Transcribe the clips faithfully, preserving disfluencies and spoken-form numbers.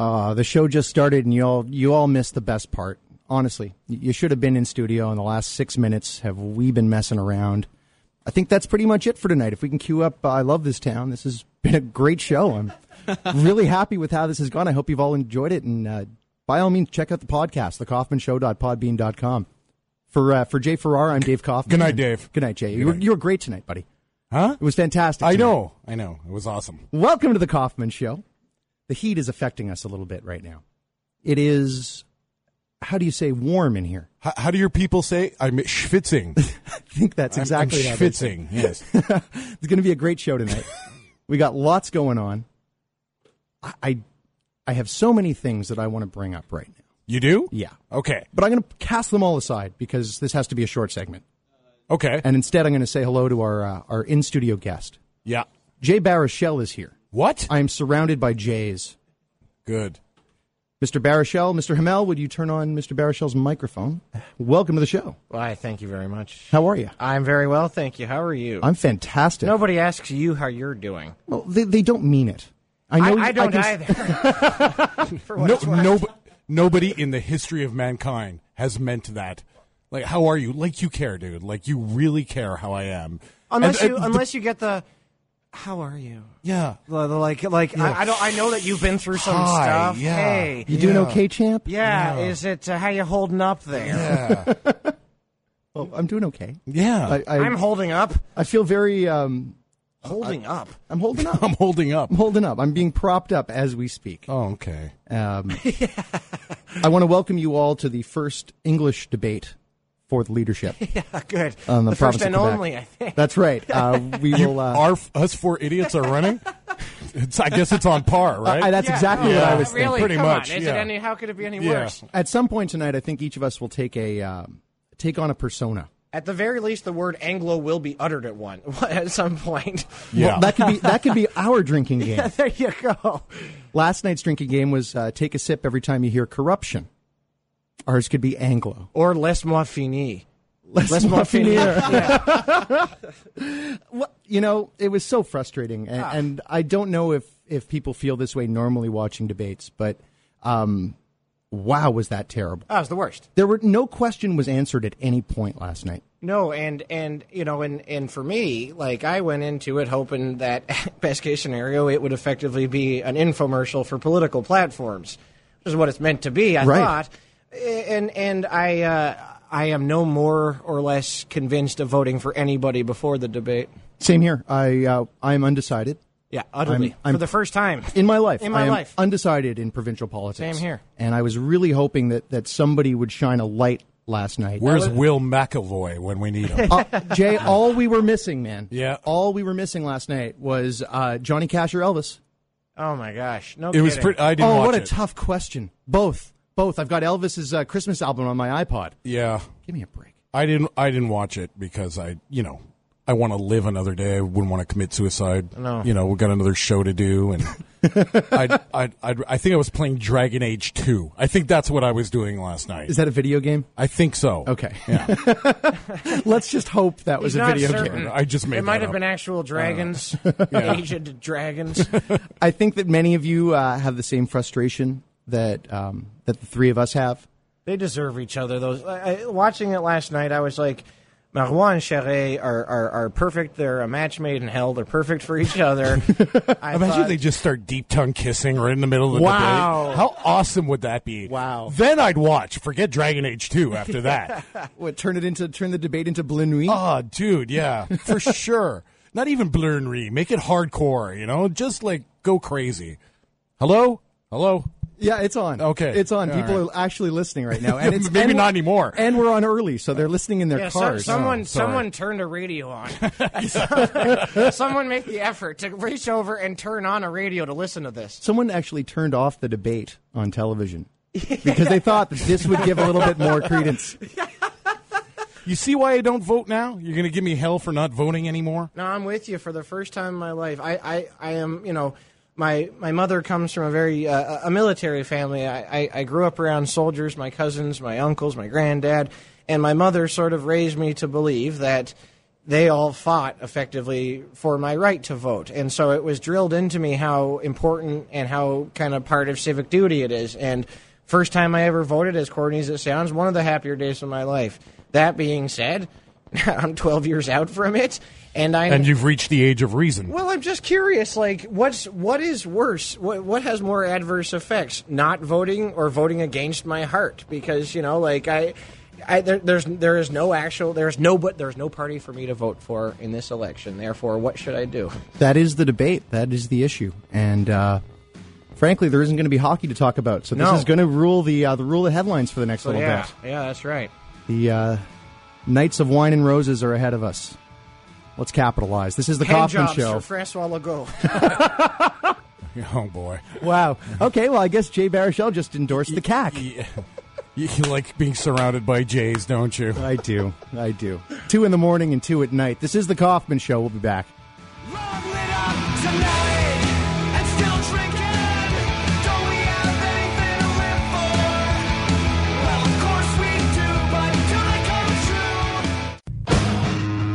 Uh, the show just started, and you all you all missed the best part. Honestly, you should have been in studio in the last six minutes. Have we been messing around? I think that's pretty much it for tonight. If we can cue up uh, I Love This Town, this has been a great show. I'm really happy with how this has gone. I hope you've all enjoyed it. And uh, by all means, check out the podcast, the kaufman show dot podbean dot com. For uh, for Jay Farrar, I'm Dave Kaufman. Good night, Dave. Good night, Jay. Good you, were, night. you were great tonight, buddy. Huh? It was fantastic I tonight. know. I know. It was awesome. Welcome to the Kaufman Show. The heat is affecting us a little bit right now. It is, how do you say, warm in here? How, how do your people say? I'm schwitzing. I think that's exactly I'm, I'm how they say schwitzing, yes. It's going to be a great show tonight. We got lots going on. I, I I have so many things that I want to bring up right now. You do? Yeah. Okay. But I'm going to cast them all aside because this has to be a short segment. Okay. And instead, I'm going to say hello to our uh, our in-studio guest. Yeah. Jay Baruchel is here. What? I am surrounded by Jays. Good. Mister Baruchel, Mister Hamel, would you turn on Mister Baruchel's microphone? Welcome to the show. Why, thank you very much. How are you? I'm very well, thank you. How are you? I'm fantastic. Nobody asks you how you're doing. Well, they, they don't mean it. I know. I, I don't can, either. For what No, it's worth. no, nobody in the history of mankind has meant that. Like, how are you? Like you care, dude. Like you really care how I am. Unless And, you, uh, the- unless you get the, how are you? yeah. The, the, like, like Yeah. I, I don't. I know that you've been through some Hi, stuff. yeah. Hey, You doing Yeah. okay, champ? yeah. Yeah. Is it uh, how you holding up there? Yeah. Well, I'm doing okay. yeah. I, I, I'm holding up. I feel very. Um, Holding up. I'm holding up. I'm holding up. I'm holding up. I'm being propped up as we speak. Oh, okay. Um, I want to welcome you all to the first English debate for the leadership. Yeah, good. On the the first province of and Quebec. only, I think. That's right. Uh, we will. Uh, Our us four idiots are running. It's, I guess it's on par, right? I- that's Yeah. exactly what Yeah. I was thinking. Really, Pretty come much, on. Is yeah. it any? How could it be any Yeah. worse? At some point tonight, I think each of us will take a um, take on a persona. At the very least, the word Anglo will be uttered at one at some point. yeah. Well, that could be that could be our drinking game. Yeah, there you go. Last night's drinking game was uh, take a sip every time you hear corruption. Ours could be Anglo. Or laisse-moi finir. Laisse-moi finir. Yeah. Well, you know, it was so frustrating, and, Ah. and I don't know if, if people feel this way normally watching debates, but um, wow, was that terrible. That was the worst. There were no question was answered at any point last night. No, and, and you know, and, and for me, like, I went into it hoping that, best case scenario, it would effectively be an infomercial for political platforms, which is what it's meant to be, I Right. thought. And, and I, uh, I am no more or less convinced of voting for anybody before the debate. Same here. I uh, I'm undecided. Yeah, utterly. I'm- I'm- for the first time. In my life. In my I am life. undecided in provincial politics. Same here. And I was really hoping that, that somebody would shine a light last night. Where's Will McAvoy when we need him? Uh, Jay, all we were missing, man. Yeah. All we were missing last night was uh, Johnny Cash or Elvis. Oh, my gosh. No It kidding. was pretty. I didn't Oh, watch what a it. tough question. Both. Both. I've got Elvis's uh, Christmas album on my iPod. Yeah. Give me a break. I didn't. I didn't watch it because I, you know, I want to live another day. I wouldn't want to commit suicide. No. You know, we got another show to do, and I, I, I, I think I was playing Dragon Age two. I think that's what I was doing last night. Is that a video game? I think so. Okay. Yeah. Let's just hope that was He's a not video certain. game. I just made It might that have up. been actual dragons, Yeah. aged dragons. I think that many of you uh, have the same frustration that um, that the three of us have. They deserve each other. Those I, I- watching it last night, I was like, Marois and Charest are, are, are perfect. They're a match made in hell. They're perfect for each other. I Imagine thought, they just start deep tongue kissing right in the middle of the Wow. debate. How awesome would that be? Wow. Then I'd watch. Forget Dragon Age two after that. What, turn it into turn the debate into Bleu Nuit? Oh, dude, yeah, for sure. Not even Bleu Nuit. Make it hardcore, you know? Just, like, go crazy. Hello? Hello? Yeah, it's on. Okay. It's on. All People right. are actually listening right now. And it's Maybe and not we're- anymore. And we're on early, so they're listening in their yeah, so- cars. someone Oh, sorry. someone turned a radio on. Someone make the effort to reach over and turn on a radio to listen to this. Someone actually turned off the debate on television because they thought that this would give a little bit more credence. You see why I don't vote now? You're going to give me hell for not voting anymore? No, I'm with you for the first time in my life. I, I, I am, you know, my my mother comes from a very uh, a military family. I, I, I grew up around soldiers, my cousins, my uncles, my granddad, and my mother sort of raised me to believe that they all fought effectively for my right to vote. And so it was drilled into me how important and how kind of part of civic duty it is. And first time I ever voted, as corny as it sounds, one of the happier days of my life. That being said, I'm twelve years out from it. And I and you've reached the age of reason. Well, I'm just curious, like, what's what is worse? What, what has more adverse effects? Not voting or voting against my heart? Because, you know, like, I... I, there, there's there is no actual there's no but there's no party for me to vote for in this election. Therefore, what should I do? That is the debate. That is the issue. And uh, frankly, there isn't going to be hockey to talk about. So this No. is going to rule the uh, the rule of headlines for the next So, little yeah, bit. yeah, that's right. The uh, Knights of Wine and Roses are ahead of us. Let's capitalize. This is the Hand Kaufman jobs Show. for Francois Legault. Oh, boy. Wow. Okay, well, I guess Jay Baruchel just endorsed the C A C. Yeah. You like being surrounded by Jays, don't you? I do. I do. Two in the morning and two at night. This is the Kaufman Show. We'll be back. Love lit up tonight and still drinking. Don't we have anything to live for? Well, of course we do, but do they come true?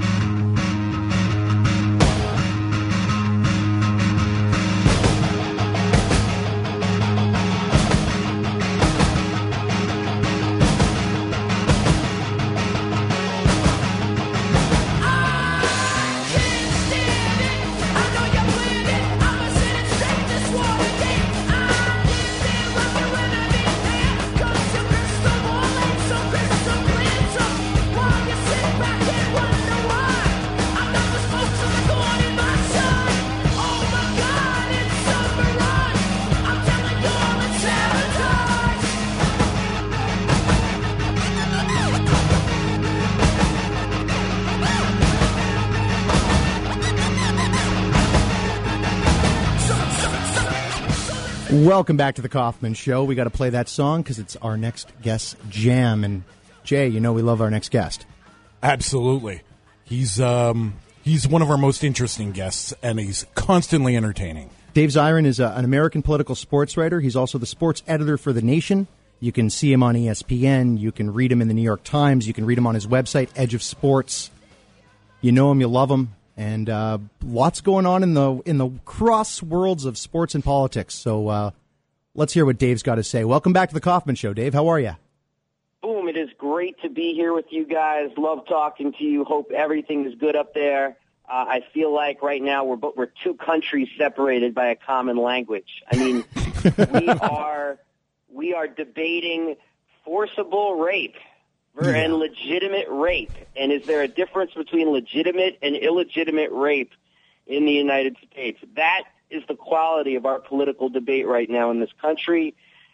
Welcome back to the Kaufman Show. We got to play that song because it's our next guest jam. And Jay, you know we love our next guest. Absolutely. He's um he's one of our most interesting guests, and he's constantly entertaining. Dave Zirin is a, an American political sports writer. He's also the sports editor for The Nation. You can see him on E S P N. You can read him in the New York Times. You can read him on his website, Edge of Sports. You know him, you love him. And uh, lots going on in the in the cross worlds of sports and politics. So uh, let's hear what Dave's got to say. Welcome back to the Kaufman Show, Dave. How are you? Boom, it is great to be here with you guys. Love talking to you. Hope everything is good up there. Uh, I feel like right now we're we're two countries separated by a common language. I mean, we are we are debating forcible rape and legitimate rape. And is there a difference between legitimate and illegitimate rape in the United States? That is the quality of our political debate right now in this country.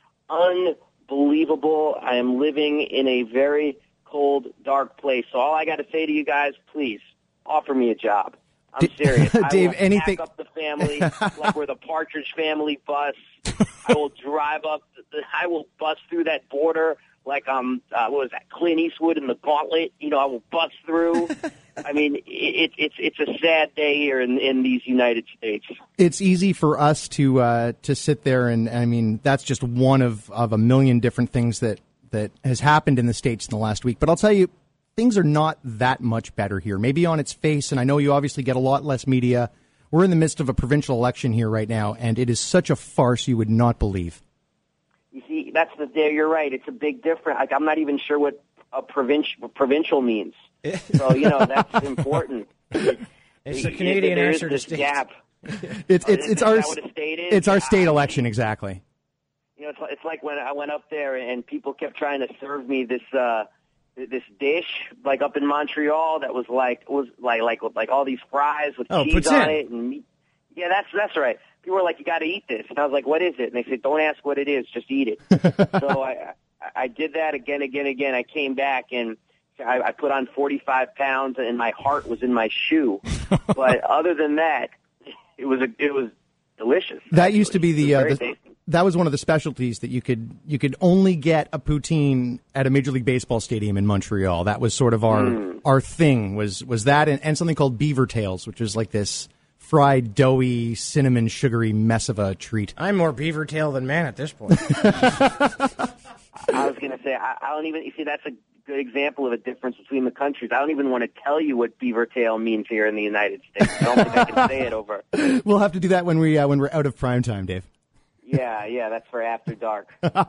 Unbelievable. I am living in a very cold, dark place. So all I got to say to you guys, please offer me a job. I'm D- serious. Dave, I will anything- pack up the family like we're the Partridge Family bus. I will drive up. The, I will bust through that border like I'm, uh, what was that, Clint Eastwood in The Gauntlet. You know, I will bust through. I mean, it, it's it's a sad day here in, in these United States. It's easy for us to uh, to sit there and, I mean, that's just one of, of a million different things that, that has happened in the States in the last week. But I'll tell you, things are not that much better here. Maybe on its face, and I know you obviously get a lot less media. We're in the midst of a provincial election here right now, and it is such a farce you would not believe. You see, that's the there. You're right. It's a big difference. Like, I'm not even sure what a provincial provincial means. So you know that's important. It's the Canadian there answer is to this state. gap. It's it's Is it's that our what a state is? it's our Yeah, state I election mean, exactly. You know, it's, it's like when I went up there and people kept trying to serve me this uh, this dish, like up in Montreal, that was like was like like like all these fries with Oh, cheese poutine. on it and meat. Yeah, that's that's right. People were like, "You got to eat this," and I was like, "What is it?" And they said, "Don't ask what it is, just eat it." So I I did that again, again, again. I came back and I, I put on forty-five pounds, and my heart was in my shoe. But other than that, it was a, it was delicious. That used to be the, It was uh, very the tasty. that was one of the specialties that you could you could only get a poutine at a Major League Baseball stadium in Montreal. That was sort of our Mm. our thing was was that and, and something called beaver tails, which was like this fried doughy cinnamon sugary mess of a treat. I'm more beaver tail than man at this point. I was going to say, I, I don't even, you see, that's a good example of a difference between the countries. I don't even want to tell you what beaver tail means here in the United States. I don't think I can say it over. We'll have to do that when we uh, when we're out of prime time, Dave. Yeah, yeah, that's for after dark.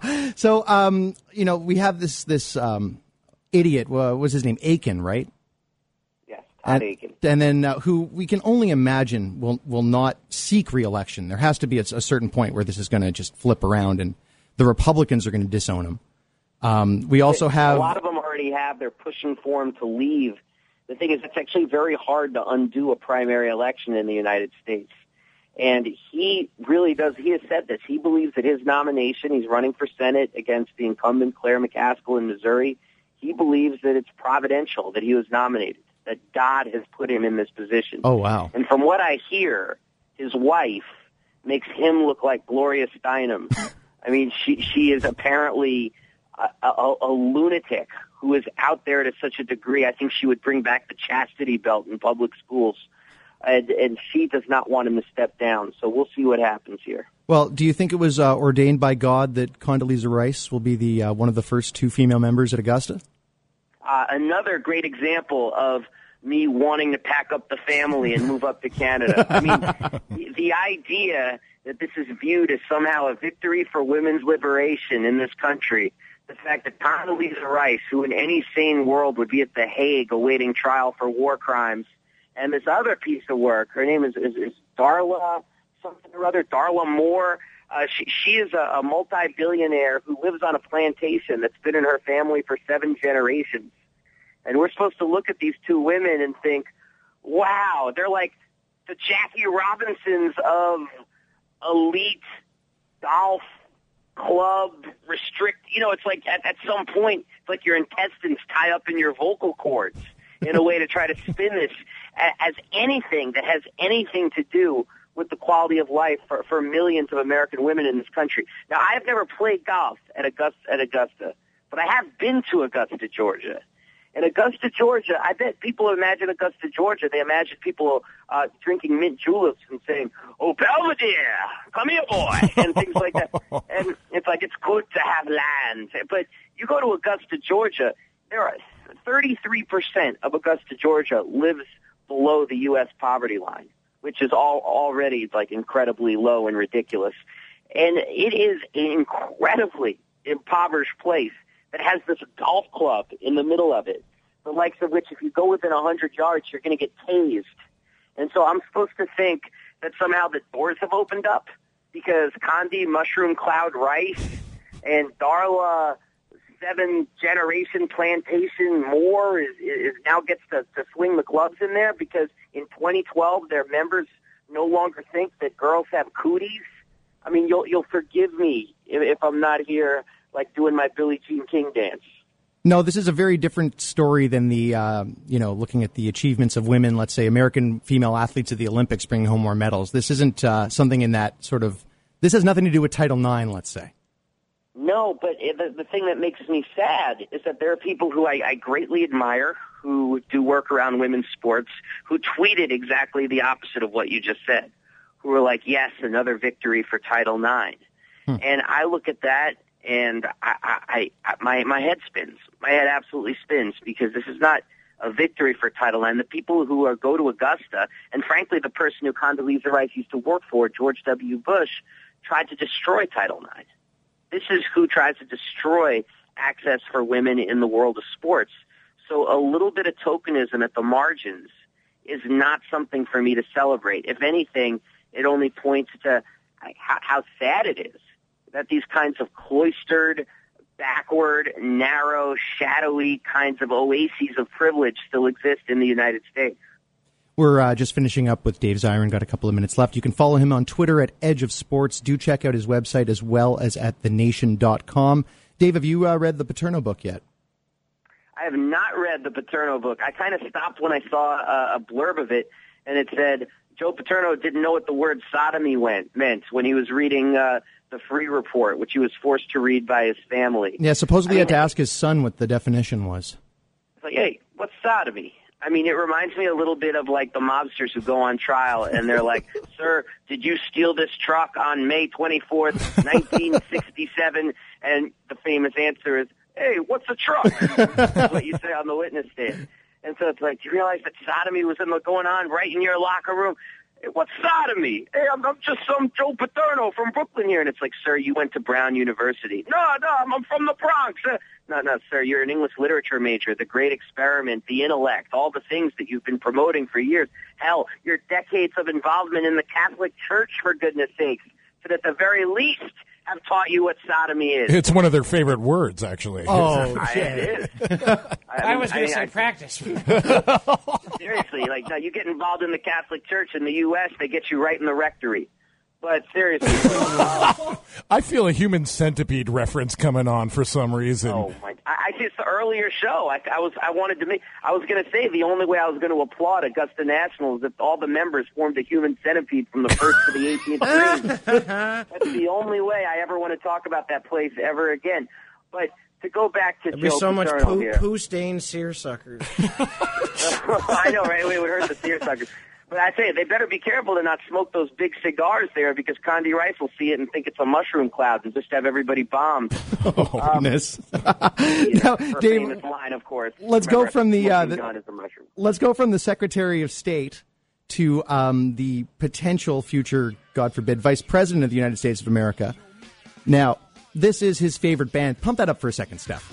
So, um, you know, we have this this um, idiot. Uh, what was his name? Aiken, right? Yes, Todd And, Aiken. and then uh, who we can only imagine will will not seek re-election. There has to be a, a certain point where this is going to just flip around, and the Republicans are going to disown him. Um, we also have a lot of them already have. They're pushing for him to leave. The thing is, it's actually very hard to undo a primary election in the United States. And he really does. He has said this. He believes that his nomination, he's running for Senate against the incumbent Claire McCaskill in Missouri. He believes that it's providential that he was nominated, that God has put him in this position. Oh, wow. And from what I hear, his wife makes him look like Gloria Steinem. I mean, she she is apparently a, a, a lunatic who is out there to such a degree. I think she would bring back the chastity belt in public schools. And, and she does not want him to step down. So we'll see what happens here. Well, do you think it was uh, ordained by God that Condoleezza Rice will be the uh, one of the first two female members at Augusta? Uh, another great example of me wanting to pack up the family and move up to Canada. I mean, the, the idea that this is viewed as somehow a victory for women's liberation in this country, the fact that Condoleezza Rice, who in any sane world would be at The Hague awaiting trial for war crimes, and this other piece of work, her name is, is, is Darla something or other, Darla Moore. Uh, she, she is a, a multi-billionaire who lives on a plantation that's been in her family for seven generations. And we're supposed to look at these two women and think, wow, they're like the Jackie Robinsons of elite golf club restrict. You know, it's like at, at some point, it's like your intestines tie up in your vocal cords in a way to try to spin this as anything that has anything to do with the quality of life for, for millions of American women in this country. Now, I have never played golf at Augusta, at Augusta, but I have been to Augusta, Georgia. In Augusta, Georgia, I bet people imagine Augusta, Georgia. They imagine people uh, drinking mint juleps and saying, "Oh, Belvedere, come here, boy," and things like that. And it's like, it's good to have land. But you go to Augusta, Georgia, there are thirty-three percent of Augusta, Georgia lives below the U S poverty line, which is all already like incredibly low and ridiculous. And it is an incredibly impoverished place that has this golf club in the middle of it, the likes of which if you go within one hundred yards, you're going to get tased. And so I'm supposed to think that somehow the doors have opened up because Condi Mushroom Cloud Rice and Darla seven generation plantation Moore is, is now gets to, to swing the gloves in there because in twenty twelve their members no longer think that girls have cooties. I mean, you'll you'll forgive me if, if I'm not here like doing my Billie Jean King dance. No, this is a very different story than the, uh, you know, looking at the achievements of women, let's say American female athletes at the Olympics bringing home more medals. This isn't uh, something in that sort of, this has nothing to do with Title nine, let's say. No, but the, the thing that makes me sad is that there are people who I, I greatly admire who do work around women's sports who tweeted exactly the opposite of what you just said, who were like, yes, another victory for Title nine. Hmm. And I look at that and I, I, I, my, my head spins. My head absolutely spins because this is not a victory for Title nine. The people who are, go to Augusta, and frankly the person who Condoleezza Rice used to work for, George W. Bush, tried to destroy Title nine. This is who tries to destroy access for women in the world of sports. So a little bit of tokenism at the margins is not something for me to celebrate. If anything, it only points to how, how sad it is that these kinds of cloistered, backward, narrow, shadowy kinds of oases of privilege still exist in the United States. We're uh, just finishing up with Dave Zirin. Got a couple of minutes left. You can follow him on Twitter at Edge of Sports. Do check out his website as well as at the nation dot com. Dave, have you uh, read the Paterno book yet? I have not read the Paterno book. I kind of stopped when I saw a, a blurb of it, and it said Joe Paterno didn't know what the word sodomy went, meant when he was reading uh, the Free Report, which he was forced to read by his family. Yeah, supposedly I mean, he had to ask his son what the definition was. It's like, hey, what's sodomy? I mean, it reminds me a little bit of like the mobsters who go on trial and they're like, sir, did you steal this truck on May twenty-fourth, nineteen sixty-seven? And the famous answer is, hey, what's a truck? That's what you say on the witness stand. And so it's like, do you realize that sodomy was in the, going on right in your locker room? Hey, what's sodomy? Hey, I'm, I'm just some Joe Paterno from Brooklyn here. And it's like, sir, you went to Brown University. No, no, I'm, I'm from the Bronx. Uh, no, no, sir, you're an English literature major, the great experiment, the intellect, all the things that you've been promoting for years. Hell, your decades of involvement in the Catholic Church, for goodness sakes, should at the very least have taught you what sodomy is. It's one of their favorite words, actually. Oh, I, shit. it is. I, I mean, was I going mean, to say I- practice. Seriously, like, no, you get involved in the Catholic Church in the U S, they get you right in the rectory. But seriously, I feel a human centipede reference coming on for some reason. oh my! I, I just the earlier show. I, I was I wanted to make. I was going to say the only way I was going to applaud Augusta National is if all the members formed a human centipede from the first to the eighteenth grade. That's the only way I ever want to talk about that place ever again. But to go back to There'd be Joe so much Paterno poo, here. poo-stained seersuckers. I know, right? We would hurt the seersuckers. But I tell you, they better be careful to not smoke those big cigars there because Condi Rice will see it and think it's a mushroom cloud and just have everybody bombed. Oh, goodness. Yeah, Now, for a Dave, famous line, of course. let's go Remember, from the, uh, smoking the- gun is a mushroom. let's go from the Secretary of State to um, the potential future, God forbid, Vice President of the United States of America. Now, this is his favorite band. Pump that up for a second, Steph.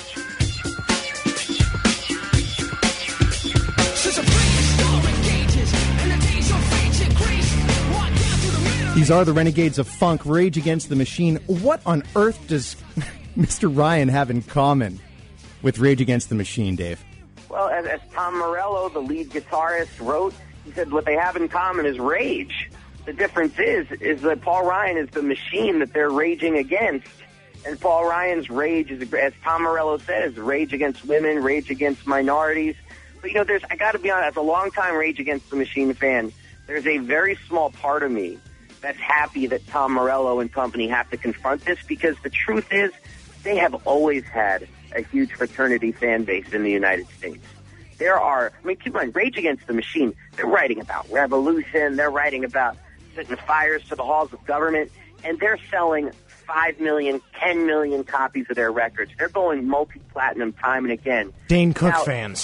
These are the Renegades of Funk, Rage Against the Machine. What on earth does Mister Ryan have in common with Rage Against the Machine, Dave? Well, as, as Tom Morello, the lead guitarist, wrote, he said what they have in common is rage. The difference is, is that Paul Ryan is the machine that they're raging against. And Paul Ryan's rage is, as Tom Morello said, is rage against women, rage against minorities. But, you know, there's, I got to be honest, as a longtime Rage Against the Machine fan, there's a very small part of me that's happy that Tom Morello and company have to confront this because the truth is they have always had a huge fraternity fan base in the United States. There are, I mean, keep in mind, Rage Against the Machine, they're writing about revolution, they're writing about setting fires to the halls of government, and they're selling five million, ten million copies of their records. They're going multi-platinum time and again. Dane Cook Now- fans.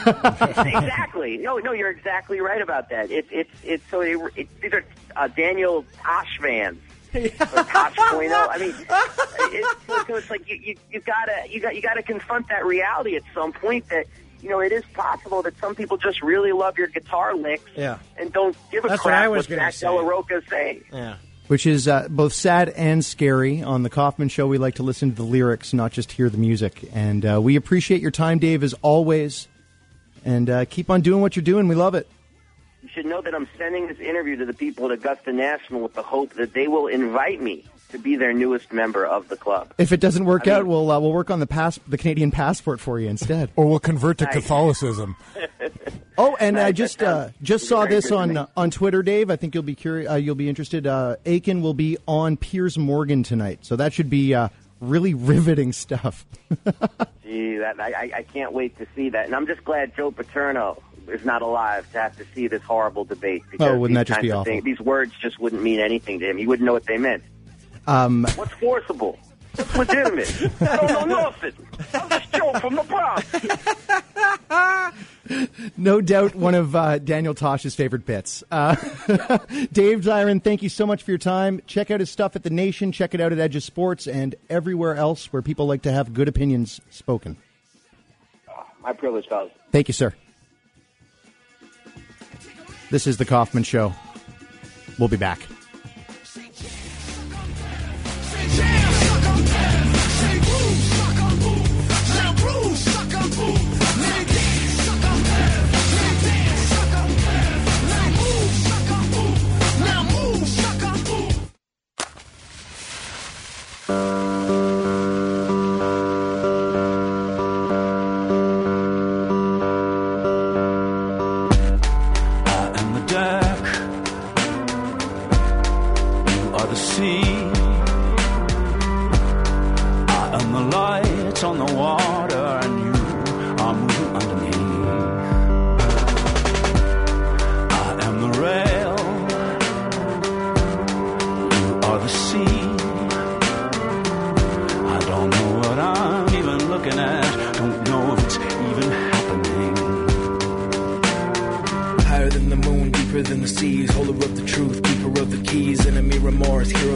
Exactly. No, no, you're exactly right about that. It's it's it's so it, it, these are uh, Daniel Tosh fans. Or Tosh point oh. I mean, it's, so it's like you, you you gotta you got you gotta confront that reality at some point that you know it is possible that some people just really love your guitar licks Yeah. and don't give a That's what crap I was what gonna Zach say. De La Roca's saying. Yeah. Which is uh, both sad and scary. On the Kaufman Show, we like to listen to the lyrics, not just hear the music. And uh, we appreciate your time, Dave, as always. And uh, keep on doing what you're doing. We love it. You should know that I'm sending this interview to the people at Augusta National with the hope that they will invite me to be their newest member of the club. If it doesn't work I mean- out, we'll uh, we'll work on the pass the Canadian passport for you instead. Or we'll convert to Nice. Catholicism. Oh, and I Nice. just That uh, sounds just saw very this good to on me. uh, on Twitter, Dave. I think you'll be curious. Uh, you'll be interested. Uh, Aiken will be on Piers Morgan tonight, so that should be uh, really riveting stuff. Gee, that, I, I can't wait to see that. And I'm just glad Joe Paterno is not alive to have to see this horrible debate. Because Oh, wouldn't these that just kinds be of awful? things- these words just wouldn't mean anything to him. He wouldn't know what they meant. Um, What's forcible? What's legitimate? I don't know nothing. I'm just Joe from the Bronx. No doubt one of uh, Daniel Tosh's favorite bits. Uh, Dave Zirin, thank you so much for your time. Check out his stuff at The Nation. Check it out at Edge of Sports and everywhere else where people like to have good opinions spoken. My privilege, fellas. Thank you, sir. This is The Kaufman Show. We'll be back. I am the dark. You are the sea. I am the light on the water, and you are moving underneath. I am the rail. You are the sea. I don't know what I'm even looking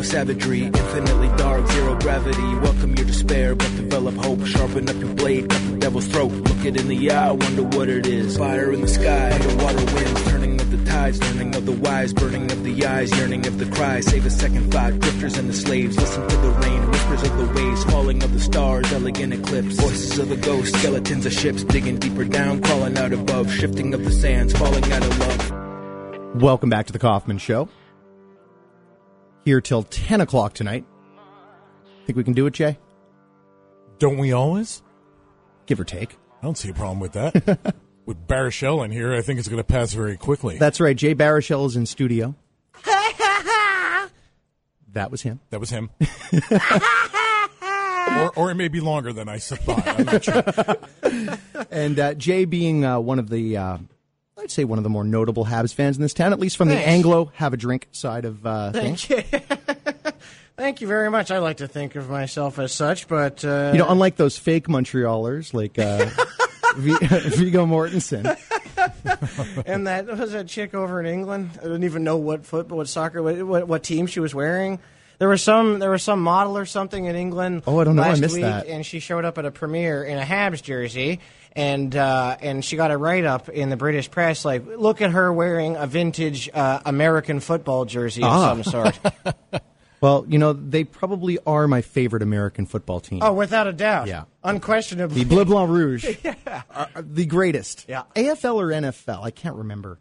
savagery, infinitely dark, zero gravity. Welcome your despair, but develop hope. Sharpen up your blade, cut the devil's throat. Look it in the eye, wonder what it is. Fire in the sky, underwater winds, turning of the tides, learning of the wise, burning of the eyes, yearning of the cries. Save a second thought, drifters and the slaves. Listen to the rain, whispers of the waves, falling of the stars, elegant eclipse. Voices of the ghosts, skeletons of ships, digging deeper down, crawling out above, shifting of the sands, falling out of love. Welcome back to the Kaufman Show. Here till ten o'clock tonight. Think we can do it, Jay? Don't we always? Give or take. I don't see a problem with that. With Baruchel in here, I think it's going to pass very quickly. That's right. Jay Baruchel is in studio. That was him. That was him. or, or it may be longer than I thought. I'm not sure. And uh, Jay being uh, one of the... Uh, I'd say one of the more notable Habs fans in this town, at least from Thanks. the Anglo have a drink side of uh, things. Thank you. Thank you very much. I like to think of myself as such, but uh, You know, unlike those fake Montrealers like uh, v- Viggo Mortensen. and that was that chick over in England. I didn't even know what football, what soccer, what, what, what team she was wearing. There was some, there was some model or something in England. Oh, I don't know. I last missed week, that. And she showed up at a premiere in a Habs jersey, and uh, and she got a write up in the British press like, look at her wearing a vintage uh, American football jersey of Ah. some sort. Well, you know, they probably are my favorite American football team. Oh, without a doubt. Yeah. Unquestionably. The Bleu Blanc Rouge. yeah. are, are the greatest. Yeah. A F L or N F L? I can't remember.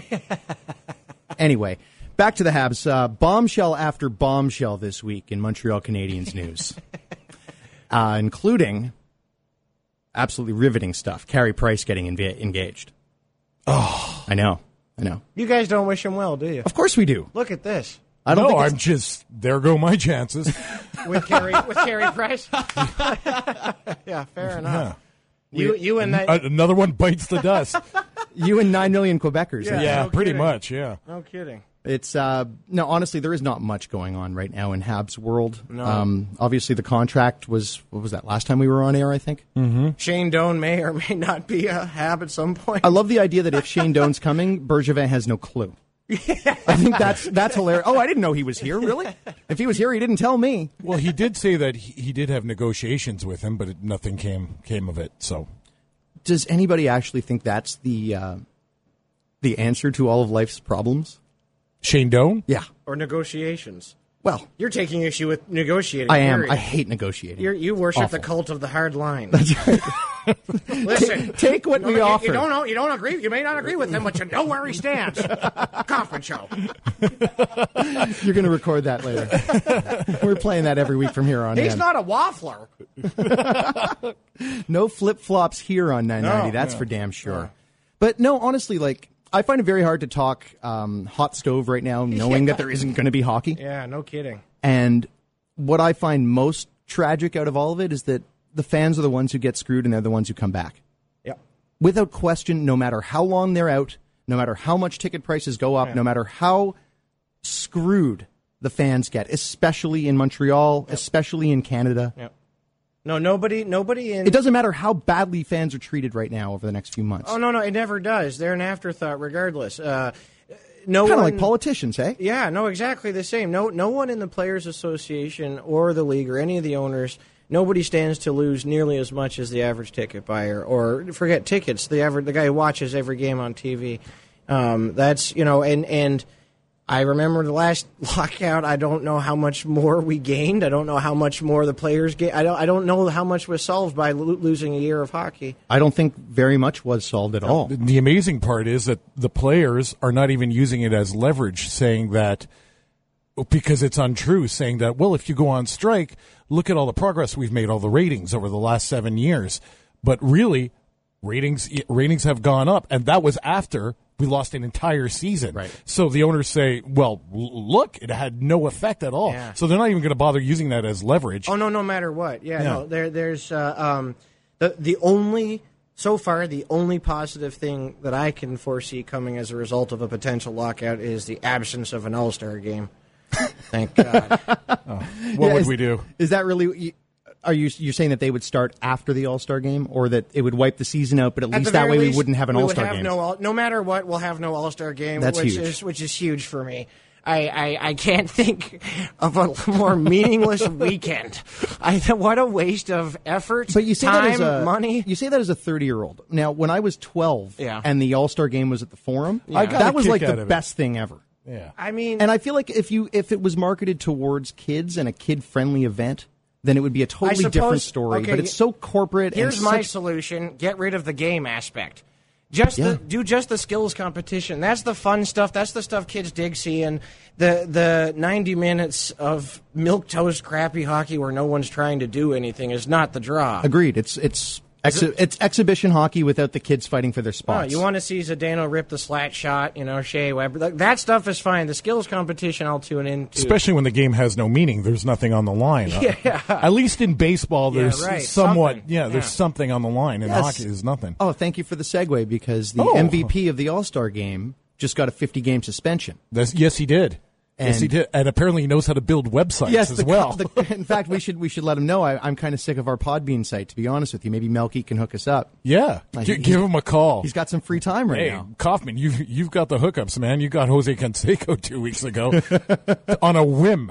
Anyway, back to the Habs. Uh, bombshell after bombshell this week in Montreal Canadiens news, uh, including absolutely riveting stuff. Carey Price getting enva- engaged. Oh. I know. I know. You guys don't wish him well, do you? Of course we do. Look at this. I don't no, think I'm it's- just, there go my chances. With Carey, with Carey Price? Yeah, fair enough. You, you and that... Uh, another one bites the dust. you and nine million Quebecers. Yeah. yeah, no pretty kidding. much, yeah. No kidding. It's uh no, honestly, there is not much going on right now in Habs world. No. Um, obviously, the contract was what was that last time we were on air? I think. Mm-hmm. Shane Doan may or may not be a Hab at some point. I love the idea that if Shane Doan's coming, Bergevin has no clue. I think that's that's hilarious. Oh, I didn't know he was here. Really? If he was here, he didn't tell me. Well, he did say that he, he did have negotiations with him, but it, nothing came came of it. So, does anybody actually think that's the uh, the answer to all of life's problems? Shane Doan? Yeah. Or negotiations. Well, You're taking issue with negotiating. I am. period. I hate negotiating. You're, you worship Awful. the cult of the hard line. That's right. Listen, Take what you we know, you- offer. You don't know. You don't agree. You may not agree with him, but you know where he stands. Conference show. You're going to record that later. We're playing that every week from here on He's in. not a waffler. No flip flops here on nine ninety. No, that's no. for damn sure. But no, honestly, like I find it very hard to talk um, hot stove right now, knowing that there isn't going to be hockey. Yeah, no kidding. And what I find most tragic out of all of it is that the fans are the ones who get screwed, and they're the ones who come back. Yep. Without question, no matter how long they're out, no matter how much ticket prices go up, Yeah. no matter how screwed the fans get, especially in Montreal, especially in Canada. Yep. No, nobody, nobody in. It doesn't matter how badly fans are treated right now over the next few months. Oh no, no, it never does. They're an afterthought, regardless. Uh, no Kind of one, like politicians, eh? Yeah, no, exactly the same. No, no one in the Players Association or the league or any of the owners. Nobody stands to lose nearly as much as the average ticket buyer, or forget tickets. The average, the guy who watches every game on T V. Um, that's you know, and and I remember the last lockout. I don't know how much more we gained. I don't know how much more the players gained. I don't. I don't know how much was solved by lo- losing a year of hockey. I don't think very much was solved at all. The amazing part is that the players are not even using it as leverage, saying that because it's untrue, saying that, well, if you go on strike, look at all the progress we've made, all the ratings over the last seven years. But really, ratings ratings have gone up, and that was after we lost an entire season. Right. So the owners say, well, l- look, it had no effect at all. Yeah. So they're not even going to bother using that as leverage. Oh no, no matter what. Yeah, Yeah. no. There, there's uh, um, the the only so far the only positive thing that I can foresee coming as a result of a potential lockout is the absence of an All-Star game. Thank God. What Yeah, would is- we do? Is that really? Are you you saying that they would start after the All Star game, or that it would wipe the season out? But at, At least the that very way we least, wouldn't have an we All would Star have game. No, all- no matter what, we'll have no All-Star game. That's which huge. is which is huge for me. I, I, I can't think of a more meaningless weekend. I what a waste of effort, But you say time, that as a money. You say that as a thirty-year-old. Now, when I was twelve, Yeah. and the All-Star game was at the Forum, I got a that was kick like out the of it. best thing ever. Yeah. I mean, And I feel like if you if it was marketed towards kids and a kid-friendly event, then it would be a totally suppose- different story. okay, but it's so corporate. here's and my such, solution: get rid of the game aspect. Just Yeah. the, do just the skills competition. That's the fun stuff. That's the stuff kids dig seeing. The the ninety minutes of milquetoast crappy hockey where no one's trying to do anything is not the draw. Agreed. It's it's exhi- it's exhibition hockey without the kids fighting for their Oh, spots. you want to see Zdeno rip the slat shot, you know, Shea Weber. Like, that stuff is fine. The skills competition I'll tune into. Especially when the game has no meaning. There's nothing on the line. Yeah. At least in baseball, Yeah, there's right. somewhat, Something. yeah, there's Yeah. something on the line. In Yes. hockey, there's nothing. Oh, thank you for the segue because the Oh. M V P of the All-Star game just got a fifty-game suspension. That's, yes, he did. yes, he And- did. And apparently he knows how to build websites Yes, as the, well. the, in fact, we should we should let him know. I, I'm kind of sick of our Podbean site. To be honest with you, maybe Melky can hook us up. yeah. Like, G- he- give him a call. He's got some free time right Hey, now. Kaufman, you've, you've got the hookups, man. You got Jose Canseco two weeks ago on a whim.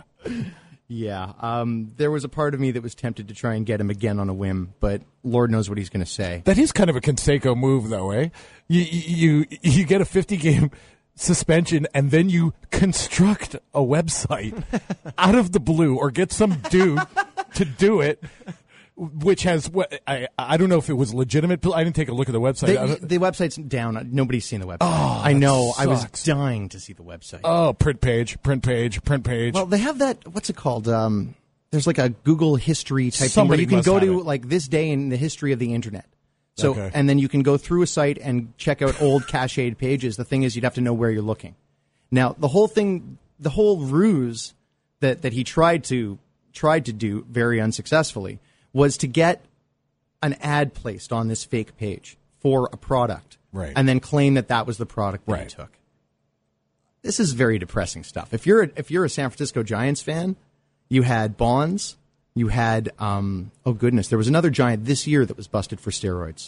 Yeah, um, there was a part of me that was tempted to try and get him again on a whim, but Lord knows what he's going to say. That is kind of a Canseco move, though, eh? You, you, you get a fifty-game suspension, and then you construct a website out of the blue, or get some dude to do it, which has what I I don't know if it was legitimate. but I didn't take a look at the website. I The, don't- the website's down. Nobody's seen the website. Oh, I know. that I was sucks. dying to see the website. oh, print page, print page, print page. Well, they have that. What's it called? Um, there's like a Google history type Somebody thing where you can must go have to it. like this day in the history of the internet. So, Okay. and then you can go through a site and check out old cached pages. The thing is, you'd have to know where you're looking. Now, the whole thing, the whole ruse that that he tried to tried to do very unsuccessfully was to get an ad placed on this fake page for a product, Right. and then claim that that was the product that Right. he took. This is very depressing stuff. If you're a, if you're a San Francisco Giants fan, you had Bonds, you had um, oh goodness, there was another Giant this year that was busted for steroids.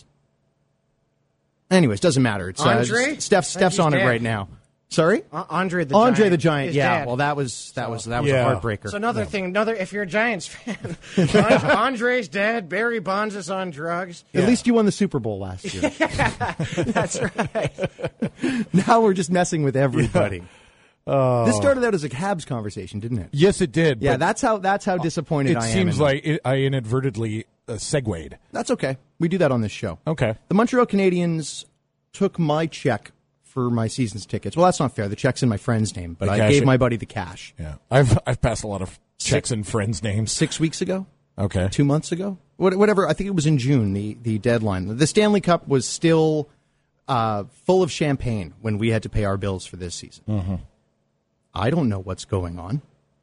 Anyways, doesn't matter. It's Andre? uh, Steph, I Steph's think on he's it dead. right now. Sorry, Uh, Andre the Andre Giant the Giant. is Yeah, dead. well, that was that was that was Yeah. a heartbreaker. So another thing, another if you're a Giants fan, Andre- Andre's dead. Barry Bonds is on drugs. At least you won the Super Bowl last year. That's right. Now we're just messing with everybody. Oh. This started out as a Habs conversation, didn't it? yes, it did. Yeah, but that's how that's how disappointed it I am. seems in like it, I inadvertently uh, segued. that's okay. We do that on this show. Okay. The Montreal Canadiens took my check for my season's tickets. Well, that's not fair. The check's in my friend's name, but They I cash gave it? my buddy the cash. Yeah, I've I've passed a lot of checks and friends' names. Six weeks ago, Okay. two months ago, What- whatever. I think it was in June. The the deadline. The Stanley Cup was still uh, full of champagne when we had to pay our bills for this season. Mm-hmm. I don't know what's going on.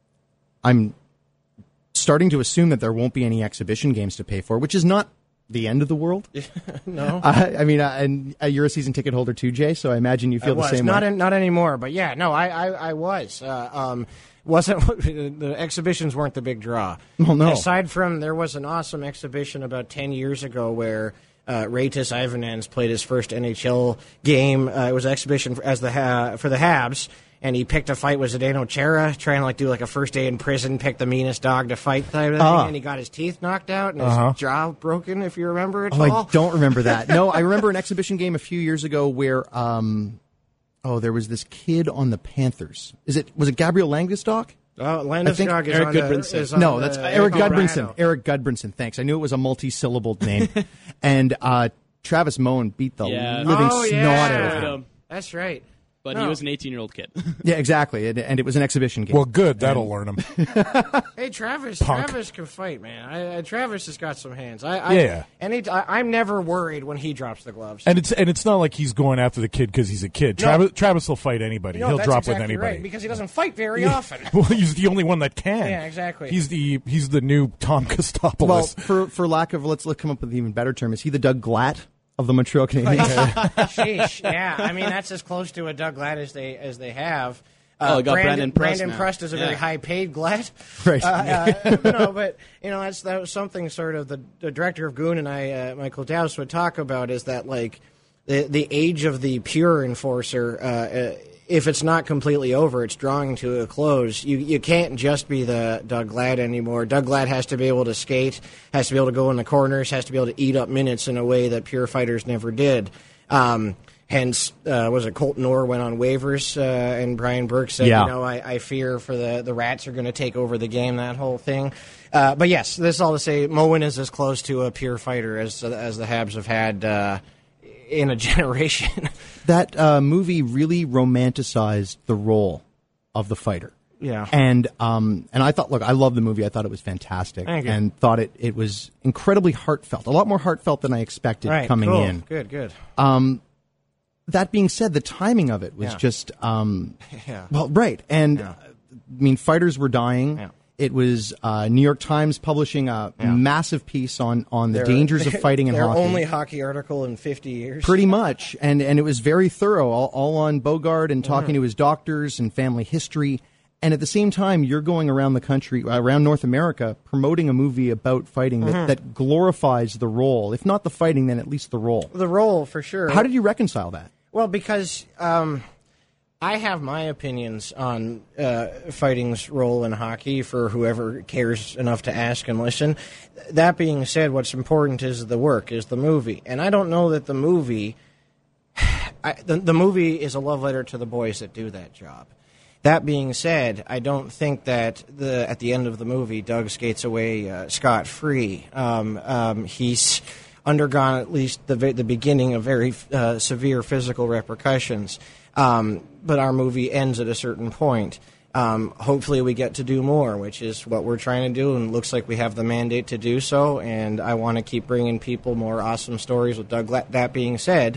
I'm starting to assume that there won't be any exhibition games to pay for, which is not the end of the world. No. I, I mean, uh, and uh, you're a season ticket holder too, Jay. So I imagine you I feel the was. same not way. in, not anymore, but yeah, no, I I, I was. Uh, um, wasn't the exhibitions weren't the big draw. Well, no. Aside from there was an awesome exhibition about ten years ago where uh, Raitis Ivanens played his first N H L game. Uh, it was an exhibition for, as the ha- for the Habs. And he picked a fight with Zdeno Chara, trying to like do like a first day in prison, pick the meanest dog to fight type of thing, Ah. and he got his teeth knocked out and his jaw broken, if you remember it Oh, all. I don't remember that. No, I remember an exhibition game a few years ago where, um, oh, there was this kid on the Panthers. Is it was it Gabriel Langstock? Oh, I Landeskog think is Eric on the, Goodbranson. is on No, the that's Eric Colorado. Gudbranson. Eric Gudbranson. Thanks. I knew it was a multi-syllabled name. And uh, Travis Moen beat the Yeah. living Oh, snot yeah. out of him. Um, That's right. But No. he was an eighteen-year-old kid. Yeah, exactly. And, and it was an exhibition game. Well, good. That'll learn him. Hey, Travis. Punk. Travis can fight, man. I, I, Travis has got some hands. I, I, Yeah. Any, I, I'm never worried when he drops the gloves. And it's and it's not like he's going after the kid because he's a kid. Travis, Travis will fight anybody. No, He'll that's drop exactly with anybody. right, because he doesn't fight very often. Well, he's the only one that can. Yeah, exactly. He's the he's the new Tom Kostopoulos. Well, for, for lack of, let's, let's come up with an even better term. Is he the Doug Glatt of the Montreal Canadiens? Sheesh. Yeah, I mean that's as close to a Doug Glatt as they as they have. Oh, we got Brandon Prust Brandon now. Prust is a very Yeah. high-paid Glatt. Right. Uh, uh, no, but you know that's that was something sort of the, the director of Goon and I, uh, Michael Dowse, would talk about is that like the the age of the pure enforcer. Uh, uh, if it's not completely over, it's drawing to a close. You you can't just be the Doug Ladd anymore. Doug Ladd has to be able to skate, has to be able to go in the corners, has to be able to eat up minutes in a way that pure fighters never did. Um, hence, uh, was it Colton Orr went on waivers, uh, and Brian Burke said, Yeah. you know, I, I fear for the, the Rats are going to take over the game, that whole thing. Uh, but yes, this is all to say, Moen is as close to a pure fighter as as the Habs have had uh, in a generation. That uh, movie really romanticized the role of the fighter. Yeah. And um, and I thought, look, I love the movie. I thought it was fantastic. Thank you. And thought it, it was incredibly heartfelt. A lot more heartfelt than I expected Right, coming cool. in. Good, good. That being said, the timing of it was Yeah. just, um, Yeah. well, right. And, Yeah. uh, I mean, fighters were dying. Yeah. It was uh, New York Times publishing a Yeah. massive piece on, on the Their- dangers of fighting in their hockey. only hockey article in fifty years. Pretty much, and and it was very thorough, all, all on Bogart and talking Mm-hmm. to his doctors and family history. And at the same time, you're going around the country, around North America, promoting a movie about fighting that, Mm-hmm. that glorifies the role. If not the fighting, then at least the role. The role, for sure. How did you reconcile that? Well, because um, I have my opinions on uh, fighting's role in hockey for whoever cares enough to ask and listen. That being said, what's important is the work, is the movie. And I don't know that the movie... I, the, the movie is a love letter to the boys that do that job. That being said, I don't think that the at the end of the movie, Doug skates away uh, scot-free. Um, um, he's undergone at least the the beginning of very uh, severe physical repercussions. Um, but our movie ends at a certain point. Um, hopefully we get to do more, which is what we're trying to do, and it looks like we have the mandate to do so, and I want to keep bringing people more awesome stories with Doug. That being said,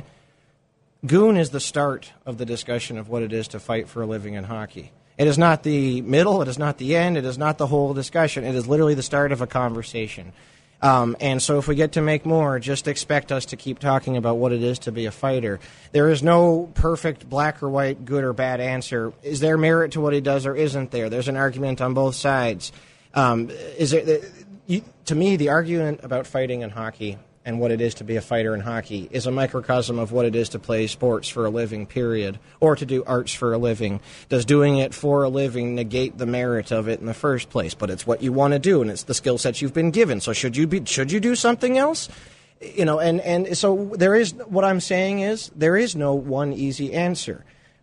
Goon is the start of the discussion of what it is to fight for a living in hockey. It is not the middle, it is not the end, it is not the whole discussion. It is literally the start of a conversation. Um, and so if we get to make more, just expect us to keep talking about what it is to be a fighter. There is no perfect black or white, good or bad answer. Is there merit to what he does or isn't there? There's an argument on both sides. Um, is it, you, to me, the argument about fighting in hockey and what it is to be a fighter in hockey is a microcosm of what it is to play sports for a living, period, or to do arts for a living. Does doing it for a living negate the merit of it in the first place? But it's what you want to do, and it's the skill sets you've been given. So should you be? Should you do something else? You know, and, and so there is, what I'm saying is, there is no one easy answer.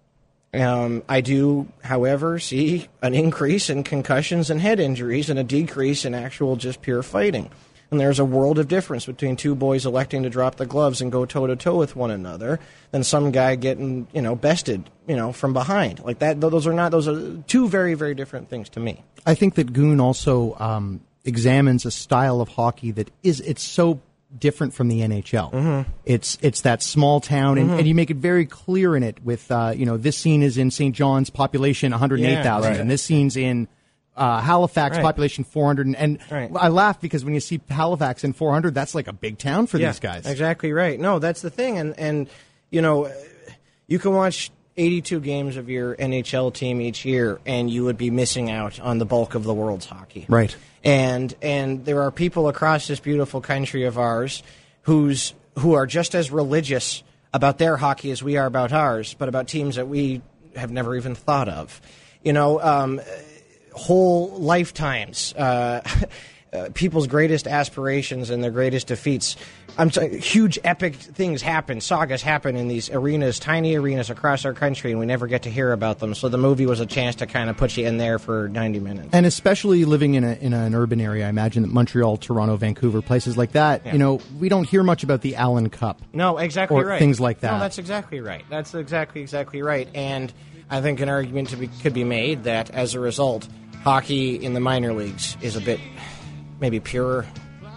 Um, I do, however, see an increase in concussions and head injuries and a decrease in actual just pure fighting. And there's a world of difference between two boys electing to drop the gloves and go toe-to-toe with one another than some guy getting, you know, bested, you know, from behind. Like that, those are not, those are two very, very different things to me. I think that Goon also um, examines a style of hockey that is, it's so different from the N H L. Mm-hmm. It's it's that small town, and, Mm-hmm. and you make it very clear in it with, uh, you know, this scene is in Saint John's, population one hundred eight thousand, Yeah, right. and this scene's in uh, Halifax, Right. population four hundred. And, and Right. I laugh because when you see Halifax in four hundred, that's like a big town for Yeah, these guys. Exactly right. No, that's the thing. And, and you know, you can watch eighty-two games of your N H L team each year, and you would be missing out on the bulk of the world's hockey. Right. And and there are people across this beautiful country of ours who's who are just as religious about their hockey as we are about ours, but about teams that we have never even thought of. You know, um, whole lifetimes, uh, uh, people's greatest aspirations and their greatest defeats. I'm t- huge epic things happen, sagas happen in these arenas, tiny arenas across our country, and we never get to hear about them. So the movie was a chance to kind of put you in there for ninety minutes. And especially living in a in an urban area, I imagine that Montreal, Toronto, Vancouver, places like that, Yeah. you know, we don't hear much about the Allen Cup. No, exactly or right. things like that. No, that's exactly right. That's exactly exactly right. And I think an argument to be, could be made that as a result, hockey in the minor leagues is a bit maybe purer.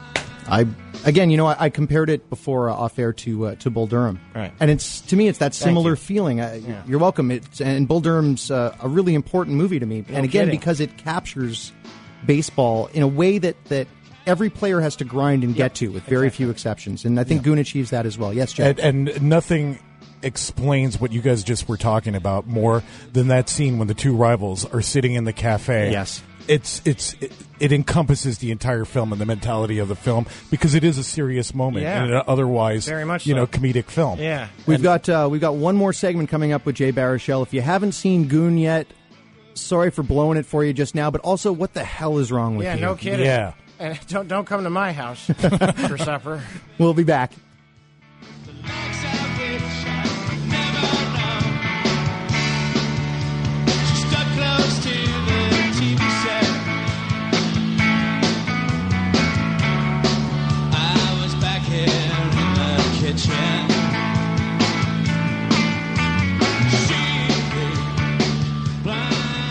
I again, you know, I, I compared it before uh, off air to uh, to Bull Durham, Right. and it's to me, it's that similar you. feeling. Uh, Yeah. You're welcome. It's and Bull Durham's uh, a really important movie to me, and again kidding. because it captures baseball in a way that that every player has to grind and get to, with very few exceptions. And I think Goon achieves that as well. Yes, Jack. And, and nothing explains what you guys just were talking about more than that scene when the two rivals are sitting in the cafe. Yes. it's it's it, it encompasses the entire film and the mentality of the film because it is a serious moment Yeah. in an otherwise, Very much you so. know, comedic film. Yeah. We've got uh, we've got one more segment coming up with Jay Baruchel. If you haven't seen Goon yet, sorry for blowing it for you just now, but also, what the hell is wrong with Yeah, you? no kidding. Yeah. And don't don't come to my house for supper. We'll be back. Stuck close to the T V set. I was back here in the kitchen. She blind.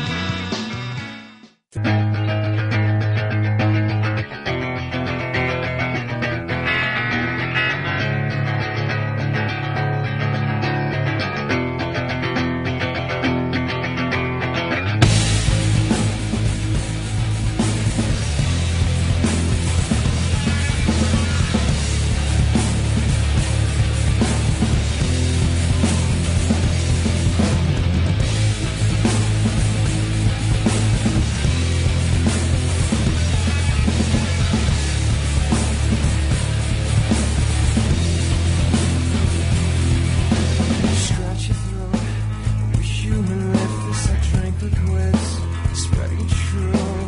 Scratch your throat. Wish you had left this. I drank liquids, spreading true.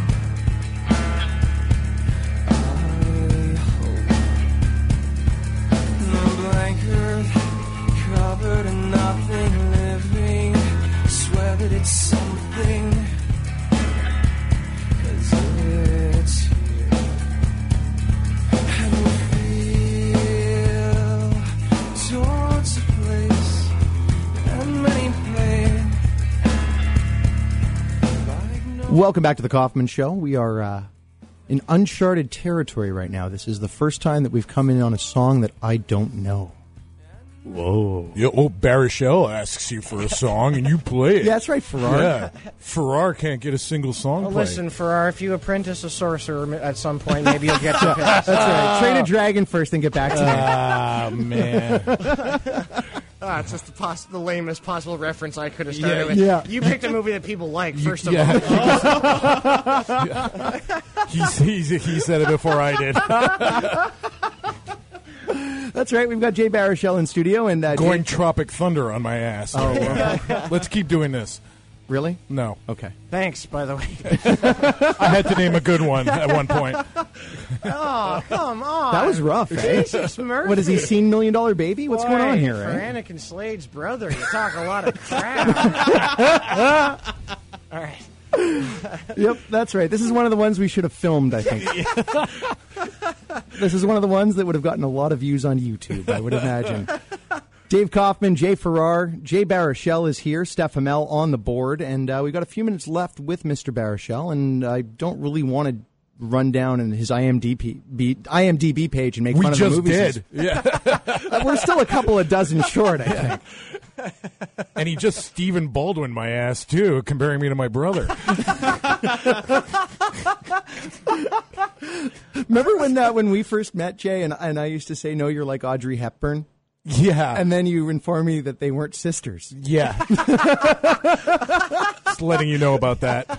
I hope no blanket covered in nothing living. Swear that it's something, 'cause it's here. And we feel towards a place and many pain. Like no Welcome back to the Kaufman Show. We are uh, in uncharted territory right now. This is the first time that we've come in on a song that I don't know. Whoa. Yeah, oh, Baruchel asks you for a song and you play it. Yeah, that's right, Farrar. Yeah. Farrar can't get a single song Well, played. listen, Farrar, if you apprentice a sorcerer at some point, maybe you'll get to pick. That's right. Train a dragon first and get back to me. Ah, man. Ah, it's just the, poss- the lamest possible reference I could have started Yeah, with. yeah. You picked a movie that people like, first of yeah. all. he's, he's, he said it before I did. That's right. We've got Jay Baruchel in studio. and uh, Going Jay- Tropic Thunder on my ass. Oh, well. Let's keep doing this. Really? No. Okay. Thanks, by the way. I had to name a good one at one point. Oh, come on. That was rough, eh? Jesus, Murphy. What, has he seen Million Dollar Baby? What's going on Boy, here, For eh? Anakin Slade's brother, you talk a lot of crap. All right. Yep, that's right. This is one of the ones we should have filmed, I think. This is one of the ones that would have gotten a lot of views on YouTube, I would imagine. Dave Kaufman, Jay Farrar, Jay Baruchel is here, Steph Hamel on the board, and uh, we've got a few minutes left with Mister Baruchel, and I don't really want to run down in his I M D B, I M D B page and make We fun of just the movies. did. Yeah. We're still a couple of dozen short, I think. And he just Stephen Baldwin my ass, too, comparing me to my brother. Remember when uh, when we first met, Jay, and, and I used to say, no, you're like Audrey Hepburn? Yeah. And then you informed me that they weren't sisters. Yeah. Just letting you know about that.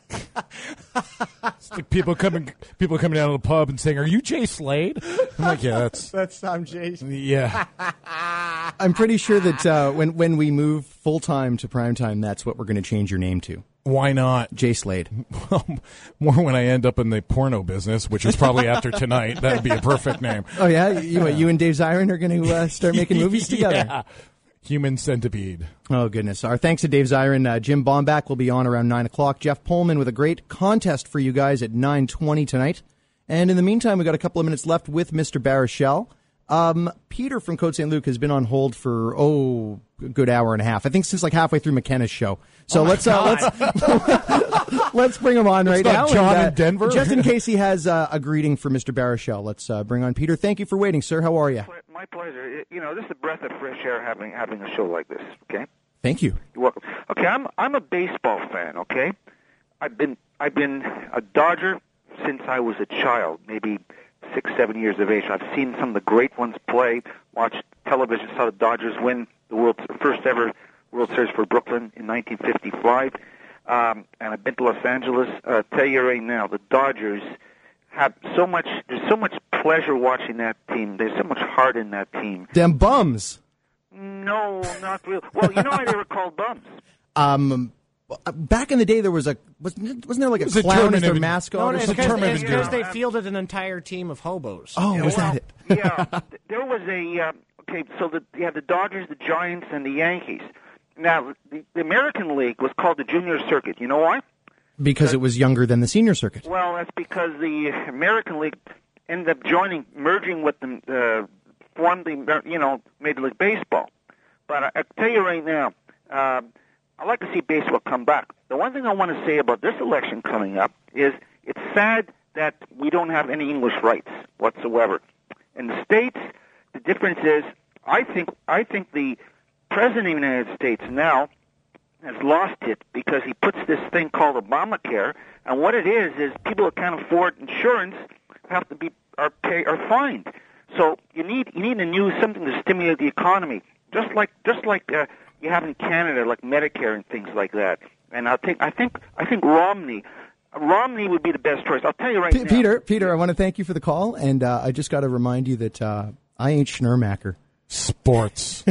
It's like people coming, people coming down to the pub and saying, "Are you Jay Slade?" I'm like, "Yeah, that's That's I'm Jason. yeah." I'm pretty sure that uh, when when we move full time to primetime, that's what we're going to change your name to, Why not? Jay Slade. Well, more when I end up in the porno business, which is probably after tonight. That would be a perfect name. Oh yeah, you what, you and Dave Zirin are going to uh, start making movies together. Yeah. Human Centipede. Oh goodness! Our thanks to Dave Zirin. Uh, Jim Bomback will be on around nine o'clock. Jeff Pullman with a great contest for you guys at nine twenty tonight. And in the meantime, we've got a couple of minutes left with Mister Baruchel. Um, Peter from Côte Saint Luc has been on hold for oh a good hour and a half. I think since like halfway through McKenna's show. So Oh my let's uh, let's let's bring him on right not now. John and, uh, in Denver? just in case he has uh, a greeting for Mister Baruchel. Let's uh, bring on Peter. Thank you for waiting, sir. How are you? My pleasure. You know, this is a breath of fresh air having having a show like this. Okay, Thank you. you're welcome. Okay, I'm I'm a baseball fan. Okay, I've been I've been a Dodger since I was a child, maybe six seven years of age. I've seen some of the great ones play. Watched television, saw the Dodgers win the world first ever World Series for Brooklyn in nineteen fifty-five. um, and I've been to Los Angeles. Uh, tell you right now, the Dodgers have so much. There's so much pleasure watching that team. There's so much heart in that team. Them bums. No, not real. Well, you know why they were called bums? Um, back in the day, there was a wasn't, wasn't there like a was a clown as their terminative- mascot? No, or it's something? because term of it's 'cause they endearment. fielded an entire team of hobos. Oh, Yeah, was well, that it? yeah, th- there was a uh, okay. So the, you had the Dodgers, the Giants, and the Yankees. Now, the, the American League was called the Junior Circuit. You know why? Because it was younger than the senior circuit. Well, that's because the American League ended up joining, merging with them, uh, formed the you know Major League Baseball. But I, I tell you right now, uh, I'd like to see baseball come back. The one thing I want to say about this election coming up is it's sad that we don't have any English rights whatsoever. In the States, the difference is I think I think the President of the United States now has lost it because he puts this thing called Obamacare, and what it is is people that can't afford insurance have to be are pay are fined. So you need you need a new something to stimulate the economy, just like just like uh, you have in Canada, like Medicare and things like that. And I think I think I think Romney. Romney would be the best choice. I'll tell you right P- now. Peter, Peter, I want to thank you for the call, and uh, I just got to remind you that uh, I ain't Schnurmacher. Sports.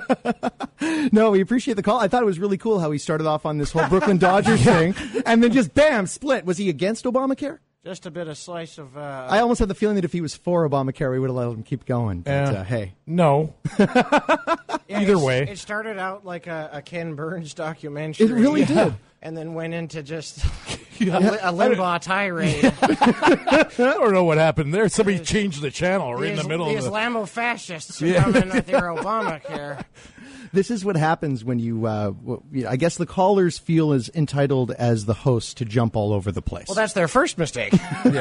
No, we appreciate the call. I thought it was really cool how he started off on this whole Brooklyn Dodgers thing, and then just bam, split. Was he against Obamacare? Just a bit of slice of. Uh, I almost had the feeling that if he was for Obamacare, we would have let him keep going. But Yeah. uh, hey, No. yeah, either it's- way. It started out like a, a Ken Burns documentary. it really did. And then went into just a, li- a Limbaugh tirade. I don't know what happened there. Somebody changed the channel right in the Is- middle the of the... Islamofascists who come in with their Obamacare. This is what happens when you, uh, w- you know, I guess the callers feel as entitled as the hosts to jump all over the place. Well, that's their first mistake.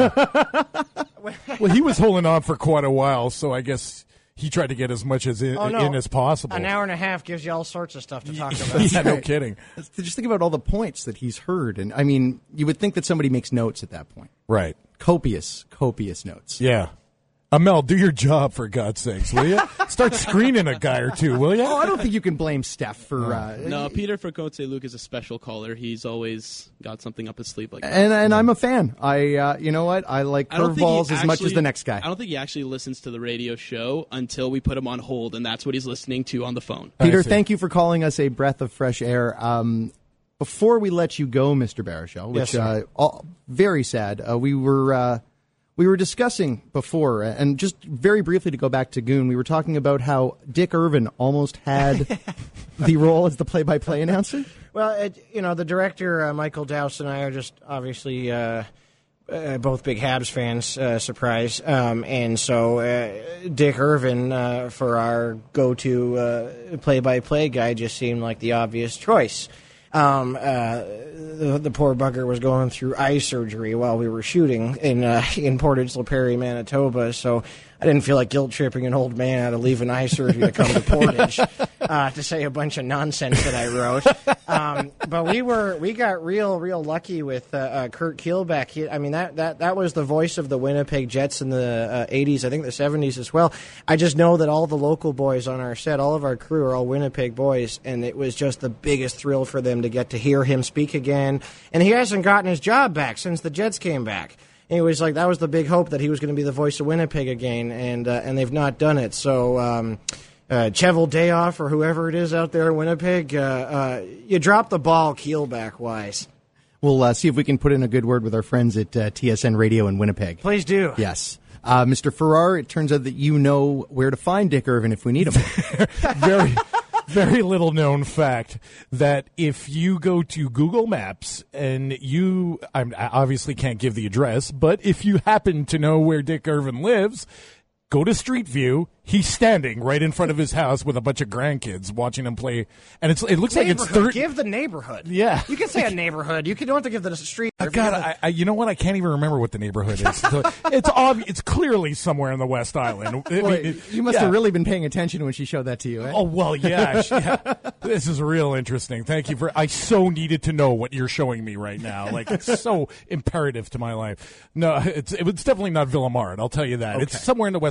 Well, he was holding on for quite a while, so I guess he tried to get as much as in, Oh, no. in as possible. An hour and a half gives you all sorts of stuff to talk about. Yeah, no right. kidding. Just think about all the points that he's heard. And I mean, you would think that somebody makes notes at that point. Right. Copious, copious notes. Yeah. Amel, do your job, for God's sakes, will you? Start screening a guy or two, will you? Oh, I don't think you can blame Steph for. Uh, No, Peter Fracote Luke is a special caller. He's always got something up his sleeve like that. And and I'm a fan. I uh, you know what? I like I don't think he curveballs as much as actually- the next guy. I don't think he actually listens to the radio show until we put him on hold, and that's what he's listening to on the phone. Peter, I see. thank you for calling us a breath of fresh air. Um, before we let you go, Mister Baruchel, which Yes, sir. uh, all, very sad. Uh, we were uh, we were discussing before, and just very briefly to go back to Goon, we were talking about how Dick Irvin almost had the role as the play-by-play announcer. Well, it, you know, the director, uh, Michael Dowse, and I are just obviously uh, uh, both big Habs fans, uh, surprise. Um, and so uh, Dick Irvin, uh, for our go-to uh, play-by-play guy, just seemed like the obvious choice. Um, uh, the, the poor bugger was going through eye surgery while we were shooting in uh, in Portage La Prairie, Manitoba, so I didn't feel like guilt-tripping an old man out of leaving eye surgery to come to Portage uh, to say a bunch of nonsense that I wrote. Um, but we were we got real real lucky with uh, uh, Kurt Kielbeck. He, I mean that, that that was the voice of the Winnipeg Jets in the uh, eighties, I think the seventies as well. I just know that all the local boys on our set, all of our crew are all Winnipeg boys, and it was just the biggest thrill for them to get to hear him speak again. And he hasn't gotten his job back since the Jets came back. And it was like that was the big hope that he was going to be the voice of Winnipeg again, and uh, and they've not done it. So um, uh, Chevel Dayoff or whoever it is out there in Winnipeg, uh, uh, you dropped the ball Keelback wise. We'll uh, see if we can put in a good word with our friends at uh, T S N Radio in Winnipeg. Please do. Yes. Uh, Mister Farrar, it turns out that you know where to find Dick Irvin if we need him. Very, very little known fact that if you go to Google Maps and you, I'm, I obviously can't give the address, but if you happen to know where Dick Irvin lives, go to Street View. He's standing right in front of his house with a bunch of grandkids watching him play, and it's it looks like it's Neighborhood. third. Give the neighborhood. Yeah. You can say a neighborhood. You can, don't have to give the street. God, I, I, you know what? I can't even remember what the neighborhood is. So it's obvious. It's clearly somewhere in the West Island. I Boy, mean, it- you must yeah. have really been paying attention when she showed that to you. Eh? Oh well, yeah, sh- yeah. This is real interesting. Thank you for. I so needed to know what you're showing me right now. Like it's so imperative to my life. No, it's it's definitely not Villamart. I'll tell you that. Okay. It's somewhere in the West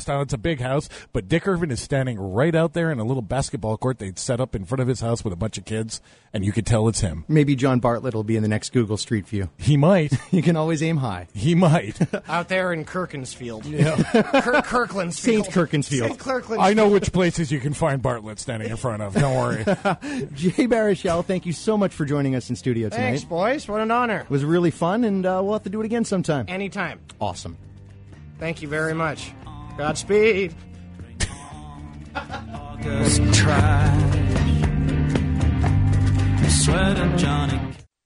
town. It's a big house, but Dick Irvin is standing right out there in a little basketball court they'd set up in front of his house with a bunch of kids, and you could tell it's him. Maybe John Bartlett will be in the next Google Street View. He might. You can always aim high. He might. Out there in Kirkensfield. Yeah. Kirk Kirklandsfield. Saint Kirkensfield. Saint Kirklandsfield. I know which places you can find Bartlett standing in front of. Don't worry. Jay Baruchel, thank you so much for joining us in studio tonight. Thanks, boys. What an honor. It was really fun, and uh, we'll have to do it again sometime. Anytime. Awesome. Thank you very much. Godspeed. August trash. Sweat of Johnny.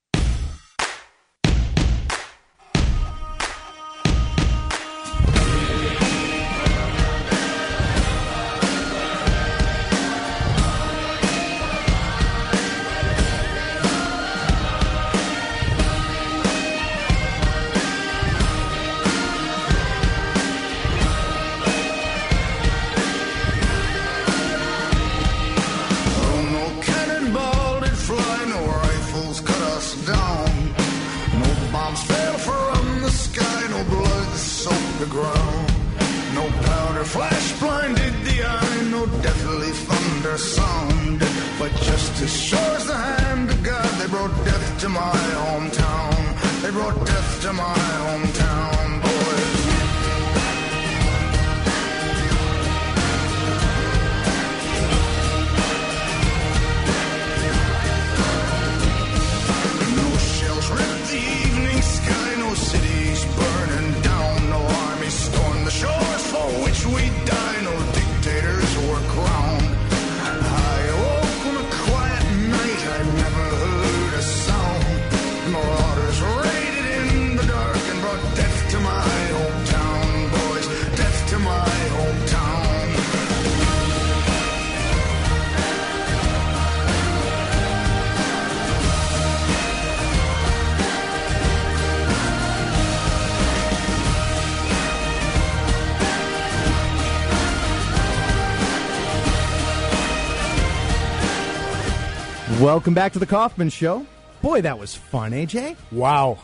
Welcome back to the Kaufman Show. Boy, that was fun, A J. Wow.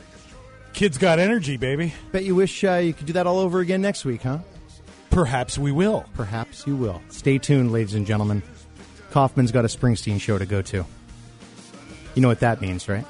Kids got energy, baby. Bet you wish uh, you could do that all over again next week, huh? Perhaps we will. Perhaps you will. Stay tuned, ladies and gentlemen. Kaufman's got a Springsteen show to go to. You know what that means, right?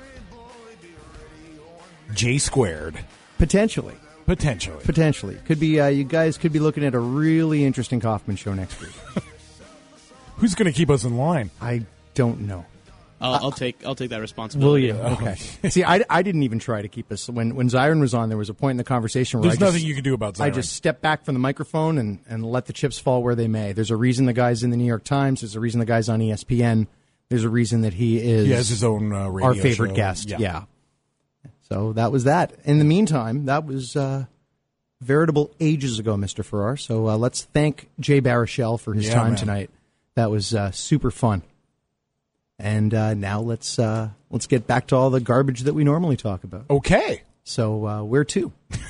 J squared. Potentially. Potentially. Potentially. Could be. Uh, you guys could be looking at a really interesting Kaufman show next week. Who's going to keep us in line? I don't know. I'll, I'll take I'll take that responsibility. Will you? Okay. See, I, I didn't even try to keep us. When when Zyron was on, there was a point in the conversation where There's I nothing just, you can do about Zyron. I just stepped back from the microphone and, and let the chips fall where they may. There's a reason the guy's in the New York Times. There's a reason the guy's on E S P N. There's a reason that he is he has his own uh, radio our favorite show. guest. Yeah. yeah. So that was that. In the meantime, that was uh, veritable ages ago, Mister Farrar. So uh, let's thank Jay Baruchel for his Yeah, time man. tonight. That was uh, super fun. And uh, now let's uh, let's get back to all the garbage that we normally talk about. Okay. So uh, where to?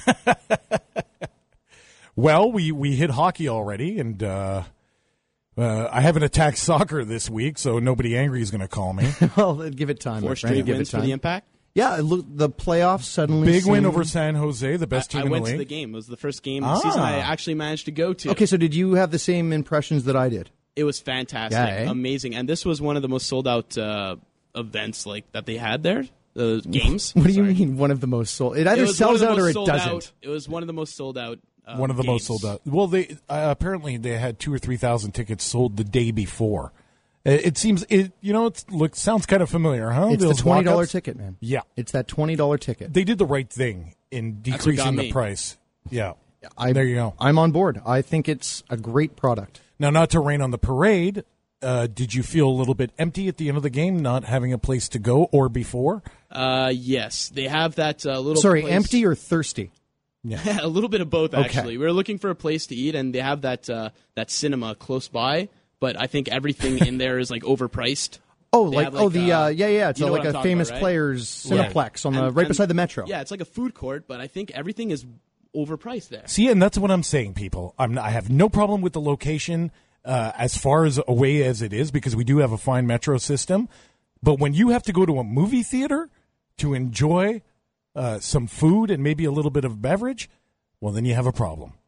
Well, we, we hit hockey already, and uh, uh, I haven't attacked soccer this week, so nobody angry is going to call me. Well, give it time. Four my friend. straight Give it wins for time. the Impact. Yeah, look, the playoffs suddenly Big win seem- over San Jose, the best I, team I in went the to league. the game. It was the first game of Ah. the season I actually managed to go to. Okay, so did you have the same impressions that I did? It was fantastic, Yeah, eh? amazing, and this was one of the most sold out uh, events like that they had there. The games. What do you Sorry. mean one of the most sold? It either It was one of sells the out or most it sold doesn't. out- It was one of the most sold out. Um, One of the most games. sold out. Well, they uh, apparently they had two or three thousand tickets sold the day before. It, it seems it. You know, it looks sounds kind of familiar, huh? It's Those the twenty dollar walk-ups? ticket, man. Yeah, It's that twenty dollar ticket. they did the right thing in That's what got decreasing the me. price. Yeah, I, there you go. I'm on board. I think it's a great product. Now, not to rain on the parade. Uh, did you feel a little bit empty at the end of the game, not having a place to go, or before? Uh, yes, they have that uh, little. Sorry, place- empty or thirsty? a little bit of both, Okay. actually. We were looking for a place to eat, and they have that uh, that cinema close by. But I think everything in there is like overpriced. Oh, They like, have, oh like, the uh, uh, yeah yeah. It's you know like what I'm a talking famous about, right? players Yeah. Cineplex on the And- right and- beside the Metro. Yeah, it's like a food court, but I think everything is overpriced there. See, and that's what I'm saying, people. I'm not, I have no problem with the location uh, as far as away as it is, because we do have a fine metro system. But when you have to go to a movie theater to enjoy uh, some food and maybe a little bit of beverage, well, then you have a problem.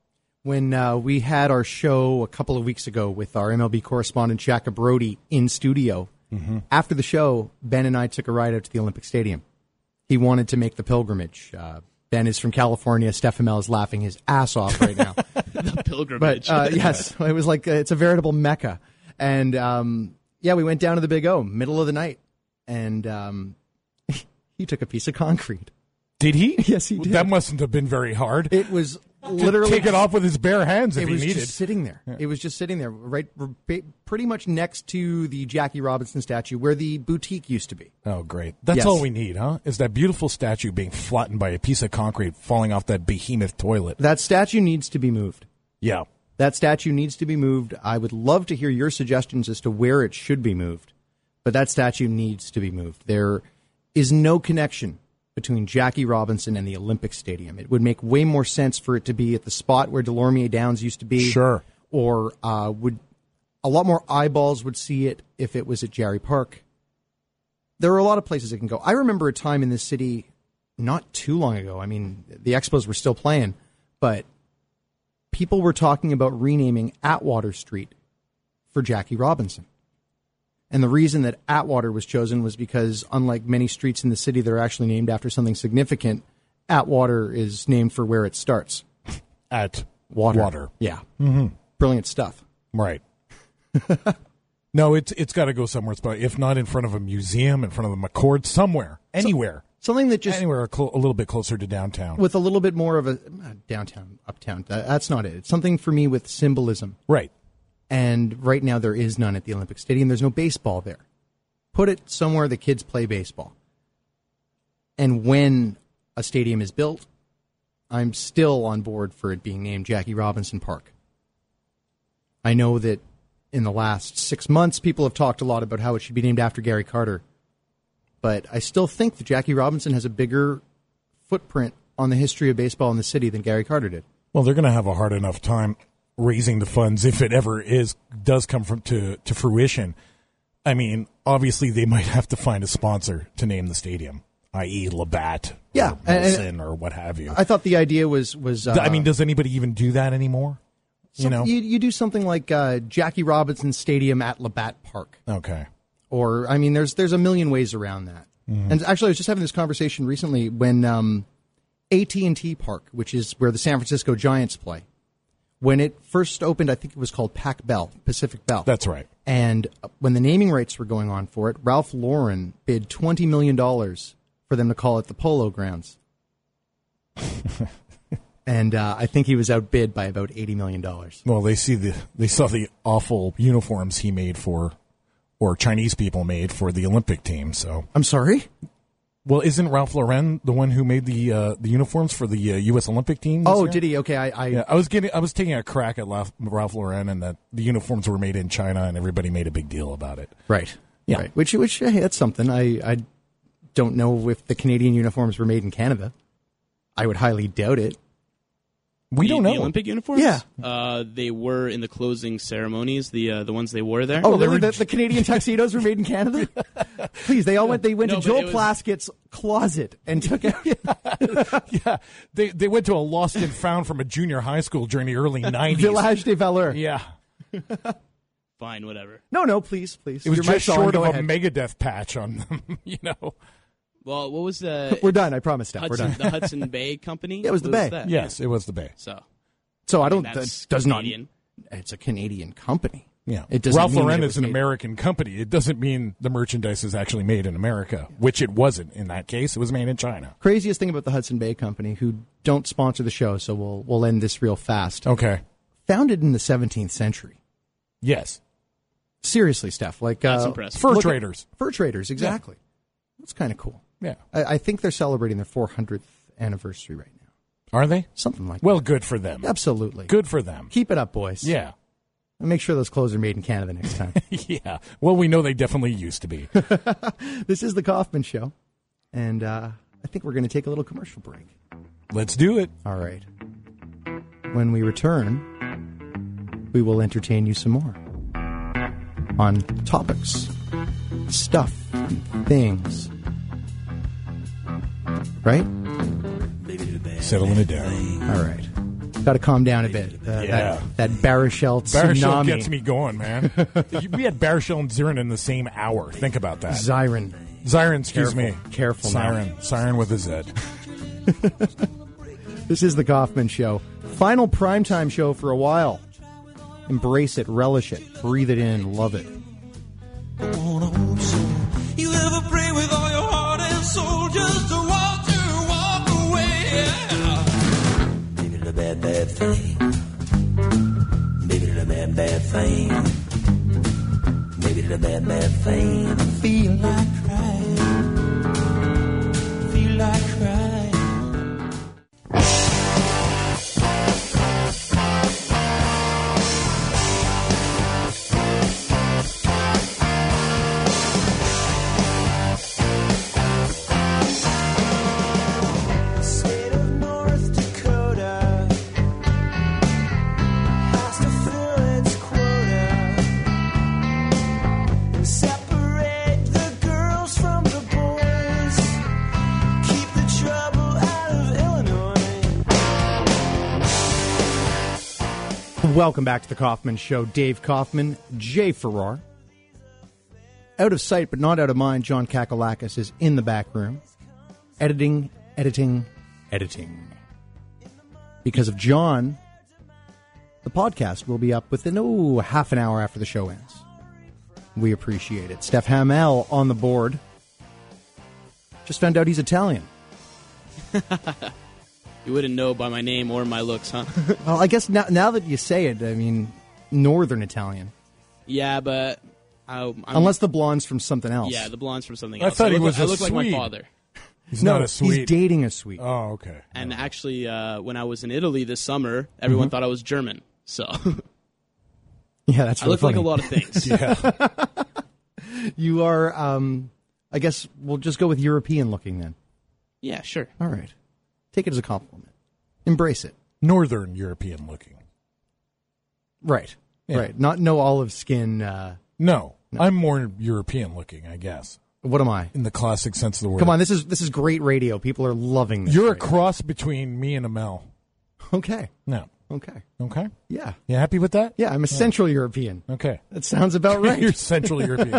when uh, we had our show a couple of weeks ago with our M L B correspondent, Shaka Brody, in studio. Mm-hmm. After the show, Ben and I took a ride out to the Olympic Stadium. He wanted to make the pilgrimage. Uh, Ben is from California. Steph Hamel is laughing his ass off right now. The pilgrimage. But uh, yes, it was like, uh, it's a veritable mecca. And um, yeah, we went down to the Big O, middle of the night. And um, he took a piece of concrete. Did he? Yes, he did. That mustn't have been very hard. It was literally take it off with his bare hands if it he was needed. just sitting there. Yeah. It was just sitting there, right, pretty much next to the Jackie Robinson statue, where the boutique used to be. Oh, great! That's Yes. all we need, huh? Is that beautiful statue being flattened by a piece of concrete falling off that behemoth toilet? That statue needs to be moved. Yeah. That statue needs to be moved. I would love to hear your suggestions as to where it should be moved, but that statue needs to be moved. There is no connection between Jackie Robinson and the Olympic Stadium. It would make way more sense for it to be at the spot where Delormier Downs used to be. Sure. Or uh, would a lot more eyeballs would see it if it was at Jarry Park. There are a lot of places it can go. I remember a time in this city not too long ago. I mean, the Expos were still playing, but people were talking about renaming Atwater Street for Jackie Robinson. And the reason that Atwater was chosen was because, unlike many streets in the city that are actually named after something significant, Atwater is named for where it starts. At Water. Water. Yeah. Mm-hmm. Brilliant stuff. Right. No, it's it's got to go somewhere. It's about, if not in front of a museum, in front of the McCord, somewhere, anywhere. So, something that just... Anywhere cl- a little bit closer to downtown. With a little bit more of a... Uh, downtown, uptown. That, that's not it. It's something for me with symbolism. Right. And right now there is none at the Olympic Stadium. There's no baseball there. Put it somewhere the kids play baseball. And when a stadium is built, I'm still on board for it being named Jackie Robinson Park. I know that in the last six months, people have talked a lot about how it should be named after Gary Carter. But I still think that Jackie Robinson has a bigger footprint on the history of baseball in the city than Gary Carter did. Well, they're going to have a hard enough time raising the funds if it ever is does come from to, to fruition. I mean, obviously they might have to find a sponsor to name the stadium, that is. Labatt, yeah, or Wilson, or what have you. I thought the idea was was. Uh, I mean, does anybody even do that anymore? So you know, you, you do something like uh, Jackie Robinson Stadium at Labatt Park. Okay. Or I mean, there's there's a million ways around that. Mm-hmm. And actually, I was just having this conversation recently when um, A T and T Park, which is where the San Francisco Giants play. When it first opened, I think it was called Pac Bell, Pacific Bell. That's right. And when the naming rights were going on for it, Ralph Lauren bid twenty million dollars for them to call it the Polo Grounds. And uh, I think he was outbid by about eighty million dollars. Well, they see the they saw the awful uniforms he made for, or Chinese people made for the Olympic team. So I'm sorry? Well, isn't Ralph Lauren the one who made the uh, the uniforms for the uh, U S Olympic team? Oh, year? did he? Okay, I, I yeah, I was getting I was taking a crack at Ralph, Ralph Lauren, and that the uniforms were made in China, and everybody made a big deal about it. Right. Yeah. Right. Which which hey, that's something. I I don't know if the Canadian uniforms were made in Canada. I would highly doubt it. We the, don't know. The Olympic uniforms? Yeah. Uh, they were in the closing ceremonies, the uh, the ones they wore there. Oh, Well, they really? were- The, the Canadian tuxedos were made in Canada? Please, they all went. They went No, to but Joel it was- Plaskett's closet and took out. Yeah, they they went to a lost and found from a junior high school during the early nineties. Village de Valeur. Yeah, Fine, whatever. No, no, please, please. it was Your just mic's on, short go of ahead. a Megadeth patch on them. You know. Well, what was the We're done. I promise, Steph. We're Hudson, done. the Hudson Bay Company? Yeah, it was the What Bay. that? Yes, it was the Bay. So So I don't. that's That does Canadian. not. It's a Canadian company. Yeah, It doesn't Ralph mean Lauren that it is was an made- American company. It doesn't mean the merchandise is actually made in America, which it wasn't in that case. It was made in China. Craziest thing about the Hudson Bay Company, who don't sponsor the show, so we'll we'll end this real fast. Okay. Founded in the seventeenth century. Yes. Seriously, Steph. Like That's uh, impressive. Fur look at- traders. Fur traders, exactly. That's kind of cool. Yeah. I, I think they're celebrating their four hundredth anniversary right now. Are they? Something like Well, that. good for them. Absolutely. Good for them. Keep it up, boys. Yeah. And make sure those clothes are made in Canada next time. Yeah. Well, we know they definitely used to be. This is the Kaufman Show, and uh, I think we're going to take a little commercial break. Let's do it. All right. When we return, we will entertain you some more on topics, stuff, things. Right? Settling it down. All right. Got to calm down a bit. Uh, Yeah. That, that Baruchel Baruchel tsunami. gets me going, man. We had Baruchel and Zirin in the same hour. Think about that. Zyron. Zyron, excuse Careful. me. Careful now. Siren. Siren with a Z. This is the Kaufman Show. Final primetime show for a while. Embrace it, relish it, breathe it in, love it. You ever pray with all your heart and soul just to walk to walk away? Maybe the bad, bad thing. Maybe the bad, bad thing. Maybe the bad, bad thing. I feel like crying. Feel like crying. Welcome back to the Kaufman Show. Dave Kaufman, Jay Farrar. Out of sight but not out of mind, John Kakalakis is in the back room. Editing, editing, editing. Because of John, the podcast will be up within, oh, half an hour after the show ends. We appreciate it. Steph Hamel on the board. Just found out he's Italian. You wouldn't know by my name or my looks, huh? Well, I guess now, now that you say it, I mean, Northern Italian. Yeah, but... I, I'm, Unless the blonde's from something else. Yeah, the blonde's from something I else. thought I he look, was I a look like my Swede. father. He's no, not a Swede. he's dating a Swede. Oh, okay. And actually, uh, when I was in Italy this summer, everyone Mhm. thought I was German. So Yeah, that's I really look like funny. a lot of things. Yeah. You are, um, I guess we'll just go with European looking then. Yeah, sure. All right. Take it as a compliment. Embrace it. Northern European looking. Right. Yeah. Right. Not no olive skin. Uh, No, I'm more European looking, I guess. what am I? In the classic sense of the word. Come on, this is this is great radio. People are loving this. You're a right cross between me and Amel. now. Okay. No. Okay. Okay. Yeah. You happy with that? Yeah, I'm a Central European. Okay. That sounds about right. You're Central European.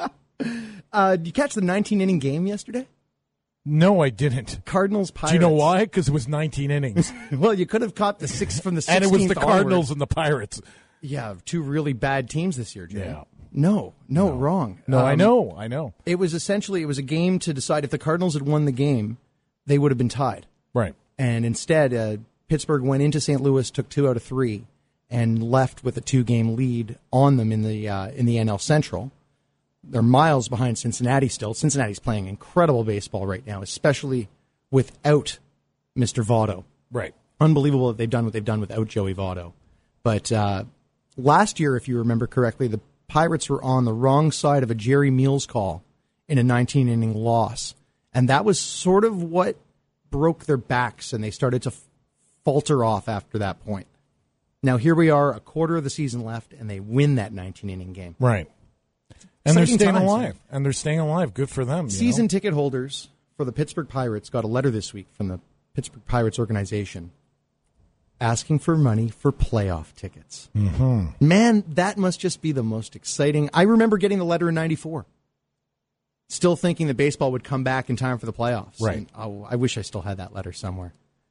uh, did you catch the nineteen inning game yesterday? No, I didn't. Cardinals Pirates. Do you know why? Because it was nineteen innings. Well, you could have caught the six from the And sixteenth it was the Cardinals onward. and the Pirates. Yeah, two really bad teams this year, Jay. Yeah. No, no, wrong. No, I Um, know. I know. It was essentially, it was a game to decide if the Cardinals had won the game, they would have been tied. Right. And instead, uh, Pittsburgh went into Saint Louis, took two out of three, and left with a two-game lead on them in the uh, in the N L Central. They're miles behind Cincinnati still. Cincinnati's playing incredible baseball right now, especially without Mister Votto. Right. Unbelievable that they've done what they've done without Joey Votto. But uh, last year, if you remember correctly, the Pirates were on the wrong side of a Jerry Meals call in a nineteen-inning loss. And that was sort of what broke their backs, and they started to f- falter off after that point. Now, here we are, a quarter of the season left, and they win that nineteen-inning game. Right. And they're Exciting staying times, alive. man. And they're staying alive. Good for them. you Season know? ticket holders for the Pittsburgh Pirates got a letter this week from the Pittsburgh Pirates organization asking for money for playoff tickets. Mm-hmm. Man, that must just be the most exciting. I remember getting the letter in ninety-four. Still thinking that baseball would come back in time for the playoffs. Right. And, oh, I wish I still had that letter somewhere.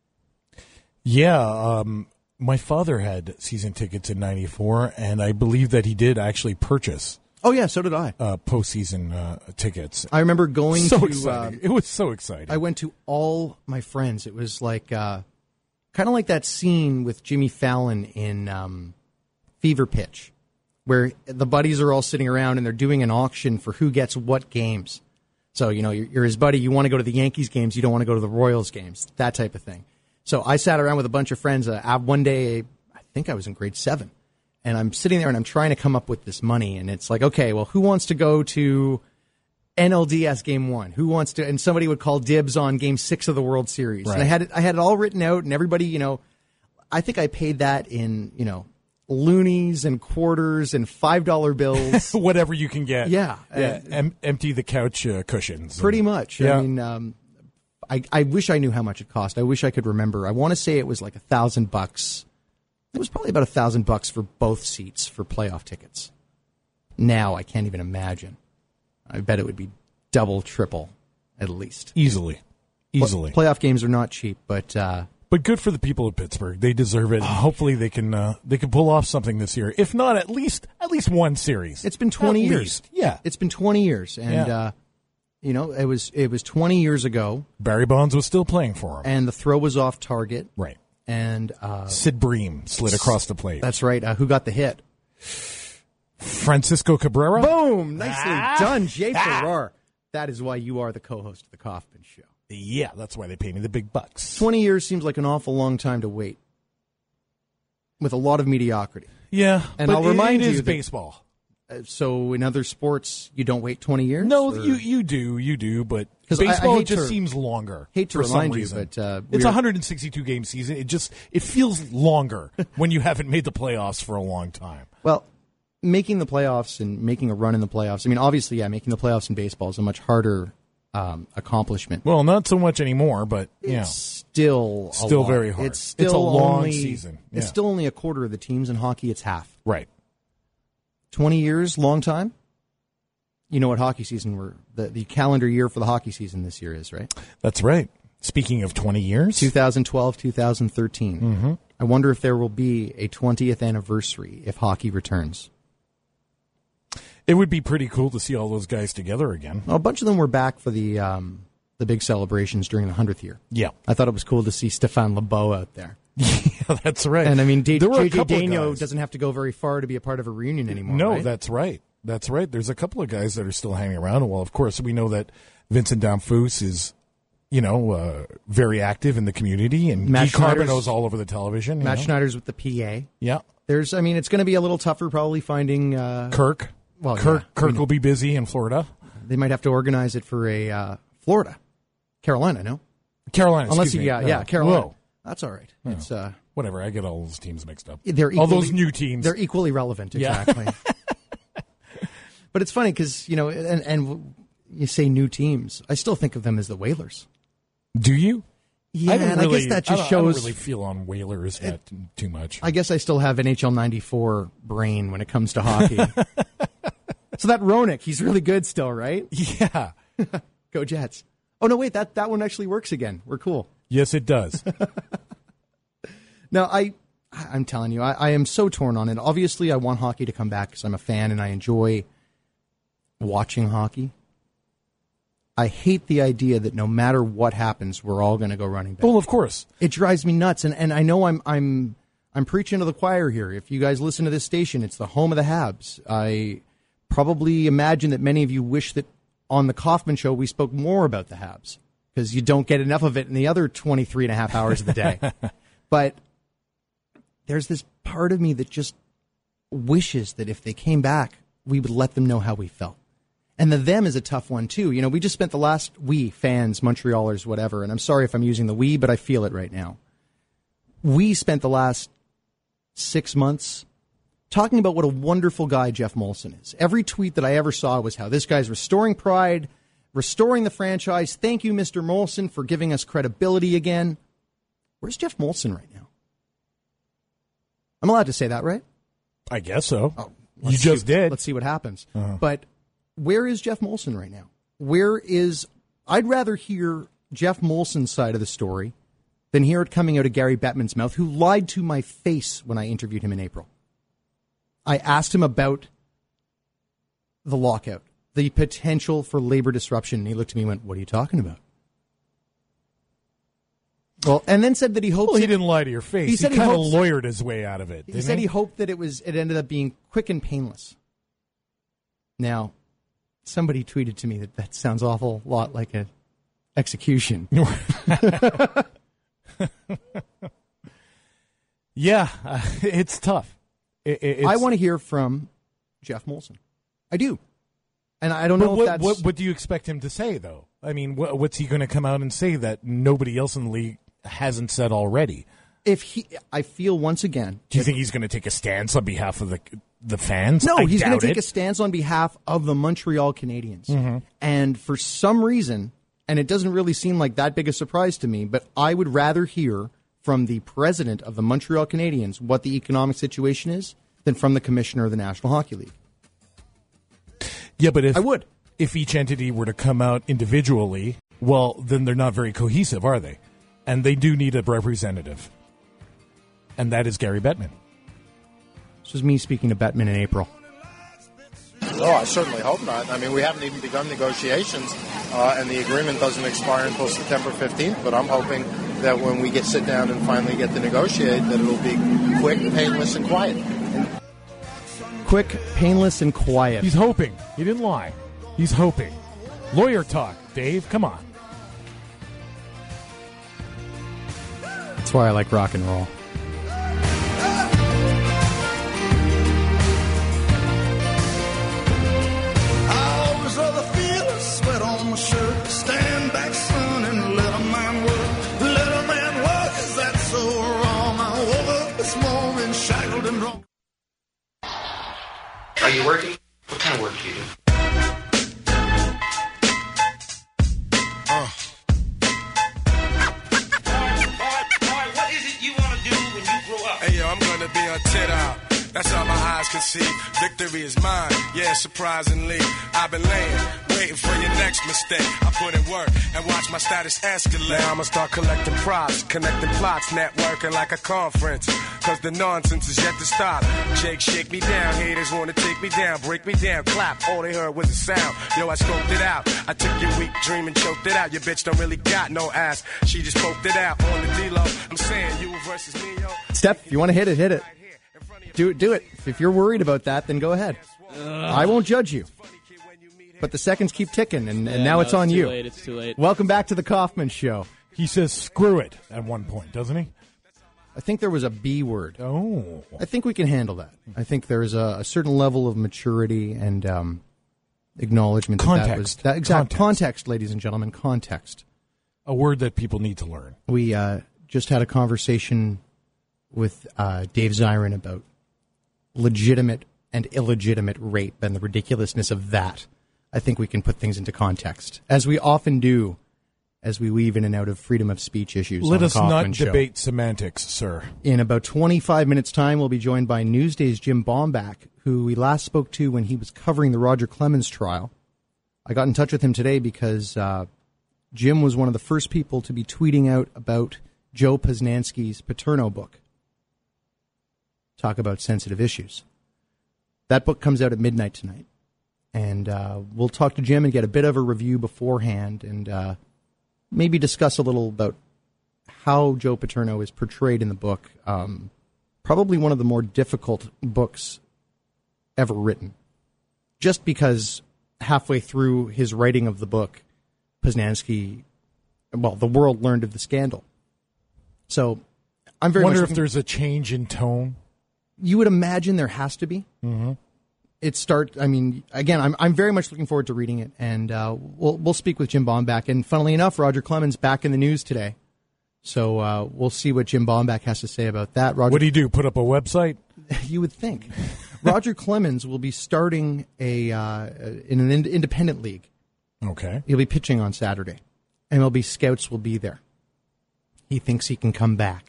Yeah. Um, my father had season tickets in ninety-four, and I believe that he did actually purchase Oh, yeah, so did I. uh, postseason uh, tickets. I remember going so to... exciting. Uh, it was so exciting. I went to all my friends. It was like... Uh, kind of like that scene with Jimmy Fallon in um, Fever Pitch, where the buddies are all sitting around and they're doing an auction for who gets what games. So, you know, you're, you're his buddy. You want to go to the Yankees games. You don't want to go to the Royals games, that type of thing. So I sat around with a bunch of friends. Uh, one day, I think I was in grade seven, and I'm sitting there and I'm trying to come up with this money. And it's like, okay, well, who wants to go to N L D S game one? Who wants to? And somebody would call dibs on game six of the World Series. Right. And I had it, I had it all written out, and everybody, you know, I think I paid that in, you know, loonies and quarters and five dollar bills. Whatever you can get. Yeah. Yeah. Uh, em- empty the couch uh, cushions. Pretty And- much. Yeah. I mean, um, I, I wish I knew how much it cost. I wish I could remember. I want to say it was like a thousand bucks. It was probably about a thousand bucks for both seats for playoff tickets. Now I can't even imagine. I bet it would be double, triple, at least. Easily. Easily. Play- playoff games are not cheap, but uh, but good for the people of Pittsburgh. They deserve it. And hopefully they can uh, they can pull off something this year. If not, at least at least one series. It's been twenty At years. least. Yeah. It's been twenty years, and Yeah. uh, you know it was it was twenty years ago, Barry Bonds was still playing for him. and the throw was off target. Right. And uh, Sid Bream slid across the plate. that's right. Uh, who got the hit? Francisco Cabrera. Boom! Nicely Ah. done, Jay Farrar. That is why you are the co-host of the Kaufman Show. Yeah, that's why they pay me the big bucks. Twenty years seems like an awful long time to wait, with a lot of mediocrity. Yeah, And but I'll remind it you is that- baseball. Uh, so in other sports, you don't wait twenty years? No, or- you you do you do, but 'Cause I- I baseball hate just to- seems longer. hate to for some remind you, reason. but, uh, it's we're- a one hundred sixty-two game season. It just it feels longer when you haven't made the playoffs for a long time. Well, making the playoffs and making a run in the playoffs. I mean, obviously, yeah, making the playoffs in baseball is a much harder um, accomplishment. Well, not so much anymore, but you know. It's still a Still lot. very hard. It's still It's a long only, season. It's Yeah. still only a quarter of the teams in hockey. It's half. Right. Twenty years, long time. You know what hockey season we're the, the calendar year for the hockey season this year is, right? That's right. Speaking of twenty years, twenty twelve, twenty thirteen. Mm-hmm. I wonder if there will be a twentieth anniversary if hockey returns. it would be pretty cool to see all those guys together again. Well, a bunch of them were back for the um, the big celebrations during the hundredth year. Yeah. I thought it was cool to see Stéphane Lebeau out there. Yeah, that's right. And I mean, D- There were a J J couple of Daigneault guys. doesn't have to go very far to be a part of a reunion anymore. No, right? that's right. That's right. There's a couple of guys that are still hanging around. Well, of course, we know that Vincent D'Amfous is, you know, uh, very active in the community, and Matt Guy Schneider's- Carbonneau's all over the television. you Matt know. Schneider's with the P A. Yeah. There's, I mean, it's going to be a little tougher probably finding uh, Kirk. Well, Kirk. yeah, Kirk I mean- will be busy in Florida. They might have to organize it for a uh, Florida, Carolina. No, Carolina. unless excuse you, me. yeah, yeah, No. Carolina. Whoa. That's all right. It's uh, Whatever. I get all those teams mixed up. they're all equally, those new teams. They're equally relevant, Yeah. exactly. But it's funny because you know, and, and you say new teams. I still think of them as the Whalers. Do you? Yeah, I don't and really, I guess that I just don't- I don't shows. really feel on Whalers that too much. I guess I still have N H L ninety-four brain when it comes to hockey. So that Roenick, he's really good still, right? Yeah. Go Jets. Oh, no, wait, that, that one actually works again. We're cool. Yes, it does. Now, I, I'm telling you, I, I am so torn on it. Obviously, I want hockey to come back because I'm a fan and I enjoy watching hockey. I hate the idea that no matter what happens, we're all going to go running back. Well, of course. It drives me nuts, and, and I know I'm I'm I'm preaching to the choir here. If you guys listen to this station, it's the home of the Habs. I probably imagine that many of you wish that on the Kaufman Show we spoke more about the Habs because you don't get enough of it in the other twenty-three and a half hours of the day. But there's this part of me that just wishes that if they came back, we would let them know how we felt. And the them is a tough one, too. You know, we just spent the last, we, fans, Montrealers, whatever, and I'm sorry if I'm using the we, but I feel it right now. We spent the last six months talking about what a wonderful guy Jeff Molson is. Every tweet that I ever saw was how this guy's restoring pride, restoring the franchise. Thank you, Mister Molson, for giving us credibility again. Where's Jeff Molson right now? I'm allowed to say that, right? I guess so. Oh, you let's just see, did. Let's see what happens. Uh-huh. But where is Jeff Molson right now? Where is... I'd rather hear Jeff Molson's side of the story than hear it coming out of Gary Bettman's mouth, who lied to my face when I interviewed him in April. I asked him about the lockout, the potential for labor disruption, and he looked at me and went, what are you talking about? Well, and then said that he hopes... Well, he it- didn't lie to your face. He He, said he kind of hopes- lawyered his way out of it. He didn't said he? he hoped that it was it ended up being quick and painless. Now, somebody tweeted to me that that sounds awful lot like an execution. Yeah, uh, it's tough. It, it, it's, I want to hear from Jeff Molson. I do. And I don't But know what, if that's... what, what do you expect him to say, though? I mean, what, what's he going to come out and say that nobody else in the league hasn't said already? If he, I feel once again... Do you think he's going to take a stance on behalf of the the fans? No, I he's going doubt to take it. a stance on behalf of the Montreal Canadiens. Mhm. And for some reason, And it doesn't really seem like that big a surprise to me, but I would rather hear from the president of the Montreal Canadiens what the economic situation is than from the commissioner of the National Hockey League. Yeah, but if I would. If each entity were to come out individually, well, then they're not very cohesive, are they? And they do need a representative. And that is Gary Bettman. This was me speaking to Bettman in April. Oh, I certainly hope not. I mean, we haven't even begun negotiations, uh, and the agreement doesn't expire until September fifteenth, but I'm hoping that when we get sit down and finally get to negotiate, that it'll be quick, painless, and quiet. And quick, painless, and quiet. He's hoping. He didn't lie. He's hoping. Lawyer talk, Dave. Come on. That's why I like rock and roll. Shirt. Stand back, son, and let a man work. Let a man work. Is that so wrong? I woke up this morning shackled and drunk. Are you working? What kind of work do you do? Uh. What is it you want to do when you grow up? Hey, yo, I'm going to be on Tit Out. That's all my eyes can see. Victory is mine. Yeah, surprisingly. I've been laying, waiting for your next mistake. I put in work and watch my status escalate. Now I'ma start collecting props, connecting plots, networking like a conference. Cause the nonsense is yet to stop. Jake, shake me down. Haters wanna take me down, break me down, clap. All they heard was a sound. Yo, I scoped it out. I took your weak dream and choked it out. Your bitch don't really got no ass. She just poked it out on the D-Lo. I'm saying you versus me, yo. Steph, if you want to hit it, hit it. Do it, do it. If you're worried about that, then go ahead. Uh, I won't judge you. But the seconds keep ticking, and, and yeah, now no, it's on it's too you. Late, it's too late. Welcome back to the Kaufman Show. He says screw it at one point, doesn't he? I think there was a B word. Oh. I think we can handle that. I think there's a, a certain level of maturity and um, acknowledgement. Context. That, that was that exact context. context, ladies and gentlemen, context. A word that people need to learn. We uh, just had a conversation with uh, Dave Zirin about legitimate and illegitimate rape and the ridiculousness of that. I think we can put things into context, as we often do, as we weave in and out of freedom of speech issues. Let on us the Kaufman not Show. debate semantics, sir. In about twenty-five minutes' time, we'll be joined by Newsday's Jim Bomback, who we last spoke to when he was covering the Roger Clemens trial. I got in touch with him today because uh, Jim was one of the first people to be tweeting out about Joe Posnanski's Paterno book. Talk about sensitive issues. That book comes out at midnight tonight. And uh, we'll talk to Jim and get a bit of a review beforehand and uh, maybe discuss a little about how Joe Paterno is portrayed in the book. Um, probably one of the more difficult books ever written. Just because halfway through his writing of the book, Posnanski, well, the world learned of the scandal. So I'm very wonder much if there's a change in tone. You would imagine there has to be. Mm-hmm. It start. I mean, again, I'm I'm very much looking forward to reading it, and uh, we'll we'll speak with Jim Bomback. And funnily enough, Roger Clemens back in the news today, so uh, we'll see what Jim Bomback has to say about that. Roger, what do you do? Put up a website? You would think. Roger Clemens will be starting a uh, in an ind- independent league. Okay, he'll be pitching on Saturday. M L B scouts will be there. He thinks he can come back.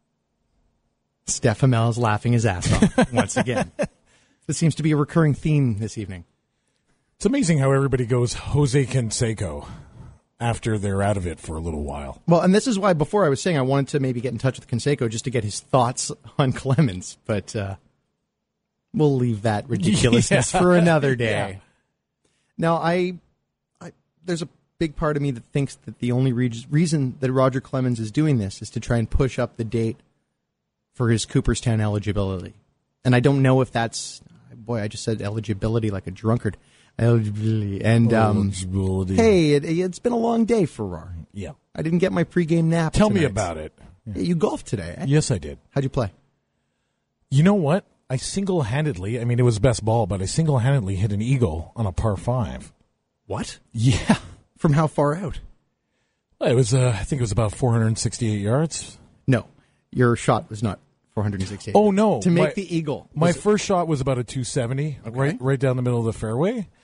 Steph Amell is laughing his ass off once again. This seems to be a recurring theme this evening. It's amazing how everybody goes Jose Canseco after they're out of it for a little while. Well, and this is why before I was saying I wanted to maybe get in touch with Canseco just to get his thoughts on Clemens, but uh, we'll leave that ridiculousness yeah. for another day. Yeah. Now, I, I there's a big part of me that thinks that the only re- reason that Roger Clemens is doing this is to try and push up the date for his Cooperstown eligibility. And I don't know if that's, boy, I just said eligibility like a drunkard. Eligibility. And, um, eligibility. Hey, it, it's been a long day for Roar. Yeah. I didn't get my pregame nap Tell tonight. me about it. Yeah. You golfed today, eh? Yes, I did. How'd you play? You know what? I single-handedly, I mean, it was best ball, but I single-handedly hit an eagle on a par five. What? Yeah. From how far out? Well, it was, uh, I think it was about four hundred sixty-eight yards. No, your shot was not four hundred sixty-eight. Oh, no. To make my, the eagle. My was first shot was about a two seventy, okay. right right down the middle of the fairway.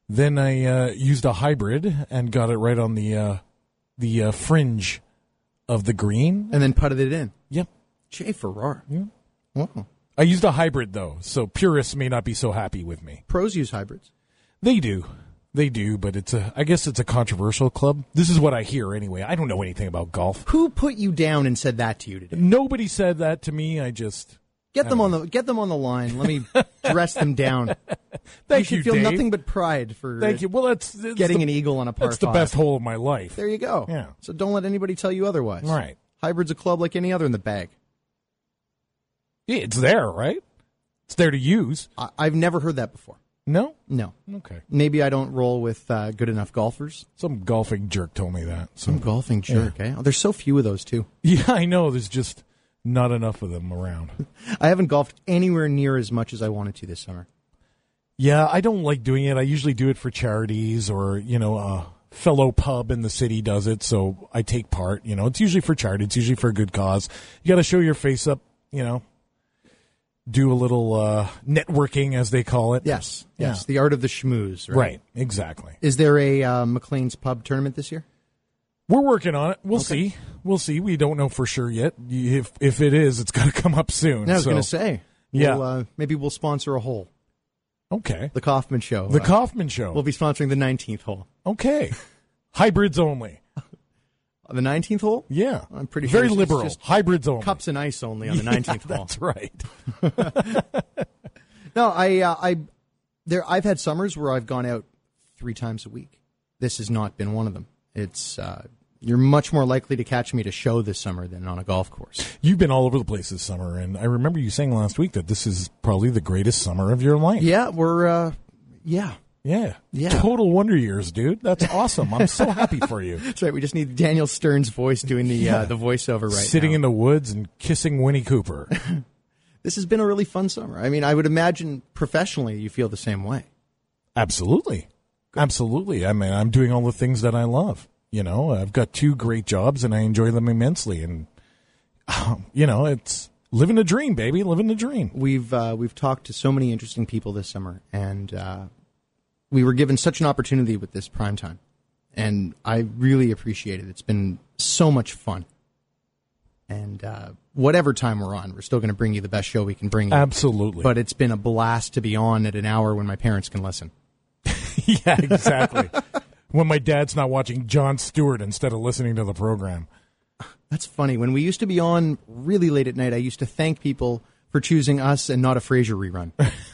Then I uh, used a hybrid and got it right on the uh, the uh, fringe of the green. And then putted it in. Yep. Jay Farrar. Yeah. Wow. I used a hybrid, though, so purists may not be so happy with me. Pros use hybrids. They do. They do, but it's a. I guess it's a controversial club. This is what I hear anyway. I don't know anything about golf. Who put you down and said that to you today? Nobody said that to me. I just... Get them on the get them on the line. Let me dress them down. Thank you. you, Should feel Dave. nothing but pride for Thank you. Well, that's, that's getting the, an eagle on a par That's the five. best hole of my life. There you go. Yeah. So don't let anybody tell you otherwise. Right. Hybrid's a club like any other in the bag. Yeah, it's there, right? It's there to use. I, I've never heard that before. No? No. Okay. Maybe I don't roll with uh, good enough golfers. Some golfing jerk told me that. So. Some golfing jerk, eh? Oh, there's so few of those, too. Yeah, I know. There's just not enough of them around. I haven't golfed anywhere near as much as I wanted to this summer. Yeah, I don't like doing it. I usually do it for charities or, you know, a fellow pub in the city does it, so I take part. You know, it's usually for charity. It's usually for a good cause. You got to show your face up, you know, do a little uh, networking, as they call it. Yes, Yeah. yes. The art of the schmooze, right? Right, exactly. Is there a uh, McLean's Pub tournament this year? We're working on it. We'll Okay. see. We'll see. We don't know for sure yet. If if it is, it's got to come up soon. No, I was so- going to say. Yeah. We'll, uh, maybe we'll sponsor a hole. Okay. The Kaufman Show. The Uh, Kaufman Show. We'll be sponsoring the nineteenth hole. Okay. Hybrids only. The nineteenth hole? Yeah. I'm pretty sure Very it's liberal. just Hybrids only. Cups and ice only on the Yeah, nineteenth hole. That's right. No, I, uh, I, there. I've had summers where I've gone out three times a week. This has not been one of them. It's uh, you're much more likely to catch me at a show this summer than on a golf course. You've been all over the place this summer, and I remember you saying last week that this is probably the greatest summer of your life. Yeah, we're. Uh, yeah, Yeah. Yeah. Total Wonder Years, dude. That's awesome. I'm so happy for you. that's right. We just need Daniel Stern's voice doing the uh, the voiceover right Sitting now. in the woods and kissing Winnie Cooper. This has been a really fun summer. I mean, I would imagine professionally you feel the same way. Absolutely. Absolutely. I mean, I'm doing all the things that I love. You know, I've got two great jobs and I enjoy them immensely. And, um, you know, it's living the dream, baby. Living the dream. We've uh, we've talked to so many interesting people this summer, and uh, we were given such an opportunity with this prime time, and I really appreciate it. It's been so much fun. And uh, whatever time we're on, we're still going to bring you the best show we can bring you. Absolutely. But it's been a blast to be on at an hour when my parents can listen. Yeah, exactly. When my dad's not watching Jon Stewart instead of listening to the program. That's funny. When we used to be on really late at night, I used to thank people for choosing us and not a Frasier rerun.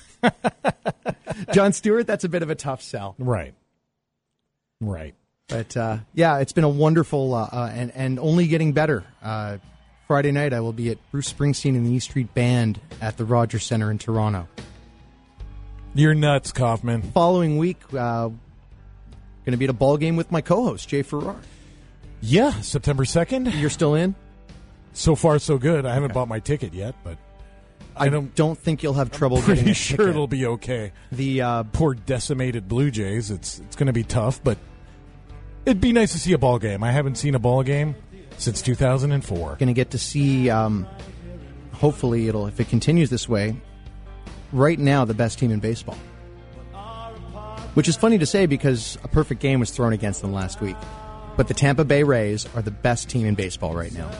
Jon Stewart, that's a bit of a tough sell. Right. Right. But, uh, yeah, it's been a wonderful uh, uh, and, and only getting better. Uh, Friday night, I will be at Bruce Springsteen and the E Street Band at the Rogers Centre in Toronto. You're nuts, Kaufman. Following week, uh, going to be at a ball game with my co-host, Jay Farrar. Yeah, September second. You're still in? So far, so good. I haven't bought my ticket yet, but I don't, don't think you'll have trouble pretty getting a sure ticket. it'll be okay. The uh, Poor decimated Blue Jays. It's it's going to be tough, but it'd be nice to see a ball game. I haven't seen a ball game since two thousand four. Going to get to see, um, hopefully it'll, if it continues this way, right now the best team in baseball. Which is funny to say because a perfect game was thrown against them last week. But the Tampa Bay Rays are the best team in baseball right now.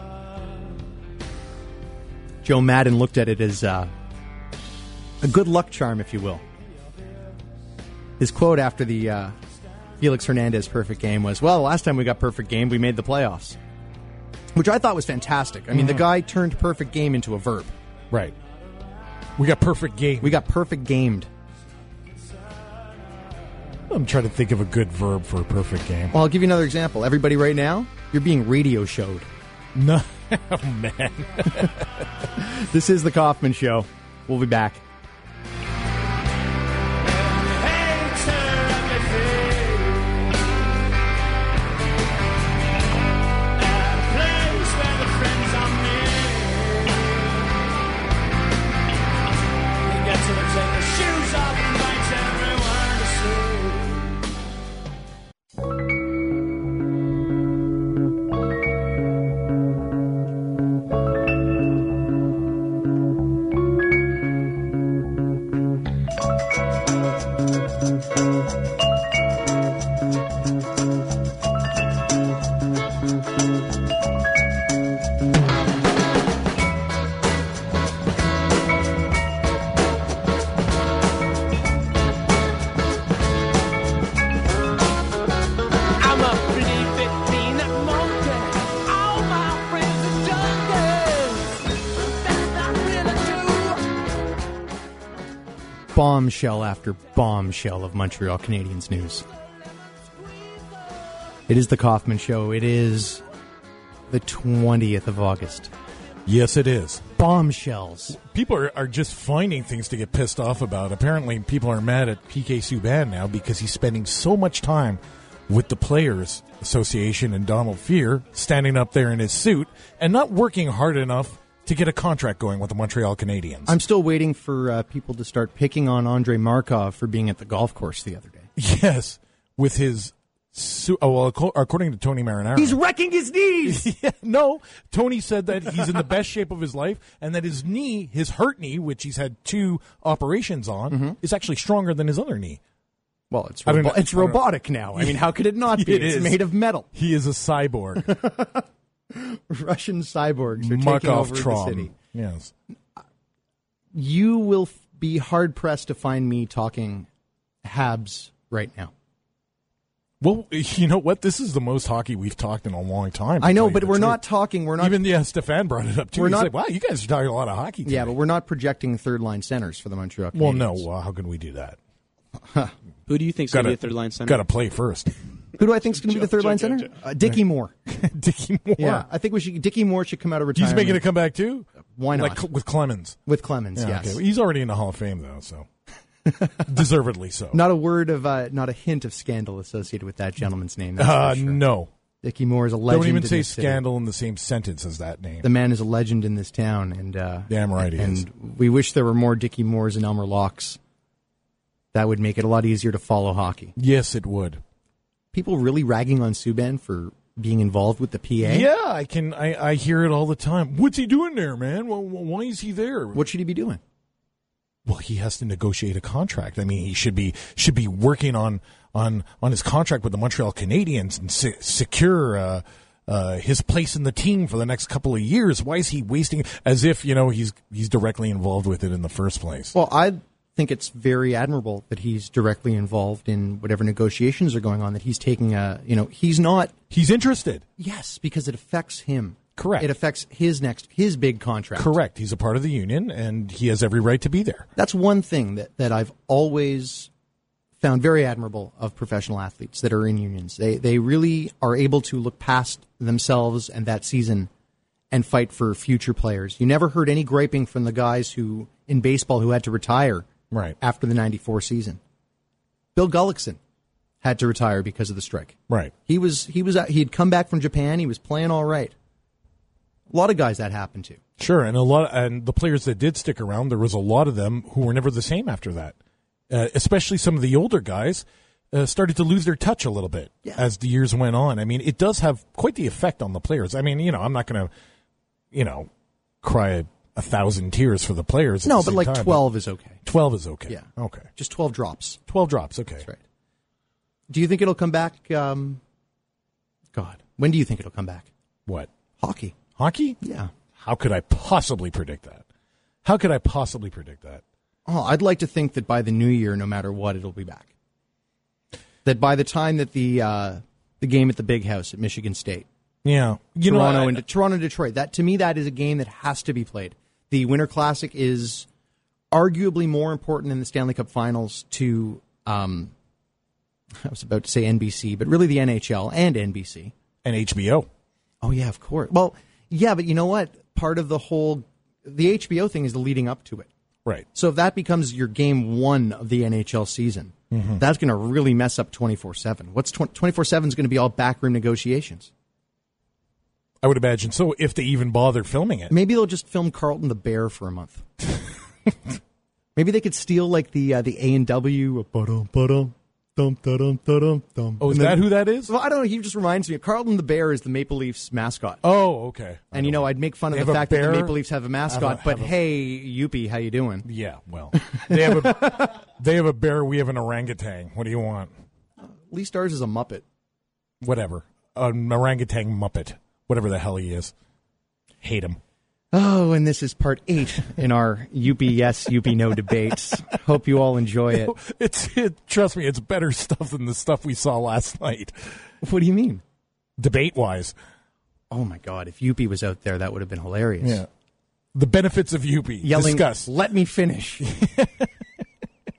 Joe Madden looked at it as uh, a good luck charm, if you will. His quote after the uh, Felix Hernandez perfect game was, well, the last time we got perfect game, we made the playoffs. Which I thought was fantastic. I mean, the guy turned perfect game into a verb. Right. We got perfect game. We got perfect gamed. I'm trying to think of a good verb for a perfect game. Well, I'll give you another example. Everybody right now, you're being radio showed. No, oh, man. This is the Kaufman Show. We'll be back. bombshell after bombshell of Montreal Canadiens news. It is the Kaufman Show. It is the twentieth of August. Yes, it is. Bombshells. People are, are just finding things to get pissed off about. Apparently, people are mad at P K Subban now because he's spending so much time with the Players Association and Donald Fear, standing up there in his suit and not working hard enough to get a contract going with the Montreal Canadiens. I'm still waiting for uh, people to start picking on Andrei Markov for being at the golf course the other day. Yes, with his... Su- oh, well, ac- according to Tony Marinaro... He's wrecking his knees! yeah, no, Tony said that he's in the best shape of his life and that his knee, his hurt knee, which he's had two operations on, mm-hmm. is actually stronger than his other knee. Well, it's robo- it's robotic now. I mean, how could it not be? It it's is. made of metal. He is a cyborg. Russian cyborgs are Markov taking over Trom. the city. Yes. You will f- be hard-pressed to find me talking Habs right now. Well, you know what? This is the most hockey we've talked in a long time. I know, but we're truth. not talking. We're not even. Yeah, Stefan brought it up too. We're He's not, like, "Wow, you guys are talking a lot of hockey." Today. Yeah, but we're not projecting third-line centers for the Montreal Canadiens. Well, no. Well, how can we do that? Huh. Who do you think's going to be the third-line center? Got to play first. Who do I think is going to be the third-line center? Uh, Dickie Moore. Dickie Moore. Yeah, I think we should. Dickie Moore should come out of retirement. He's making a comeback too. Why not? Like with Clemens. With Clemens, yeah, yes. Okay. He's already in the Hall of Fame though, so deservedly so. Not a word of, uh, not a hint of scandal associated with that gentleman's name. That's uh, for sure. No. Dickie Moore is a legend. Don't even in say this scandal city. in the same sentence as that name. The man is a legend in this town, and uh, damn right he and is. We wish there were more Dickie Moores and Elmer Locks. That would make it a lot easier to follow hockey. Yes, it would. People really ragging on Subban for being involved with the P A? Yeah, I can. I, I hear it all the time. What's he doing there, man? Well, why is he there? What should he be doing? Well, he has to negotiate a contract. I mean, he should be should be working on on, on his contract with the Montreal Canadiens and se- secure uh, uh, his place in the team for the next couple of years. Why is he wasting? As if you know he's he's directly involved with it in the first place. Well, I think it's very admirable that he's directly involved in whatever negotiations are going on. That he's taking a you know he's not he's interested. Yes, because it affects him. Correct. It affects his next, his big contract. Correct. He's a part of the union, and he has every right to be there. That's one thing that, that I've always found very admirable of professional athletes that are in unions. They they really are able to look past themselves and that season and fight for future players. You never heard any griping from the guys who in baseball who had to retire right after the ninety-four season. Bill Gullickson had to retire because of the strike. Right. He was he was he had come back from Japan. He was playing all right. A lot of guys that happened to. Sure, and a lot, and the players that did stick around, there was a lot of them who were never the same after that. Uh, especially some of the older guys uh, started to lose their touch a little bit yeah. as the years went on. I mean, it does have quite the effect on the players. I mean, you know, I'm not going to, you know, cry a, a thousand tears for the players. At no, the but like time, twelve but is okay. Twelve is okay. Yeah. Okay. Just twelve drops. Twelve drops. Okay. That's right. Do you think it'll come back? Um, God, when do you think it'll come back? What? Hockey. Hockey? Yeah. How could I possibly predict that? How could I possibly predict that? Oh, I'd like to think that by the new year, no matter what, it'll be back. That by the time that the uh, the game at the Big House at Michigan State, yeah, you Toronto know, I, and Toronto, Detroit, that to me that is a game that has to be played. The Winter Classic is arguably more important than the Stanley Cup Finals to. Um, I was about to say N B C, but really the N H L and N B C and H B O. Oh yeah, of course. Well, yeah, but you know what? Part of the whole, the H B O thing is the leading up to it. Right. So if that becomes your game one of the N H L season, mm-hmm. that's going to really mess up twenty-four seven. What's twenty-four seven is going to be all backroom negotiations. I would imagine so, if they even bother filming it. Maybe they'll just film Carlton the Bear for a month. Maybe they could steal like the uh, the A and W. Dum, dum, dum, dum. Oh, is and that then, who that is? Well, I don't know. He just reminds me. Carlton the Bear is the Maple Leafs mascot. Oh, okay. And, you know, I'd make fun of they the fact that bear? the Maple Leafs have a mascot, have a, but have a, hey, Youpie, how you doing? Yeah, well, they have a they have a bear, we have an orangutan. What do you want? At least ours is a Muppet. Whatever. An orangutan Muppet. Whatever the hell he is. Hate him. Oh, and this is part eight in our U P yes, U P no debates. Hope you all enjoy it. It's it, trust me, it's better stuff than the stuff we saw last night. What do you mean? Debate-wise. Oh, my God. If U P was out there, that would have been hilarious. Yeah. The benefits of U P. Yelling, Discuss. let me finish.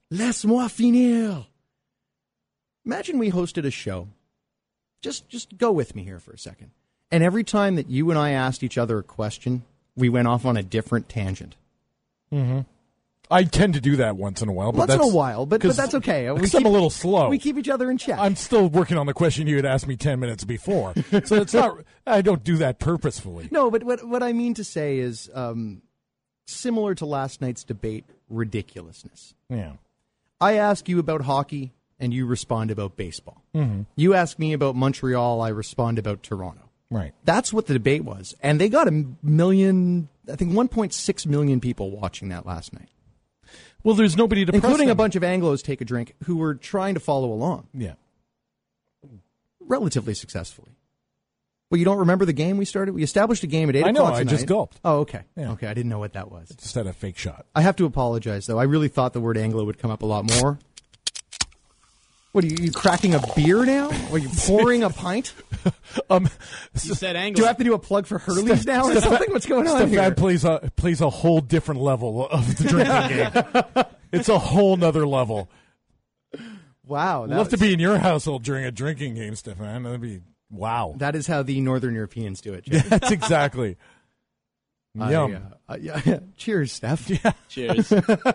Laisse-moi finir. Imagine we hosted a show. Just, just go with me here for a second. And every time that you and I asked each other a question, we went off on a different tangent. Mm-hmm. I tend to do that once in a while. But Once in that's, a while, but, but that's okay. We Because I'm a little slow. We keep each other in check. I'm still working on the question you had asked me ten minutes before. So it's not. I don't do that purposefully. No, but what what I mean to say is um, similar to last night's debate, ridiculousness. Yeah. I ask you about hockey, and you respond about baseball. Mm-hmm. You ask me about Montreal, I respond about Toronto. Right. That's what the debate was. And they got a million, I think one point six million people watching that last night. Well, there's nobody to press including a them. bunch of Anglos take a drink who were trying to follow along. Yeah. Relatively successfully. Well, you don't remember the game we started? We established a game at eight I know, o'clock I tonight. just gulped. Oh, okay. Yeah. Okay, I didn't know what that was. Just had a fake shot. I have to apologize, though. I really thought the word Anglo would come up a lot more. What, are you, you cracking a beer now? Are you pouring a pint? um, You said Anglo. Do I have to do a plug for Hurley's now or something? What's going on here? Stefan plays a, plays a whole different level of the drinking game. It's a whole nother level. Wow. I'd love to be in your household during a drinking game, Stefan. That'd be, wow. That is how the Northern Europeans do it, Jay. That's exactly. I, Yum. uh, uh, yeah. Cheers, Steph. Yeah. Cheers.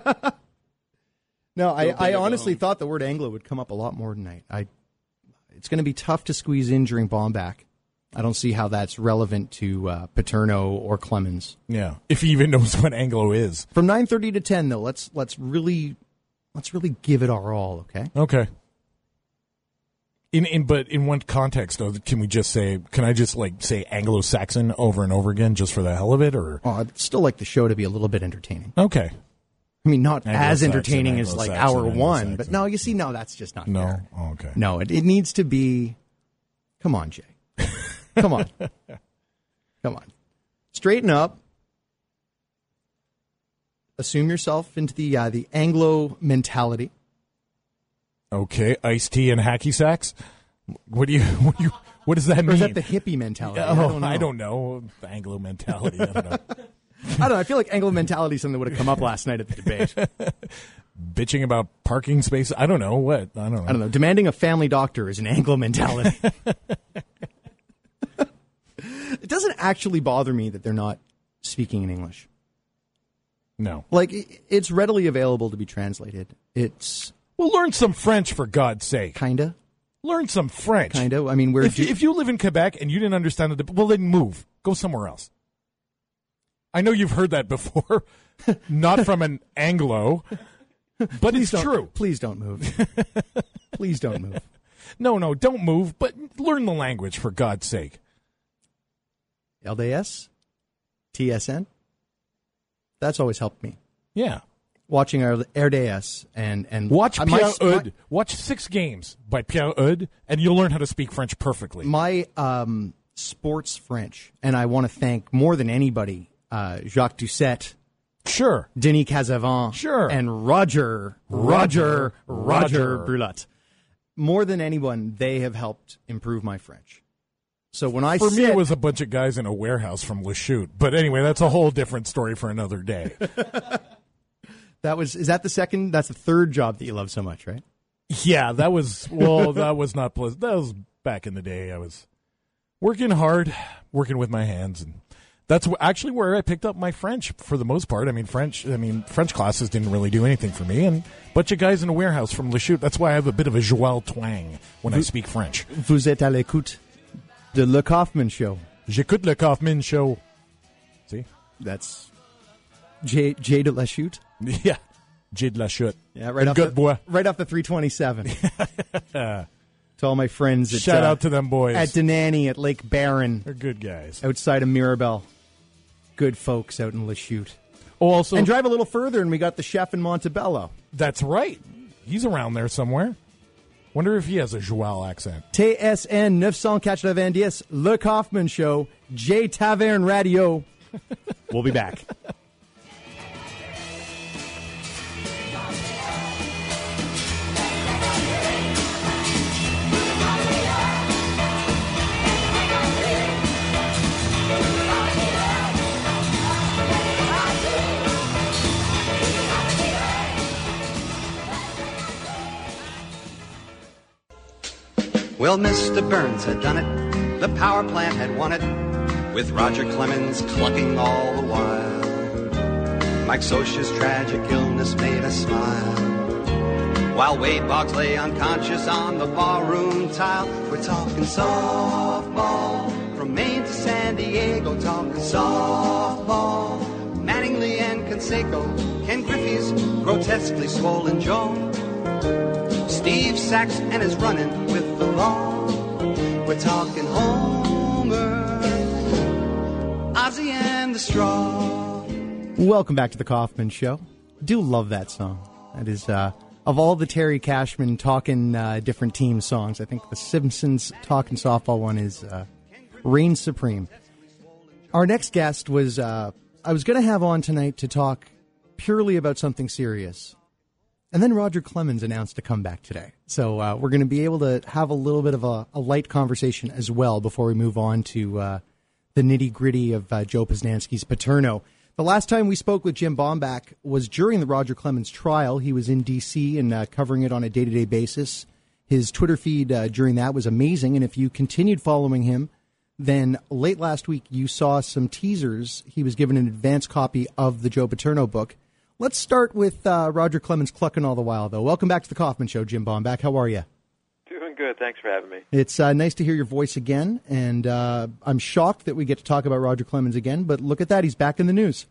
No, I, big I or go honestly home. thought the word Anglo would come up a lot more tonight. I, it's going to be tough to squeeze in during Bomback. I don't see how that's relevant to uh, Paterno or Clemens. Yeah, if he even knows what Anglo is. From nine thirty to ten, though, let's let's really let's really give it our all. Okay. Okay. In in but in one context though, can we just say? Can I just like say Anglo-Saxon over and over again just for the hell of it, or? Oh, I'd still like the show to be a little bit entertaining. Okay. I mean, not as Anglo-Saxon, entertaining as like Anglo-Saxon, hour one, Anglo-Saxon. but no, you see, no, that's just not No. fair. Oh, okay. No, it, it needs to be. Come on, Jay. Come on. Come on. Straighten up. Assume yourself into the uh, the Anglo mentality. Okay, iced tea and hacky sacks. What do you? What do you? What does that Or mean? is that the hippie mentality? Oh, I don't know. I don't know. The Anglo mentality. I don't know. I don't know. I feel like Anglo mentality is something that would have come up last night at the debate. Bitching about parking space. I don't know what. I don't know. I don't know. Demanding a family doctor is an Anglo mentality. It doesn't actually bother me that they're not speaking in English. No. Like, i- it's readily available to be translated. It's Well, learn some French for God's sake. kinda, Learn some French. kinda. I mean, we're If, do- if you live in Quebec and you didn't understand the, well, then move. Go somewhere else. I know you've heard that before, not from an Anglo, but it's don't- true. Please don't move. Please don't move. No, no, don't move, but learn the language for God's sake. L D S, T S N. That's always helped me. Yeah. Watching our R D S and and Watch uh, my- Pierre my- Eudes. Watch six games by Pierre Eudes, and you'll learn how to speak French perfectly. My um, sports French, and I want to thank more than anybody uh, Jacques Doucette, Sure. Denis Casavant, Sure. and Roger, Roger, Roger, Roger, Roger. Brulat. More than anyone, they have helped improve my French. So when I For sit, me, it was a bunch of guys in a warehouse from Lachute. But anyway, that's a whole different story for another day. that was is that the second? That's the third job that you love so much, right? Yeah, that was, well, that was not pleasant. That was back in the day. I was working hard, working with my hands. And that's wh- actually where I picked up my French for the most part. I mean, French, I mean, French classes didn't really do anything for me. And a bunch of guys in a warehouse from Lachute. That's why I have a bit of a Joël twang when I speak French. Vous êtes à l'écoute de Le Kaufman Show. J'écoute le Kaufman Show. See? That's Jay, Jay de la Chute. Yeah. Jay de la Chute. Yeah, right off, Good the, boy. right off the three twenty-seven. To all my friends at, Shout uh, out to them boys. at Denani, at Lake Barron, They're good guys. outside of Mirabel. Good folks out in Lachute. Oh, also, And drive a little further, and we got the chef in Montebello. that's right. He's around there somewhere. Wonder if he has a Joël accent. T S N nine ninety, Le Kaufman Show, J Tavern Radio. We'll be back. Well, Mister Burns had done it, the power plant had won it, with Roger Clemens clucking all the while. Mike Scioscia's tragic illness made us smile, while Wade Boggs lay unconscious on the barroom tile. We're talking softball, from Maine to San Diego, talking softball. Mattingly and Canseco, Ken Griffey's grotesquely swollen jaw, Steve Sachs and his running with the law. We're talking Homer, Ozzie and the Straw. Welcome back to the Kaufman Show. Do love that song. That is, uh, of all the Terry Cashman talking uh, different team songs, I think the Simpsons talking softball one is uh, reigns supreme. Our next guest was, uh, I was going to have on tonight to talk purely about something serious. And then Roger Clemens announced a comeback today. So uh, we're going to be able to have a little bit of a, a light conversation as well before we move on to uh, the nitty-gritty of uh, Joe Posnanski's Paterno. The last time we spoke with Jim Bomback was during the Roger Clemens trial. He was in D C and uh, covering it on a day-to-day basis. His Twitter feed uh, during that was amazing. And if you continued following him, then late last week you saw some teasers. He was given an advance copy of the Joe Paterno book. Let's start with uh, Roger Clemens clucking all the while, though. Welcome back to the Kaufman Show, Jim Bomback. How are you? Doing good. Thanks for having me. It's uh, nice to hear your voice again, and uh, I'm shocked that we get to talk about Roger Clemens again, but look at that. He's back in the news.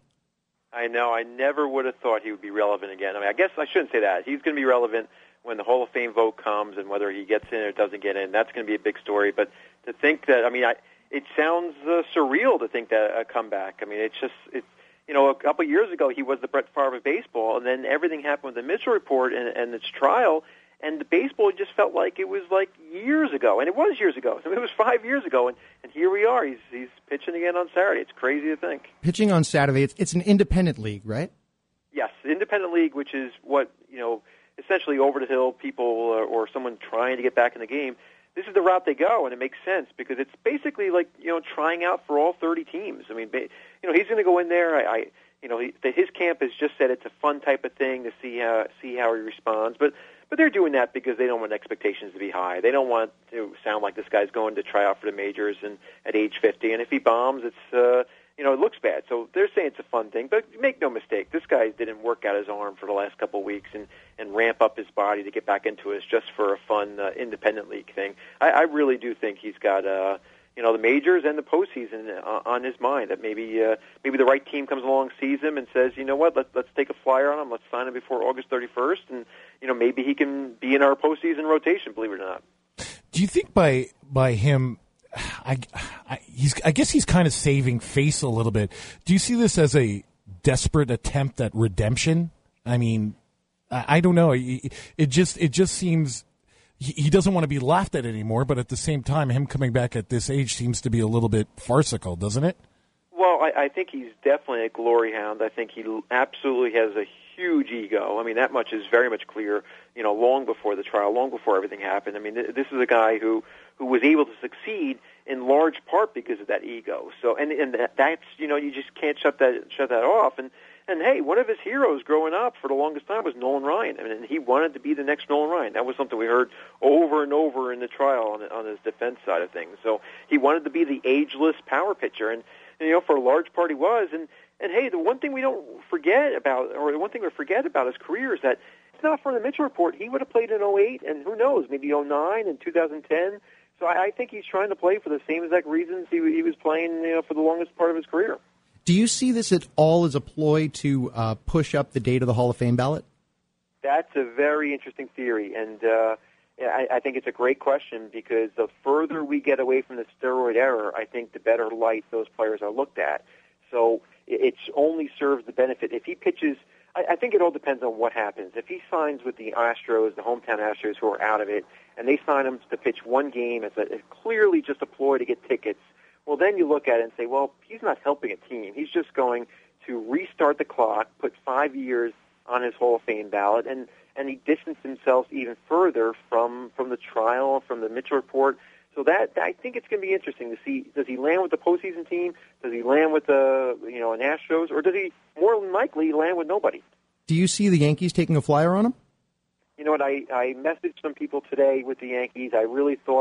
I know. I never would have thought he would be relevant again. I mean, I guess I shouldn't say that. He's going to be relevant when the Hall of Fame vote comes, and whether he gets in or doesn't get in, that's going to be a big story. But to think that, I mean, I, it sounds uh, surreal to think that a comeback. I mean, it's just, it's, you know, a couple of years ago he was the Brett Favre of baseball, and then everything happened with the Mitchell report and, and its trial, and the baseball just felt like it was like years ago, and it was years ago. I mean, it was five years ago, and, and here we are. He's he's pitching again on Saturday. It's crazy to think. Pitching on Saturday. It's, it's an independent league, right? Yes, independent league, which is what, you know, essentially over the hill people uh, or someone trying to get back in the game. This is the route they go, and it makes sense because it's basically like, you know, trying out for all thirty teams. I mean, you know, he's going to go in there. I, I you know, he, his camp has just said it's a fun type of thing to see how see how he responds. But but they're doing that because they don't want expectations to be high. They don't want to sound like this guy's going to try out for the majors and at age fifty. And if he bombs, it's uh, you know, it looks bad. So they're saying it's a fun thing. But make no mistake, this guy didn't work out his arm for the last couple of weeks and, and ramp up his body to get back into it just for a fun uh, independent league thing. I, I really do think he's got, uh, you know, the majors and the postseason uh, on his mind. That maybe uh, maybe the right team comes along, sees him, and says, you know what, let's let's take a flyer on him. Let's sign him before August thirty-first, and you know maybe he can be in our postseason rotation. Believe it or not. Do you think by by him? I, I, he's, I guess he's kind of saving face a little bit. Do you see this as a desperate attempt at redemption? I mean, I, I don't know. It, it just it just seems he, he doesn't want to be laughed at anymore. But at the same time, him coming back at this age seems to be a little bit farcical, doesn't it? Well, I, I think he's definitely a glory hound. I think he absolutely has a huge ego. I mean, that much is very much clear, you know, long before the trial, long before everything happened. I mean, th- this is a guy who, who was able to succeed in large part because of that ego. So, and and that, that's, you know, you just can't shut that shut that off. And and hey, one of his heroes growing up for the longest time was Nolan Ryan. I mean, and he wanted to be the next Nolan Ryan. That was something we heard over and over in the trial on on his defense side of things. So he wanted to be the ageless power pitcher, and, and you know, for a large part he was. And and hey, the one thing we don't forget about, or the one thing we forget about his career is that it's not for the Mitchell report. He would have played in oh eight, and who knows, maybe oh nine and two thousand ten. So I, I think he's trying to play for the same exact reasons he, he was playing, you know, for the longest part of his career. Do you see this at all as a ploy to uh, push up the date of the Hall of Fame ballot? That's a very interesting theory, and uh, I, I think it's a great question because the further we get away from the steroid era, I think the better light those players are looked at. So it's only serves the benefit. If he pitches, I, I think it all depends on what happens. If he signs with the Astros, the hometown Astros, who are out of it, and they sign him to pitch one game as a, as clearly just a ploy to get tickets, well, then you look at it and say, well, he's not helping a team. He's just going to restart the clock, put five years on his Hall of Fame ballot, and, and he distanced himself even further from, from the trial, from the Mitchell report. So that I think it's going to be interesting to see, does he land with the postseason team? Does he land with the, you know, an Astros? Or does he more than likely land with nobody? Do you see the Yankees taking a flyer on him? You know what, I, I messaged some people today with the Yankees. I really thought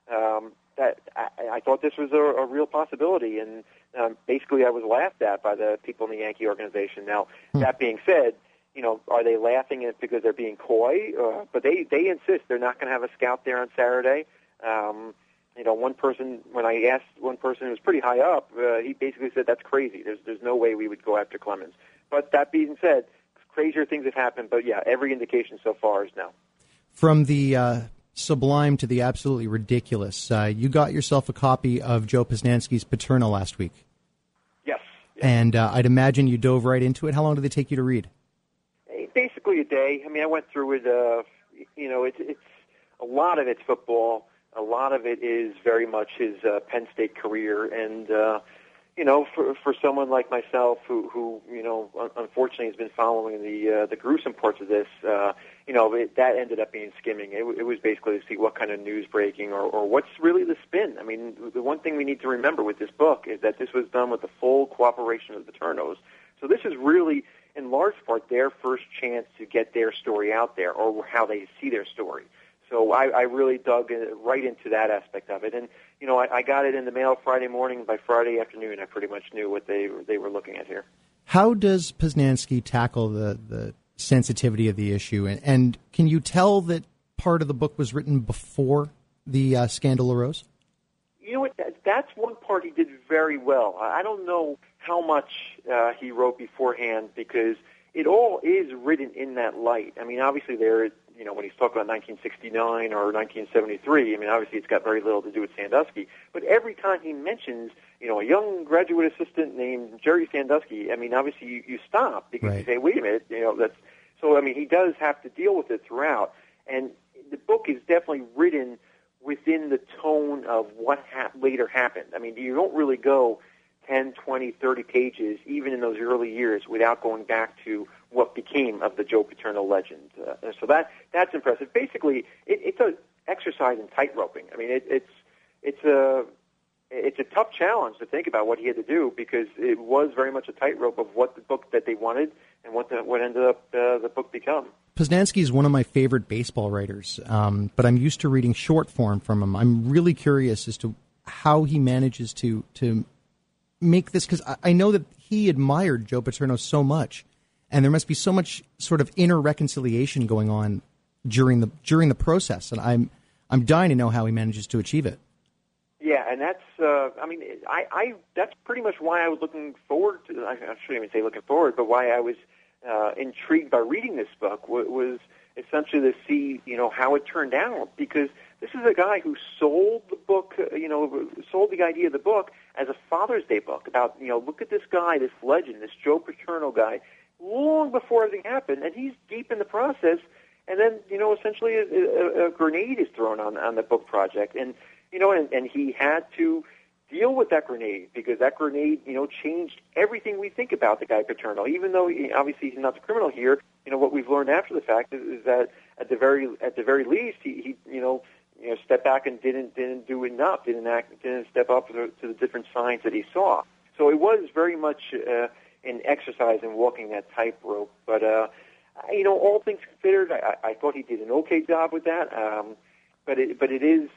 um, that I, I thought this was a, a real possibility, and um, basically I was laughed at by the people in the Yankee organization. Now, that being said, you know, are they laughing at it because they're being coy? Uh, but they, they insist they're not going to have a scout there on Saturday. Um, you know, one person, when I asked one person who was pretty high up, uh, he basically said, that's crazy. There's, there's no way we would go after Clemens. But that being said, crazier things have happened. But, yeah, every indication so far is no. From the uh, sublime to the absolutely ridiculous, uh, you got yourself a copy of Joe Posnanski's Paterno last week. Yes. yes. And uh, I'd imagine you dove right into it. How long did it take you to read? Basically a day. I mean, I went through it. Uh, you know, it's it's a lot of it's football. A lot of it is very much his uh, Penn State career, and uh, you know, for for someone like myself who who you know un- unfortunately has been following the uh, the gruesome parts of this, uh, you know, it, that ended up being skimming. It, it was basically to see what kind of news breaking or, or what's really the spin. I mean, the one thing we need to remember with this book is that this was done with the full cooperation of the Paternos. So this is really, in large part, their first chance to get their story out there, or how they see their story. So I, I really dug in, right into that aspect of it, and you know, I, I got it in the mail Friday morning. And by Friday afternoon, I pretty much knew what they they were looking at here. How does Posnanski tackle the, the sensitivity of the issue, and, and can you tell that part of the book was written before the uh, scandal arose? You know what? That, that's one part he did very well. I don't know how much uh, he wrote beforehand, because it all is written in that light. I mean, obviously there, you know, when he's talking about nineteen sixty-nine or nineteen seventy-three, I mean, obviously it's got very little to do with Sandusky. But every time he mentions, you know, a young graduate assistant named Jerry Sandusky, I mean, obviously you, you stop, because right. you say, wait a minute, you know, that's so. I mean, he does have to deal with it throughout, and the book is definitely written within the tone of what ha- later happened. I mean, you don't really go ten, twenty, thirty pages, even in those early years, without going back to what became of the Joe Paterno legend. Uh, so that that's impressive. Basically, it, it's an exercise in tight-roping. I mean, it, it's it's a it's a tough challenge to think about what he had to do, because it was very much a tightrope of what the book that they wanted and what the, what ended up uh, the book become. Posnanski is one of my favorite baseball writers, um, but I'm used to reading short form from him. I'm really curious as to how he manages to to make this, because I, I know that he admired Joe Paterno so much, and there must be so much sort of inner reconciliation going on during the during the process, and I'm I'm dying to know how he manages to achieve it. Yeah, and that's, uh, I mean, I, I that's pretty much why I was looking forward to, I shouldn't even say looking forward, but why I was uh, intrigued by reading this book was, was essentially to see, you know, how it turned out, because this is a guy who sold the book, uh, you know, sold the idea of the book as a Father's Day book about, you know, look at this guy, this legend, this Joe Paterno guy, long before everything happened, and he's deep in the process, and then, you know, essentially a, a, a grenade is thrown on, on the book project, and You know, and, and he had to deal with that grenade, because that grenade, you know, changed everything we think about the guy Paterno. Even though he, obviously he's not the criminal here, you know, what we've learned after the fact is, is that at the very at the very least, he, he you know, you know, stepped back and didn't didn't do enough, didn't act, didn't step up to the, to the different signs that he saw. So it was very much uh, an exercise in walking that tightrope. But uh, you know, all things considered, I, I thought he did an okay job with that. Um, but it but it is.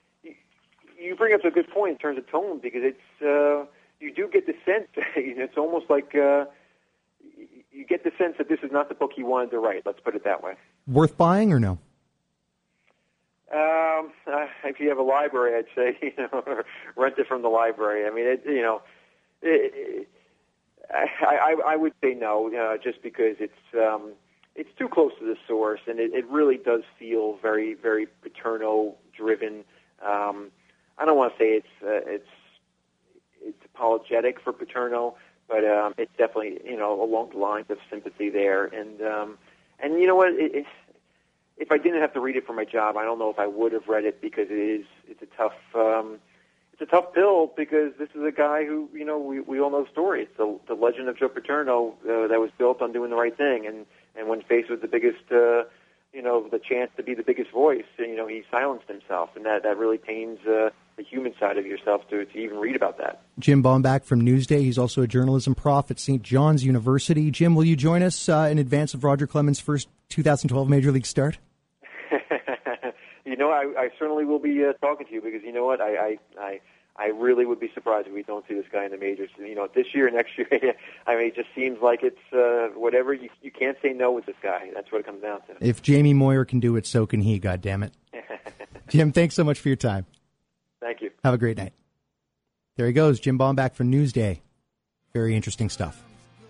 You bring up a good point in terms of tone, because it's uh, you do get the sense it's almost like uh, you get the sense that this is not the book he wanted to write. Let's put it that way. Worth buying or no? Um, uh, if you have a library, I'd say you know rent it from the library. I mean, it, you know, it, it, I, I I would say no, uh, just because it's um, it's too close to the source, and it, it really does feel very very Paterno driven. Um, I don't want to say it's uh, it's it's apologetic for Paterno, but um, it's definitely, you know, along the lines of sympathy there. And um, and you know what? It, it, if I didn't have to read it for my job, I don't know if I would have read it, because it is it's a tough um, it's a tough pill, because this is a guy who, you know, we we all know the story. It's the the legend of Joe Paterno uh, that was built on doing the right thing, and and when faced with the biggest uh, you know, the chance to be the biggest voice, you know, he silenced himself, and that, that really pains uh, the human side of yourself to, to even read about that. Jim Baumbach from Newsday. He's also a journalism prof at Saint John's University. Jim, will you join us uh, in advance of Roger Clemens' first two thousand twelve Major League start? You know, I, I certainly will be uh, talking to you because you know what, I, I, I, I really would be surprised if we don't see this guy in the majors. You know, this year, next year. I mean, it just seems like it's uh, whatever. You, you can't say no with this guy. That's what it comes down to. If Jamie Moyer can do it, so can he. God damn it, Jim. Thanks so much for your time. Thank you. Have a great night. There he goes, Jim Bomback from Newsday. Very interesting stuff.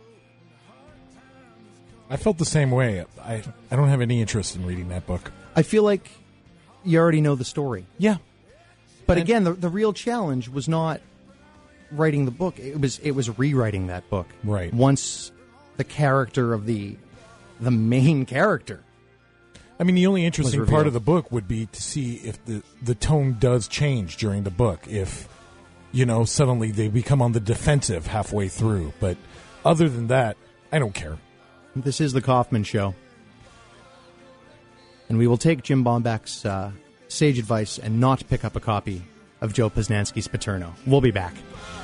I felt the same way. I, I don't have any interest in reading that book. I feel like you already know the story. Yeah. But and again, the, the real challenge was not writing the book. It was it was rewriting that book. Right. Once the character of the the main character. I mean, the only interesting part of the book would be to see if the, the tone does change during the book. If, you know, suddenly they become on the defensive halfway through. But other than that, I don't care. This is the Kaufman Show. And we will take Jim Bomback's uh, sage advice and not pick up a copy of Joe Poznanski's Paterno. We'll be back.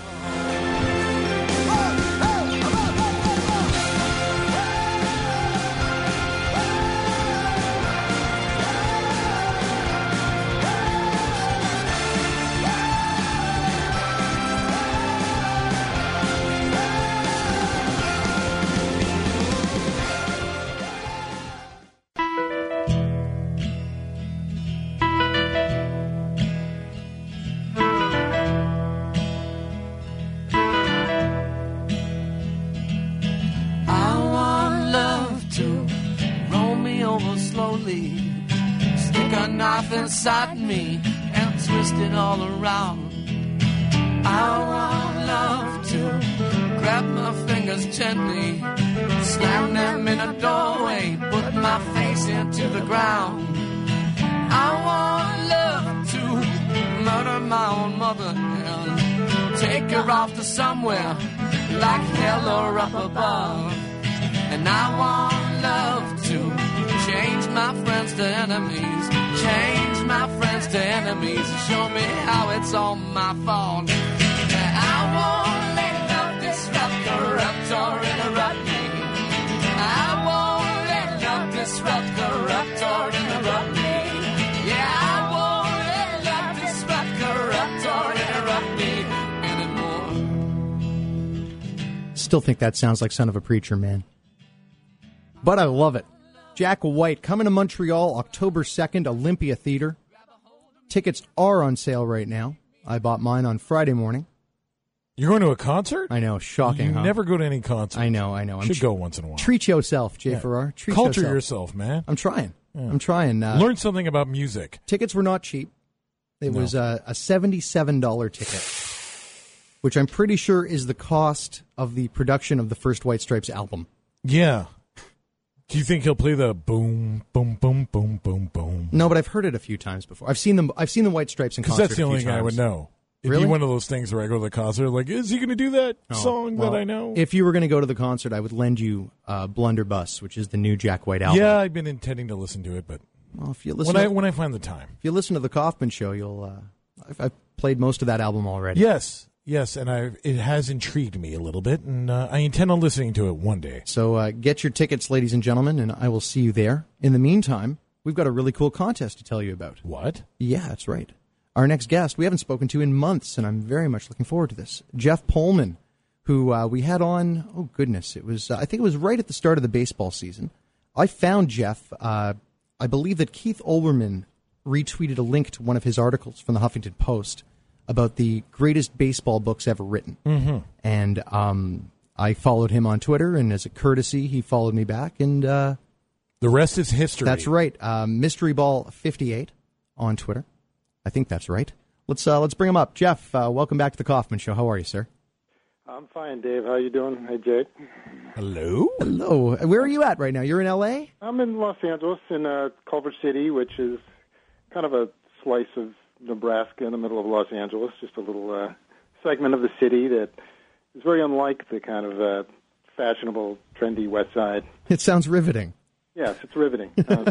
Inside me and twist it all around. I want love to grab my fingers gently, slam them in a doorway, put my face into the ground. I want love to murder my own mother and take her off to somewhere like hell or up above. And I want love to change my friends to enemies, change my friends to enemies, show me how it's all my fault. I won't let love disrupt, corrupt, or interrupt me. I won't let love disrupt, corrupt, or interrupt me. Yeah, I won't let love disrupt, corrupt, or interrupt me anymore. Still think that sounds like Son of a Preacher Man. But I love it. Jack White coming to Montreal October second, Olympia Theatre. Tickets are on sale right now. I bought mine on Friday morning. You're going to a concert? I know, shocking. You huh? never go to any concert. I know, I know. Should I'm go once in a while. Treat yourself, Jay yeah. Farrar. Treat Culture yourself. yourself, man. I'm trying. Yeah. I'm trying. Uh, Learn something about music. Tickets were not cheap. It No. was a, a seventy-seven dollars ticket, which I'm pretty sure is the cost of the production of the first White Stripes album. Yeah. Do you think he'll play the boom, boom, boom, boom, boom, boom? No, but I've heard it a few times before. I've seen them. I've seen the White Stripes in concert. Because that's the only thing I would know. It'd Really? be one of those things where I go to the concert, like, is he going to do that Oh, song well, that I know? If you were going to go to the concert, I would lend you uh, Blunderbuss, which is the new Jack White album. Yeah, I've been intending to listen to it, but well, if you listen when to, I when I find the time. If you listen to the Kaufman Show, you'll. Uh, I've, I've played most of that album already. Yes, yes, and I it has intrigued me a little bit, and uh, I intend on listening to it one day. So uh, get your tickets, ladies and gentlemen, and I will see you there. In the meantime, we've got a really cool contest to tell you about. What? Yeah, that's right. Our next guest, we haven't spoken to in months, and I'm very much looking forward to this. Jeff Pullman, who uh, we had on, oh goodness, it was, uh, I think it was right at the start of the baseball season. I found Jeff, uh, I believe that Keith Olbermann retweeted a link to one of his articles from the Huffington Post about the greatest baseball books ever written. Mm-hmm. And um, I followed him on Twitter, and as a courtesy, he followed me back, and uh, the rest is history. That's right. Uh, Mystery Ball fifty-eight on Twitter. I think that's right. Let's uh, let's bring him up. Jeff, uh, welcome back to the Kaufman Show. How are you, sir? I'm fine, Dave. How you doing? Hey, Jake. Hello. Hello. Where are you at right now? You're in L A? I'm in Los Angeles, in uh, Culver City, which is kind of a slice of Nebraska in the middle of Los Angeles, just a little uh, segment of the city that is very unlike the kind of uh, fashionable, trendy West Side. It sounds riveting. Yes, it's riveting. Uh,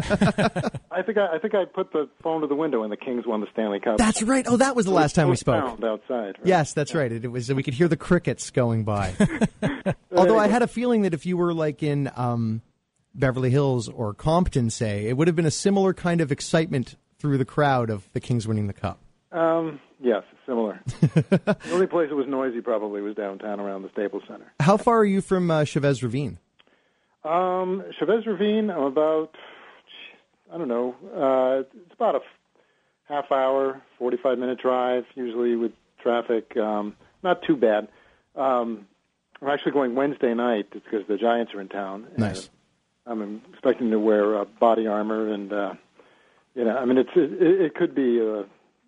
I think I, I think I put the phone to the window when the Kings won the Stanley Cup. That's right. Oh, that was the last time we spoke. Sound outside. Right? Yes, that's right. It was. We could hear the crickets going by. Although I had a feeling that if you were like in um, Beverly Hills or Compton, say, it would have been a similar kind of excitement through the crowd of the Kings winning the Cup? Um, yes, similar. The only place it was noisy probably was downtown around the Staples Center. How far are you from uh, Chavez Ravine? Um, Chavez Ravine, I'm about, I don't know, uh, it's about a half hour, forty-five minute drive, usually with traffic. Um, not too bad. Um, I'm actually going Wednesday night. It's because the Giants are in town. Nice. And I'm expecting to wear uh, body armor, and uh, you know, I mean, it's it, it could be. Uh,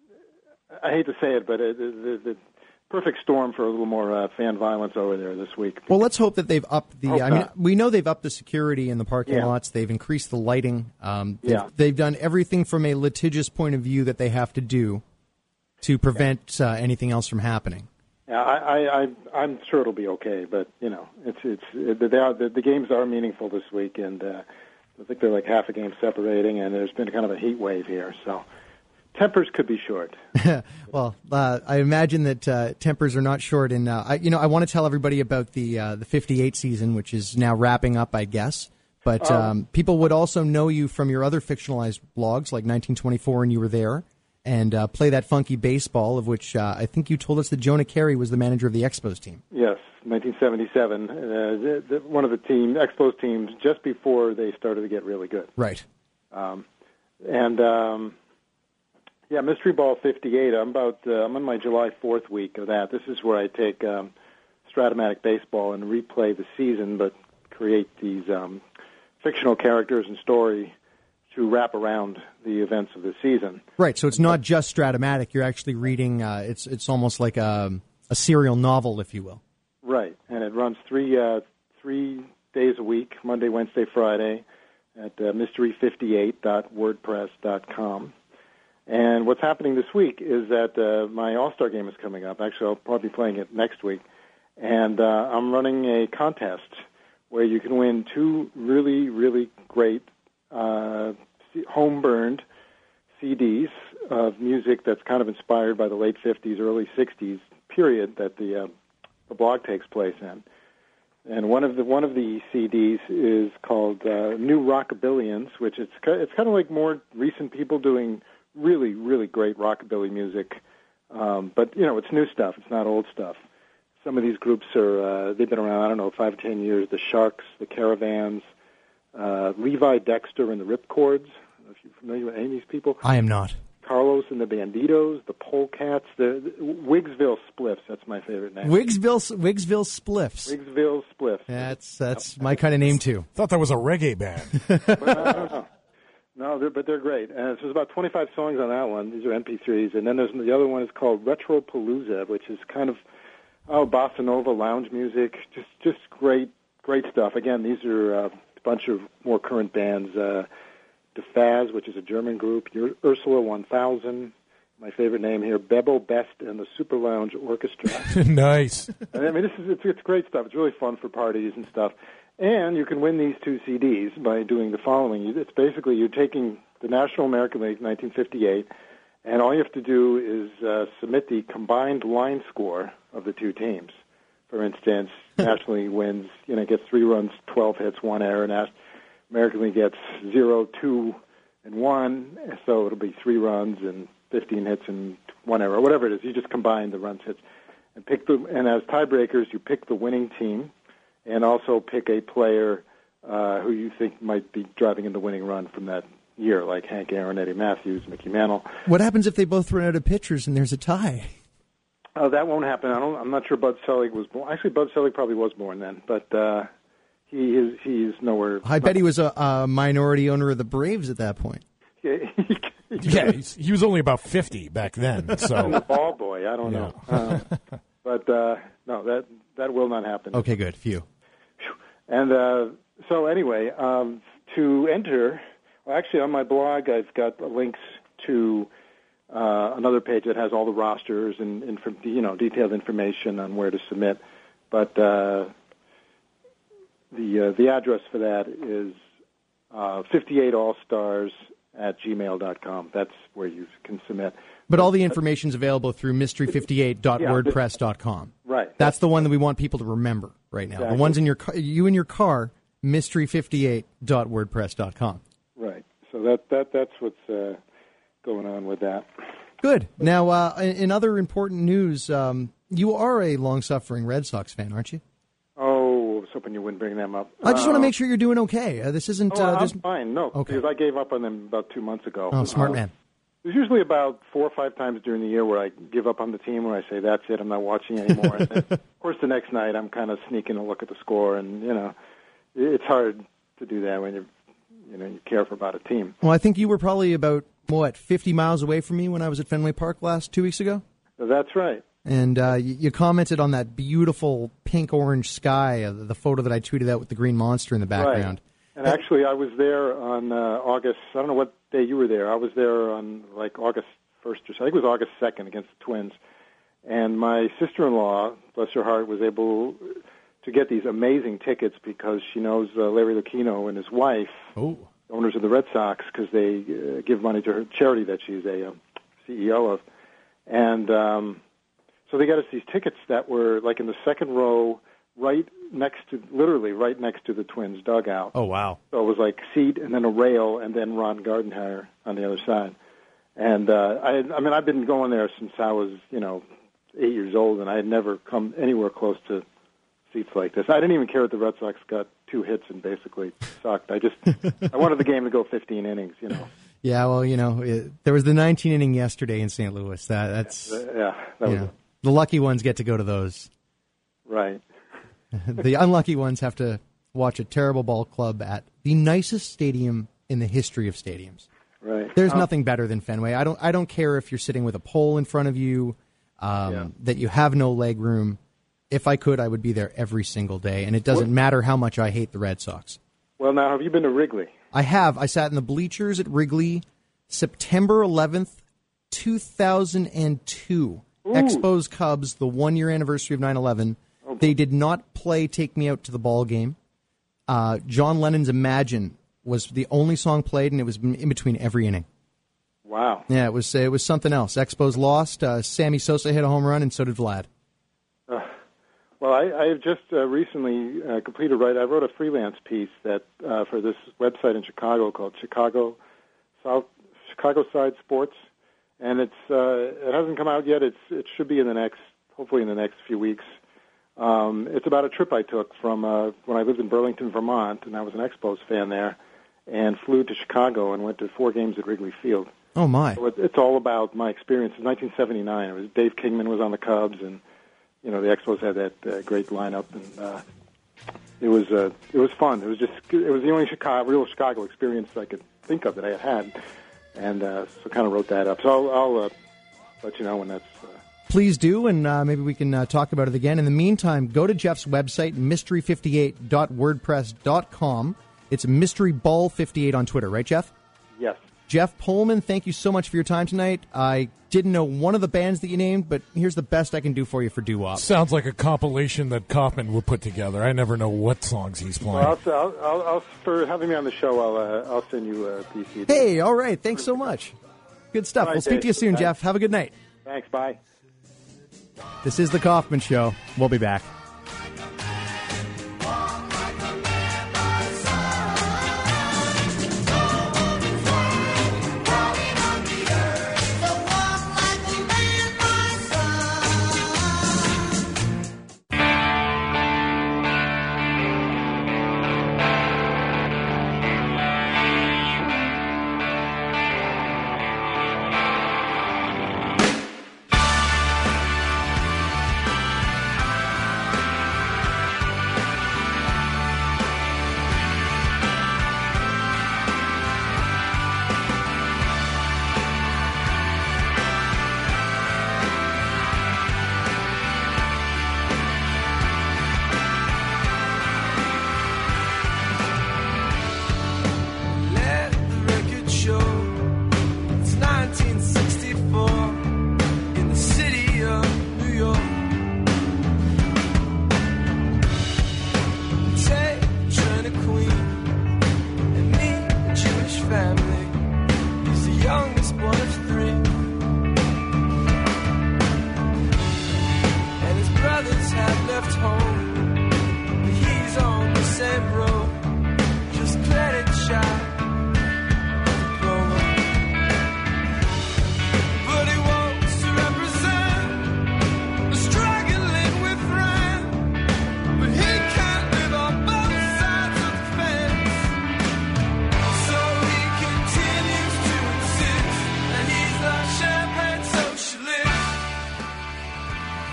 I hate to say it, but it, it, the perfect storm for a little more uh, fan violence over there this week. Well, let's hope that they've upped the. Hope I mean, not. we know they've upped the security in the parking Yeah. lots. They've increased the lighting. Um, they've, Yeah. they've done everything from a litigious point of view that they have to do to prevent uh, anything else from happening. Yeah, I, I, I, I'm sure it'll be okay, but you know, it's it's it, they are, the, the games are meaningful this week, and uh, I think they're like half a game separating, and there's been kind of a heat wave here, so tempers could be short. Well, uh, I imagine that uh, tempers are not short. And uh, I, you know, I want to tell everybody about the uh, the fifty-eight season, which is now wrapping up, I guess. But Um, um, people would also know you from your other fictionalized blogs, like nineteen twenty-four, and You Were There, and uh, Play That Funky Baseball, of which uh, I think you told us that Jonah Carey was the manager of the Expos team. Yes, nineteen seventy-seven, uh, the, the, one of the team Expos teams just before they started to get really good. Right. Um, and um, yeah, Mystery Ball fifty-eight. I'm about. Uh, I'm on my July fourth week of that. This is where I take um, Stratomatic Baseball and replay the season, but create these um, fictional characters and story to wrap around the events of the season. Right. So it's not just Stratomatic. You're actually reading. Uh, it's it's almost like a, a serial novel, if you will. Right, and it runs three uh, three days a week, Monday, Wednesday, Friday, at uh, mystery fifty-eight dot wordpress dot com. And what's happening this week is that uh, my All-Star game is coming up. Actually, I'll probably be playing it next week. And uh, I'm running a contest where you can win two really, really great uh, home-burned C Ds of music that's kind of inspired by the late fifties, early sixties period that the uh, the blog takes place in. And one of the one of the C Ds is called uh, New Rockabillions, which it's it's kind of like more recent people doing really, really great rockabilly music. Um, but, you know, it's new stuff. It's not old stuff. Some of these groups are, uh, they've been around, I don't know, five, ten years. The Sharks, the Caravans, uh, Levi Dexter and the Ripcords. I don't know if you're familiar with any of these people. I am not. Carlos and the Banditos, the Polecats, the, the Wigsville Spliffs. That's my favorite name. Wigsville Wigsville Spliffs. Wigsville Spliffs. That's that's my kind of name too. Thought that was a reggae band. But, no, no, no. No, they're, but they're great. And so there's about twenty-five songs on that one. These are M P threes. And then there's the other one is called Retropalooza, which is kind of oh bossa nova lounge music. Just just great great stuff. Again, these are uh, a bunch of more current bands. Uh, DeFaz, which is a German group. Ursula one thousand. My favorite name here, Bebo Best and the Super Lounge Orchestra. Nice. I mean, this is it's, it's great stuff. It's really fun for parties and stuff. And you can win these two C Ds by doing the following. It's basically you're taking the National American League nineteen fifty-eight, and all you have to do is uh, submit the combined line score of the two teams. For instance, National League wins, you know, gets three runs, twelve hits, one error, and American League gets zero, two, and one, so it'll be three runs and fifteen hits and one error, whatever it is. You just combine the runs, hits, and pick the. And as tiebreakers, you pick the winning team. And also pick a player uh, who you think might be driving in the winning run from that year, like Hank Aaron, Eddie Matthews, Mickey Mantle. What happens if they both run out of pitchers and there's a tie? Oh, that won't happen. I don't, I'm not sure Bud Selig was born. Actually, Bud Selig probably was born then, but uh, he is he's nowhere. I bet he was a, a minority owner of the Braves at that point. Yeah, Yeah, he's, he was only about fifty back then. So the ball boy. I don't Yeah. know, uh, but uh, no, that that will not happen. Okay, good. Phew. And uh, so anyway, um, to enter, well, actually on my blog I've got links to uh, another page that has all the rosters and, and you know detailed information on where to submit. But uh, the uh, the address for that is uh, fifty-eight all stars at gmail dot com. That's where you can submit. But all the information's available through mystery fifty-eight dot wordpress dot com. Right. That's the one that we want people to remember right now. Exactly. The ones in your car, you in your car, mystery fifty-eight dot wordpress dot com. Right. So that that that's what's uh, going on with that. Good. Now, uh, in, in other important news, um, you are a long-suffering Red Sox fan, aren't you? Oh, I was hoping you wouldn't bring them up. I just want to Uh, make sure you're doing okay. Uh, this isn't. Oh, uh, I'm this... fine. No, Okay. because I gave up on them about two months ago. Oh, smart Uh, man. There's usually about four or five times during the year where I give up on the team, where I say, that's it, I'm not watching anymore. And then, of course, the next night I'm kind of sneaking a look at the score, and, you know, it's hard to do that when you you know, you care for about a team. Well, I think you were probably about, what, fifty miles away from me when I was at Fenway Park last two weeks ago? So that's right. And uh, you, you commented on that beautiful pink-orange sky, uh, the photo that I tweeted out with the green monster in the background. Right. And actually, I was there on uh, August, I don't know what day you were there. I was there on, like, August first or so. I think it was August second against the Twins. And my sister-in-law, bless her heart, was able to get these amazing tickets because she knows uh, Larry Lucchino and his wife, oh. owners of the Red Sox, because they uh, give money to her charity that she's a um, C E O of. And um, so they got us these tickets that were, like, in the second row, right next to, literally right next to the Twins' dugout. Oh, wow. So it was like seat and then a rail and then Ron Gardenhire on the other side. And uh, I, I mean, I've been going there since I was, you know, eight years old, and I had never come anywhere close to seats like this. I didn't even care that the Red Sox got two hits and basically sucked. I just, I wanted the game to go fifteen innings, you know. Yeah, well, you know, it, there was the nineteen inning yesterday in Saint Louis. That That's, Uh, yeah, that you was know, the lucky ones get to go to those. right. The unlucky ones have to watch a terrible ball club at the nicest stadium in the history of stadiums. Right. There's Um, nothing better than Fenway. I don't. I don't care if you're sitting with a pole in front of you, um, Yeah. that you have no leg room. If I could, I would be there every single day, and it doesn't What? matter how much I hate the Red Sox. Well, now, have you been to Wrigley? I have. I sat in the bleachers at Wrigley, September eleventh, two thousand two. Ooh. Expos Cubs, the one-year anniversary of nine eleven. Oh, They did not play "Take Me Out to the Ball Game." Uh, John Lennon's "Imagine" was the only song played, and it was in between every inning. Wow. Yeah, it was it was something else. Expos lost. Uh, Sammy Sosa hit a home run, and so did Vlad. Uh, well, I, I have just uh, recently uh, completed. Right, I wrote a freelance piece that uh, for this website in Chicago called Chicago South Chicago Side Sports, and it's uh, it hasn't come out yet. It's it should be in the next, hopefully in the next few weeks. Um, it's about a trip I took from uh, when I lived in Burlington, Vermont, and I was an Expos fan there, and flew to Chicago and went to four games at Wrigley Field. Oh my! So it, it's all about my experience. In nineteen seventy-nine, it was Dave Kingman was on the Cubs, and you know the Expos had that uh, great lineup, and uh, it was uh, it was fun. It was just it was the only Chicago, real Chicago experience I could think of that I had had, and uh, so kind of wrote that up. So I'll, I'll uh, let you know when that's. Uh, Please do, and uh, maybe we can uh, talk about it again. In the meantime, go to Jeff's website, mystery fifty-eight dot wordpress dot com. It's mystery ball fifty-eight on Twitter, right, Jeff? Yes. Jeff Pullman, thank you so much for your time tonight. I didn't know one of the bands that you named, but here's the best I can do for you for doo-wop. Sounds like a compilation that Kaufman would put together. I never know what songs he's playing. Well, I'll, I'll, I'll, I'll, for having me on the show, I'll uh, I'll send you a P C. Hey, all right. Thanks so much. Good stuff. All right, We'll speak to you Dave. soon, Thanks. Jeff. Have a good night. Thanks. Bye. This is The Kaufman Show. We'll be back.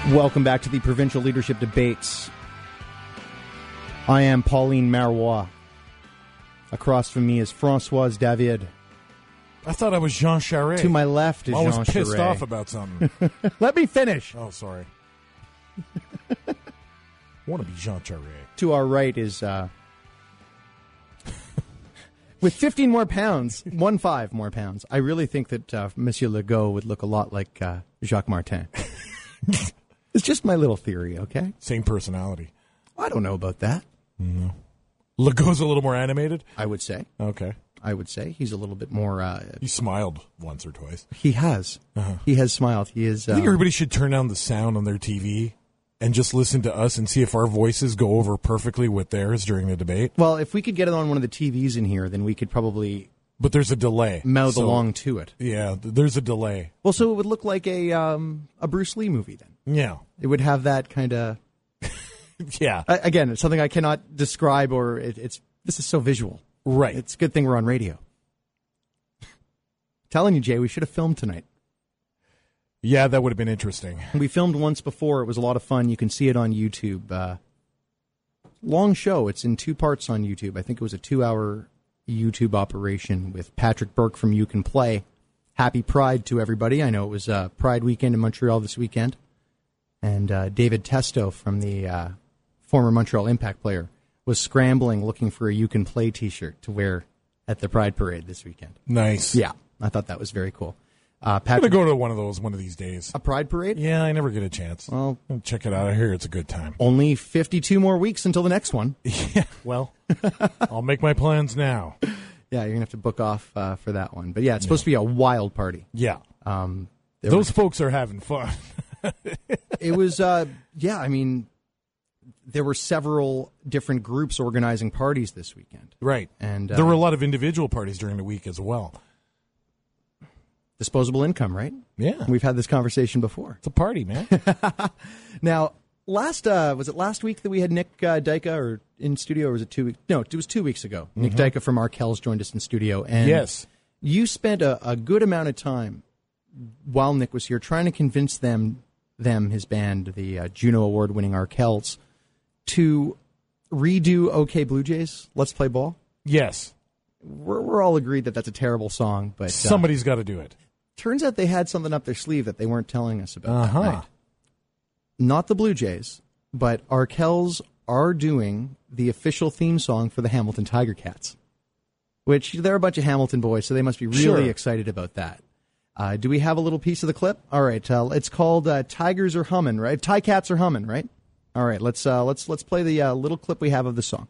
Welcome back to the Provincial Leadership Debates. I am Pauline Marois. Across from me is Françoise David. I thought I was Jean Charest. To my left is I was Jean pissed Charest. off about something. Let me finish. Oh, sorry. I want to be Jean Charest. To our right is, uh, with fifteen more pounds, one five more pounds, I really think that uh, Monsieur Legault would look a lot like uh, Jacques Martin. It's just my little theory, okay? Same personality. I don't know about that. No. Legault's a little more animated? I would say. Okay. I would say. He's a little bit more... Uh, he smiled once or twice. He has. Uh-huh. He has smiled. He is... I think um, everybody should turn down the sound on their T V and just listen to us and see if our voices go over perfectly with theirs during the debate. Well, if we could get it on one of the T Vs in here, then we could probably... But there's a delay. Mouth so, along to it. Yeah, there's a delay. Well, so it would look like a um, a Bruce Lee movie then. Yeah. It would have that kind of... yeah. I, again, it's something I cannot describe, or it, it's this is so visual. Right. It's a good thing we're on radio. Telling you, Jay, we should have filmed tonight. Yeah, that would have been interesting. We filmed once before. It was a lot of fun. You can see it on YouTube. Uh, long show. It's in two parts on YouTube. I think it was a two-hour YouTube operation with Patrick Burke from You Can Play. Happy Pride to everybody. I know it was uh, Pride weekend in Montreal this weekend. And uh, David Testo from the uh, former Montreal Impact player was scrambling looking for a You Can Play t-shirt to wear at the Pride Parade this weekend. Nice. Yeah, I thought that was very cool. Uh, I'm going to go to one of those one of these days. A Pride Parade? Yeah, I never get a chance. Well, I'll check it out. I hear it's a good time. Only fifty-two more weeks until the next one. Yeah, well, I'll make my plans now. Yeah, you're going to have to book off uh, for that one. But yeah, it's supposed to be a wild party. Yeah. Um, Those were, folks are having fun. It was, uh, yeah, I mean, there were several different groups organizing parties this weekend. Right. And uh, there were a lot of individual parties during the week as well. Disposable income, right? Yeah. We've had this conversation before. It's a party, man. Now, last, uh, was it last week that we had Nick uh, Dyka or in studio, or was it two weeks? No, it was two weeks ago. Mm-hmm. Nick Dyka from Arkells joined us in studio. And yes. You spent a, a good amount of time while Nick was here trying to convince them, them his band, the uh, Juno Award-winning Arkells, to redo OK Blue Jays, Let's Play Ball. Yes. We're, we're all agreed that that's a terrible song, but... Uh, somebody's got to do it. Turns out they had something up their sleeve that they weren't telling us about uh-huh. that night. Not the Blue Jays, but Arkells are doing the official theme song for the Hamilton Tiger Cats, which they're a bunch of Hamilton boys, so they must be really Sure. excited about that. Uh, do we have a little piece of the clip? All right, uh, it's called uh, "Tigers Are Hummin'," right? Tie Cats Are Hummin', right? All right, let's uh, let's let's play the uh, little clip we have of the song.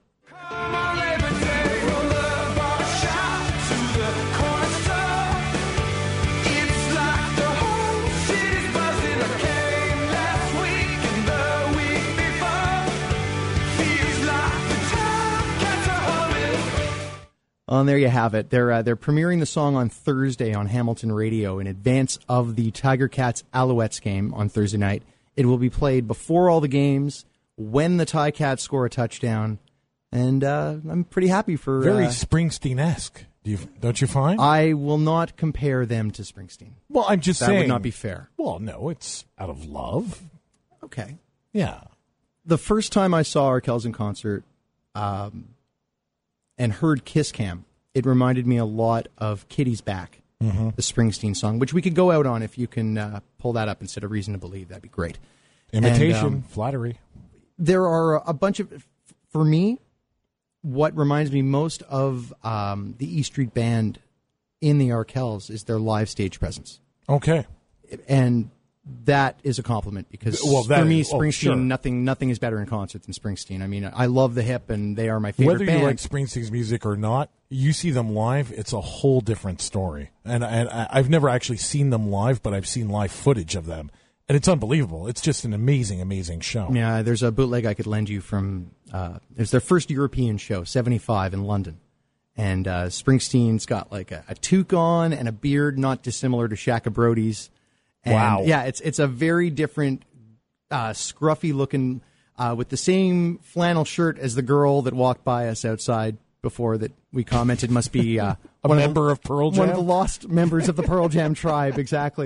Oh, and there you have it. They're uh, they're premiering the song on Thursday on Hamilton Radio in advance of the Tiger Cats Alouettes game on Thursday night. It will be played before all the games, when the Tie Cats score a touchdown, and uh, I'm pretty happy for... Very uh, Springsteen-esque, do you, don't you find? I will not compare them to Springsteen. Well, I'm just that saying... That would not be fair. Well, no, it's out of love. Okay. Yeah. The first time I saw Arkells in concert... Um, and heard Kiss Cam, it reminded me a lot of Kitty's Back, mm-hmm. the Springsteen song, which we could go out on if you can uh, pull that up instead of Reason to Believe. That'd be great. Imitation, and, um, flattery. There are a bunch of, for me, what reminds me most of um, the E Street Band in the Arkells is their live stage presence. Okay. And that is a compliment because well, that, for me, oh, Springsteen, sure. nothing nothing is better in concert than Springsteen. I mean, I love the Hip, and they are my favorite Whether band. you like Springsteen's music or not, you see them live, it's a whole different story. And, and I've never actually seen them live, but I've seen live footage of them. And it's unbelievable. It's just an amazing, amazing show. Yeah, there's a bootleg I could lend you from, uh, it was their first European show, seventy-five in London. And uh, Springsteen's got like a, a toque on and a beard not dissimilar to Shaka Brody's. And, wow. Yeah, it's it's a very different, uh, scruffy looking, uh, with the same flannel shirt as the girl that walked by us outside before that we commented must be uh, a one member of, the, of Pearl Jam? One of the lost members of the Pearl Jam tribe, exactly.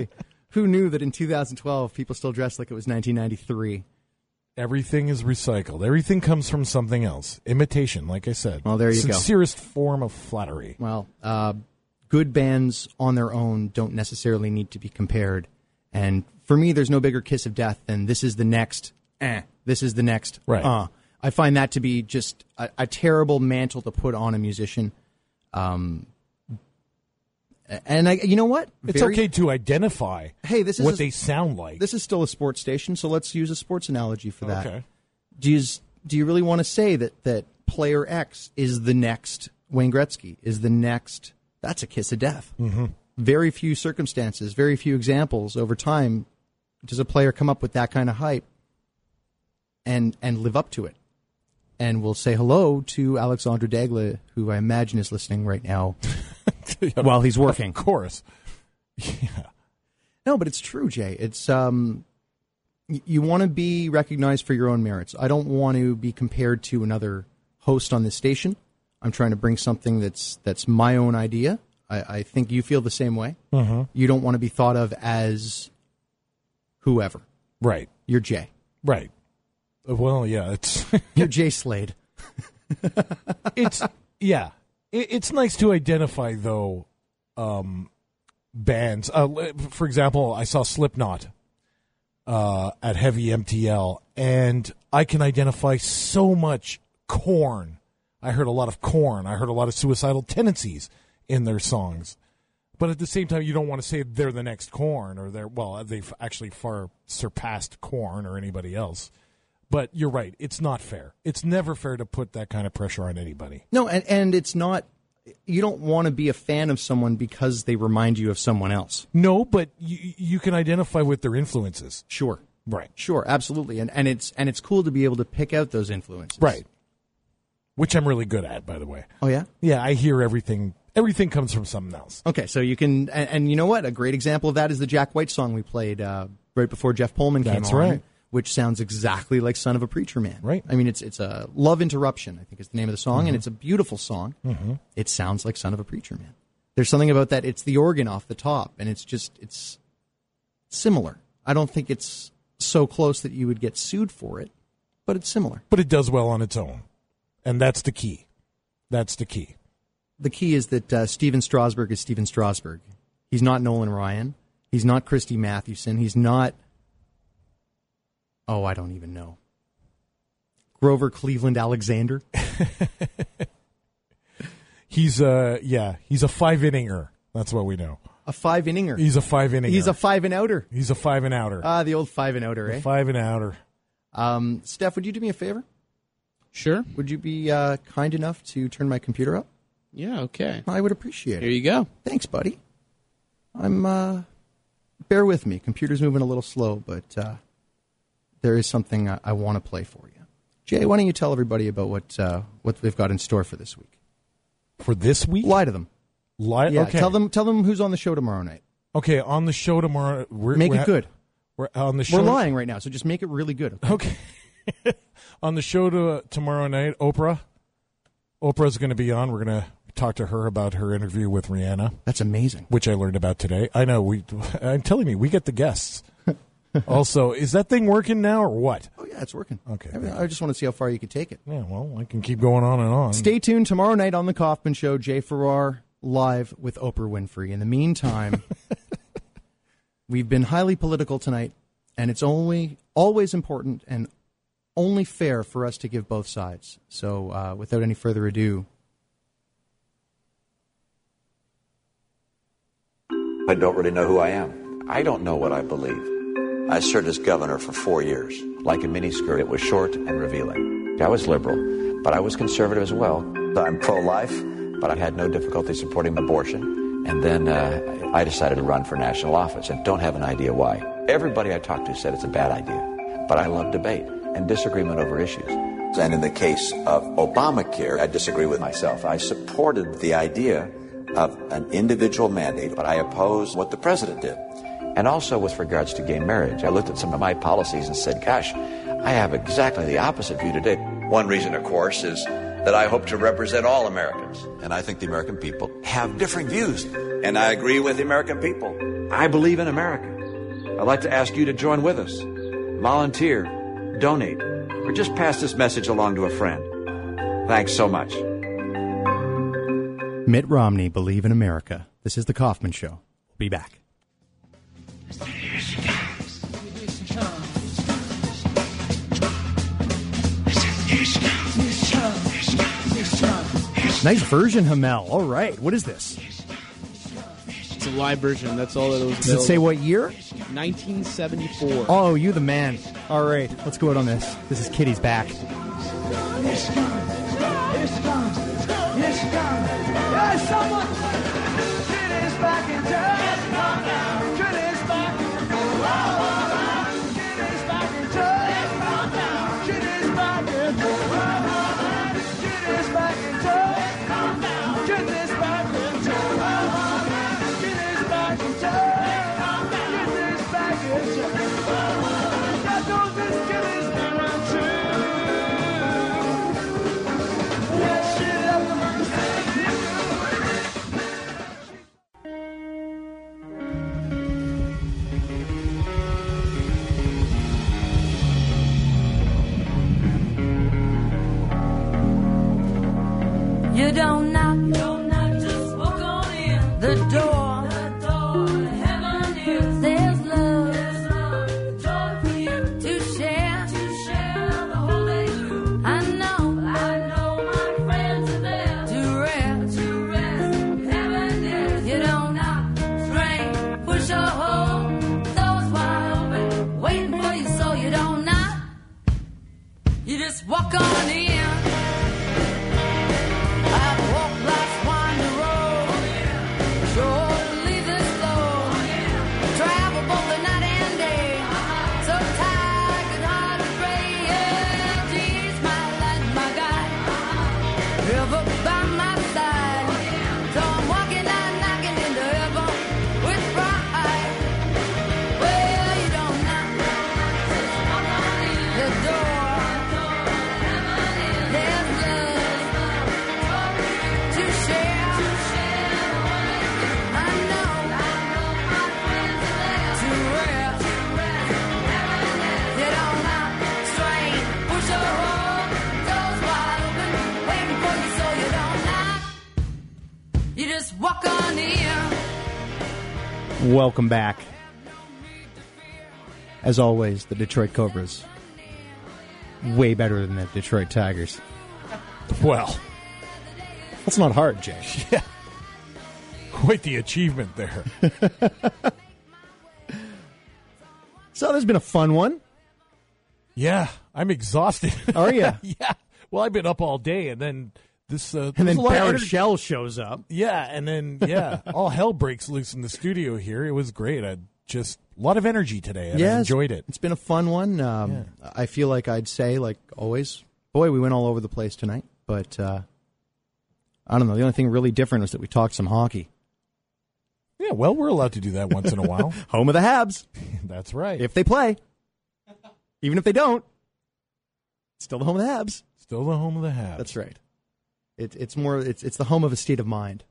Who knew that in two thousand twelve people still dressed like it was nineteen ninety-three? Everything is recycled. Everything comes from something else. Imitation, like I said. Well, there you go. Sincerest form of flattery. Well, uh, good bands on their own don't necessarily need to be compared. And for me, there's no bigger kiss of death than this is the next, eh, this is the next, Right. uh. I find that to be just a, a terrible mantle to put on a musician. Um, and I, you know what? It's Very- okay to identify Hey, this is what a- they sound like. This is still a sports station, so let's use a sports analogy for that. Okay. Do you, do you really want to say that, that player X is the next Wayne Gretzky, is the next... That's a kiss of death. Mm-hmm. Very few circumstances, very few examples over time does a player come up with that kind of hype and and live up to it. And we'll say hello to Alexandre Daigle, who I imagine is listening right now while he's working. Of course. Yeah. No, but it's true, Jay. It's um, y- you want to be recognized for your own merits. I don't want to be compared to another host on this station. I'm trying to bring something that's that's my own idea. I, I think you feel the same way. Mhm. You don't want to be thought of as whoever. Right. You're Jay. Right. Well, yeah, it's You're Jay Slade. it's yeah. It, it's nice to identify though um, bands. Uh, li- for example, I saw Slipknot uh, at Heavy M T L, and I can identify so much Korn. I heard a lot of Korn. I heard a lot of Suicidal Tendencies in their songs. But at the same time, you don't want to say they're the next Korn, or they're, well, they've actually far surpassed Korn or anybody else. But you're right. It's not fair. It's never fair to put that kind of pressure on anybody. No, and, and it's not, you don't want to be a fan of someone because they remind you of someone else. No, but you, you can identify with their influences. Sure. Right. Sure, absolutely. And and it's and it's cool to be able to pick out those influences. Right. Which I'm really good at, by the way. Oh, yeah? Yeah, I hear everything. Everything comes from something else. Okay, so you can, and, and you know what? A great example of that is the Jack White song we played uh, right before Jeff Pullman came That's on. right. Which sounds exactly like Son of a Preacher Man. Right. I mean, it's it's a Love Interruption, I think is the name of the song, Mhm. and it's a beautiful song. Mhm. It sounds like Son of a Preacher Man. There's something about that. It's the organ off the top, and it's just, it's similar. I don't think it's so close that you would get sued for it, but it's similar. But it does well on its own. And that's the key. That's the key. The key is that uh, Steven Strasberg is Steven Strasberg. He's not Nolan Ryan. He's not Christy Mathewson. He's not... Oh, I don't even know. Grover Cleveland Alexander. He's a, yeah, he's a five-inninger. That's what we know. A five-inninger. He's a five-inninger. He's a five-and-outer. He's a five-and-outer. Ah, the old five-and-outer, eh? Five-and-outer. Um, Steph, would you do me a favor? Sure. Would you be uh, kind enough to turn my computer up? Yeah, okay. I would appreciate it. Here you go. Thanks, buddy. I'm, uh, bear with me. Computer's moving a little slow, but uh, there is something I, I want to play for you. Jay, why don't you tell everybody about what uh, what we've got in store for this week? For this week? Lie to them. Lie? Yeah, okay. tell them tell them who's on the show tomorrow night. Okay, on the show tomorrow. We're, Make we're it good. We're on the show. We're lying right now, so just make it really good. Okay. Okay. On the show to, uh, tomorrow night, Oprah. Oprah's going to be on. We're going to talk to her about her interview with Rihanna. That's amazing. Which I learned about today. I know. We. I'm telling you, we get the guests. Also, is that thing working now or what? Oh, yeah, it's working. Okay. I, I just want to see how far you could take it. Yeah, well, I can keep going on and on. Stay tuned tomorrow night on The Kaufman Show. Jay Farrar live with Oprah Winfrey. In the meantime, we've been highly political tonight, and it's only always important and only fair for us to give both sides. So uh, without any further ado, I don't really know who I am. I don't know what I believe. I served as governor for four years. Like a miniskirt, it was short and revealing. I was liberal, but I was conservative as well. I'm pro-life, but I had no difficulty supporting abortion. And then uh, I decided to run for national office and don't have an idea why. Everybody I talked to said it's a bad idea, but I love debate and disagreement over issues. And in the case of Obamacare, I disagree with myself. I supported the idea of an individual mandate, but I opposed what the president did. And also with regards to gay marriage, I looked at some of my policies and said, gosh, I have exactly the opposite view today. One reason, of course, is that I hope to represent all Americans. And I think the American people have differing views. And I agree with the American people. I believe in America. I'd like to ask you to join with us. Volunteer, donate, or just pass this message along to a friend. Thanks so much. Mitt Romney, believe in America. This is The Kaufman Show. We'll be back. Nice version, Hamel. All right. What is this? It's a live version. That's all that was available. Does it say what year? nineteen seventy-four. Oh, you the man. All right. Let's go out on this. This is Kitty's back. It's gone. It's gone. It's gone. Yeah, someone. Kid is back in town. Kid is back. Kid is back in town. Kid is back in town. Kid is back in town. Kid is back in town. Kid is back in town. Kid is back in town. God knows this kid is around too. You don't knock, don't knock, just walk on in. The door, the door to heaven is. There's love, there's love, joy for you to share, to share the whole day through. I know, I know my friends are there to rest, to rest. Heaven is. You don't knock, strain, push or hold. Doors wide open, waiting for you, so you don't knock. You just walk on in. Walk on in. Welcome back. As always, the Detroit Cobras. Way better than the Detroit Tigers. Well, that's not hard, Jay. Yeah. Quite the achievement there. So there's been a fun one. Yeah, I'm exhausted. Are you? Yeah. Well, I've been up all day, and then this, uh, and then a lot of Barrett energy- Shell shows up. Yeah, and then yeah, all hell breaks loose in the studio here. It was great. I just a lot of energy today, and Yeah, I enjoyed it. It's been a fun one. Um, Yeah. I feel like I'd say, like always, boy, we went all over the place tonight. But uh, I don't know. The only thing really different was that we talked some hockey. Yeah, well, we're allowed to do that once in a while. Home of the Habs. That's right. If they play, even if they don't, it's still the home of the Habs. Still the home of the Habs. That's right. It, it's more. It's it's the home of a state of mind,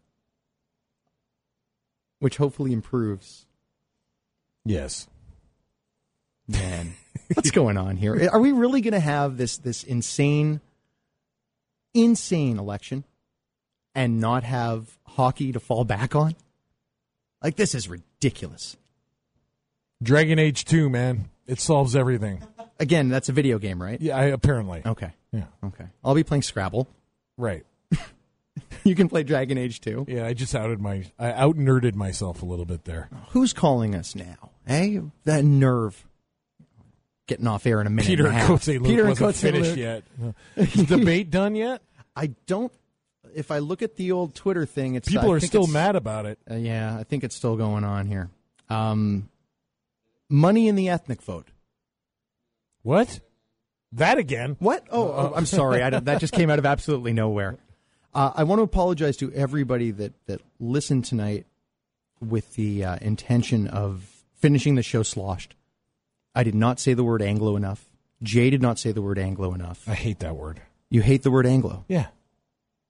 which hopefully improves. Yes. Man, what's going on here? Are we really going to have this this insane, insane election and not have hockey to fall back on? Like, this is ridiculous. Dragon Age two, man. It solves everything. Again, that's a video game, right? Yeah, I, apparently. Okay. Yeah. Okay. I'll be playing Scrabble. Right. You can play Dragon Age two. Yeah, I just outed my, I out nerded myself a little bit there. Who's calling us now? Hey, that nerve. Getting off air in a minute. Peter and a half. Cote Luke Peter and wasn't Cote finished Luke. yet. Is the debate done yet? I don't. If I look at the old Twitter thing, it's People I are think still it's- mad about it. Uh, yeah, I think it's still going on here. Um, money in the ethnic vote. What? That again? What? Oh, oh I'm sorry. I don't, that just came out of absolutely nowhere. Uh, I want to apologize to everybody that, that listened tonight with the uh, intention of finishing the show sloshed. I did not say the word Anglo enough. Jay did not say the word Anglo enough. I hate that word. You hate the word Anglo? Yeah.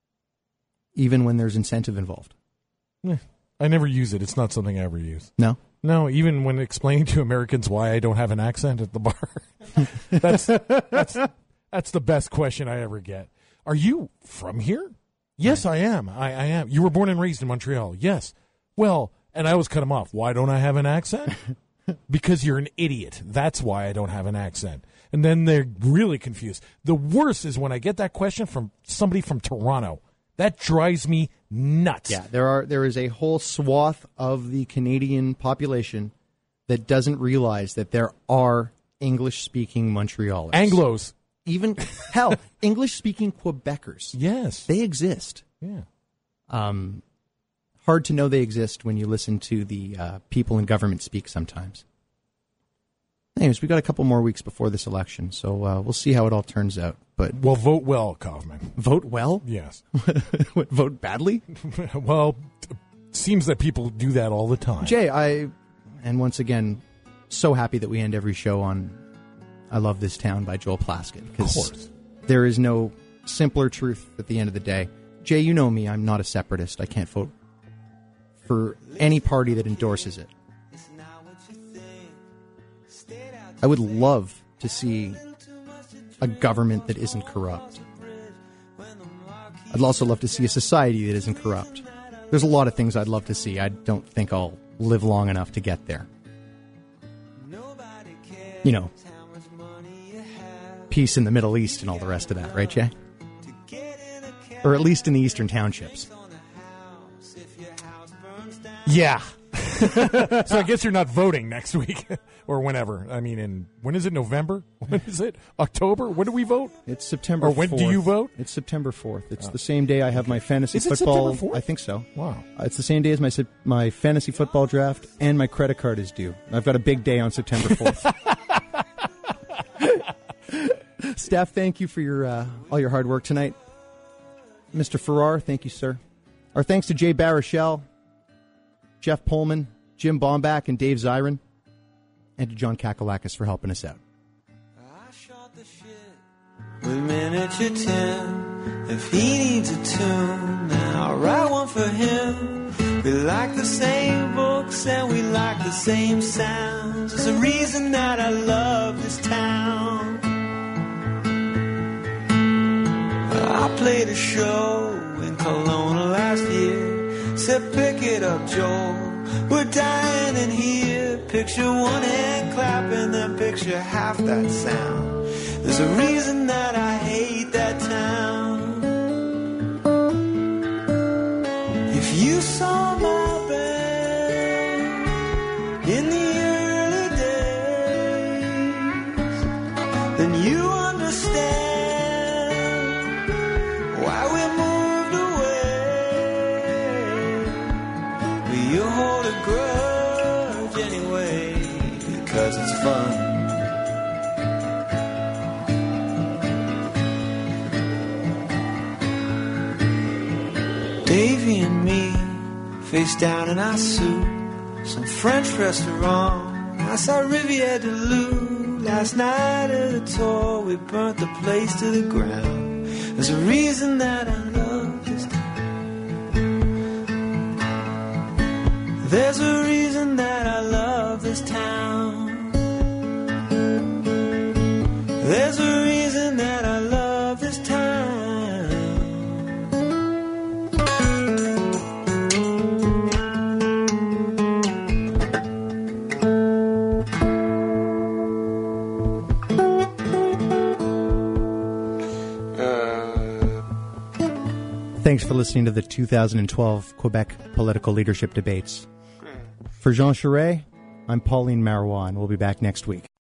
Even when there's incentive involved? Eh, I never use it. It's not something I ever use. No? No, even when explaining to Americans why I don't have an accent at the bar. that's, that's, that's the best question I ever get. Are you from here? Yes, I am. I, I am. You were born and raised in Montreal. Yes. Well, and I always cut them off. Why don't I have an accent? Because you're an idiot. That's why I don't have an accent. And then they're really confused. The worst is when I get that question from somebody from Toronto. That drives me nuts. Yeah, there are there is a whole swath of the Canadian population that doesn't realize that there are English-speaking Montrealers. Anglos. Even, hell, English-speaking Quebecers. Yes. They exist. Yeah. Um, hard to know they exist when you listen to the uh, people in government speak sometimes. Anyways, we got a couple more weeks before this election, so uh, we'll see how it all turns out. But well, vote well, Kaufman. Vote well? Yes. What, vote badly? Well, it seems that people do that all the time. Jay, I, and once again, so happy that we end every show on I Love This Town by Joel Plaskett. Of course. There is no simpler truth at the end of the day. Jay, you know me. I'm not a separatist. I can't vote for any party that endorses it. I would love to see a government that isn't corrupt. I'd also love to see a society that isn't corrupt. There's a lot of things I'd love to see. I don't think I'll live long enough to get there. You know, peace in the Middle East and all the rest of that, right, Jay? Or at least in the Eastern Townships. Yeah. So I guess you're not voting next week or whenever. I mean, in when is it? November? When is it? October? When do we vote? It's September Or when fourth. do you vote? It's September fourth. It's Oh. the same day I have my fantasy Is it football. September fourth? I think so. Wow. Uh, it's the same day as my sep- my fantasy football draft and my credit card is due. I've got a big day on September fourth. Staff, thank you for your uh, all your hard work tonight. Mister Farrar, thank you, sir. Our thanks to Jay Baruchel, Jeff Pullman, Jim Bomback, and Dave Zirin, and to John Kakalakis for helping us out. With miniature Tim, if he needs a tune, then I'll write one for him. We like the same books and we like the same sounds. There's a reason that I love this town. I played a show in Kelowna last year. Said pick it up, Joel. We're dying in here. Picture one hand clapping, then picture half that sound. There's a reason that I hate that town. If you saw my band in the early days, then you understand why we moved away. But you hold a grudge anyway, because it's fun. Davy and me, face down in our soup, some French restaurant. I saw Riviere de Lou last night at a tour. We burnt the place to the ground. There's a reason that I love this town. There's a reason that I love this town. There's a reason that I love this town. Thanks for listening to the two thousand twelve Quebec political leadership debates. For Jean Charest, I'm Pauline Marois, and we'll be back next week.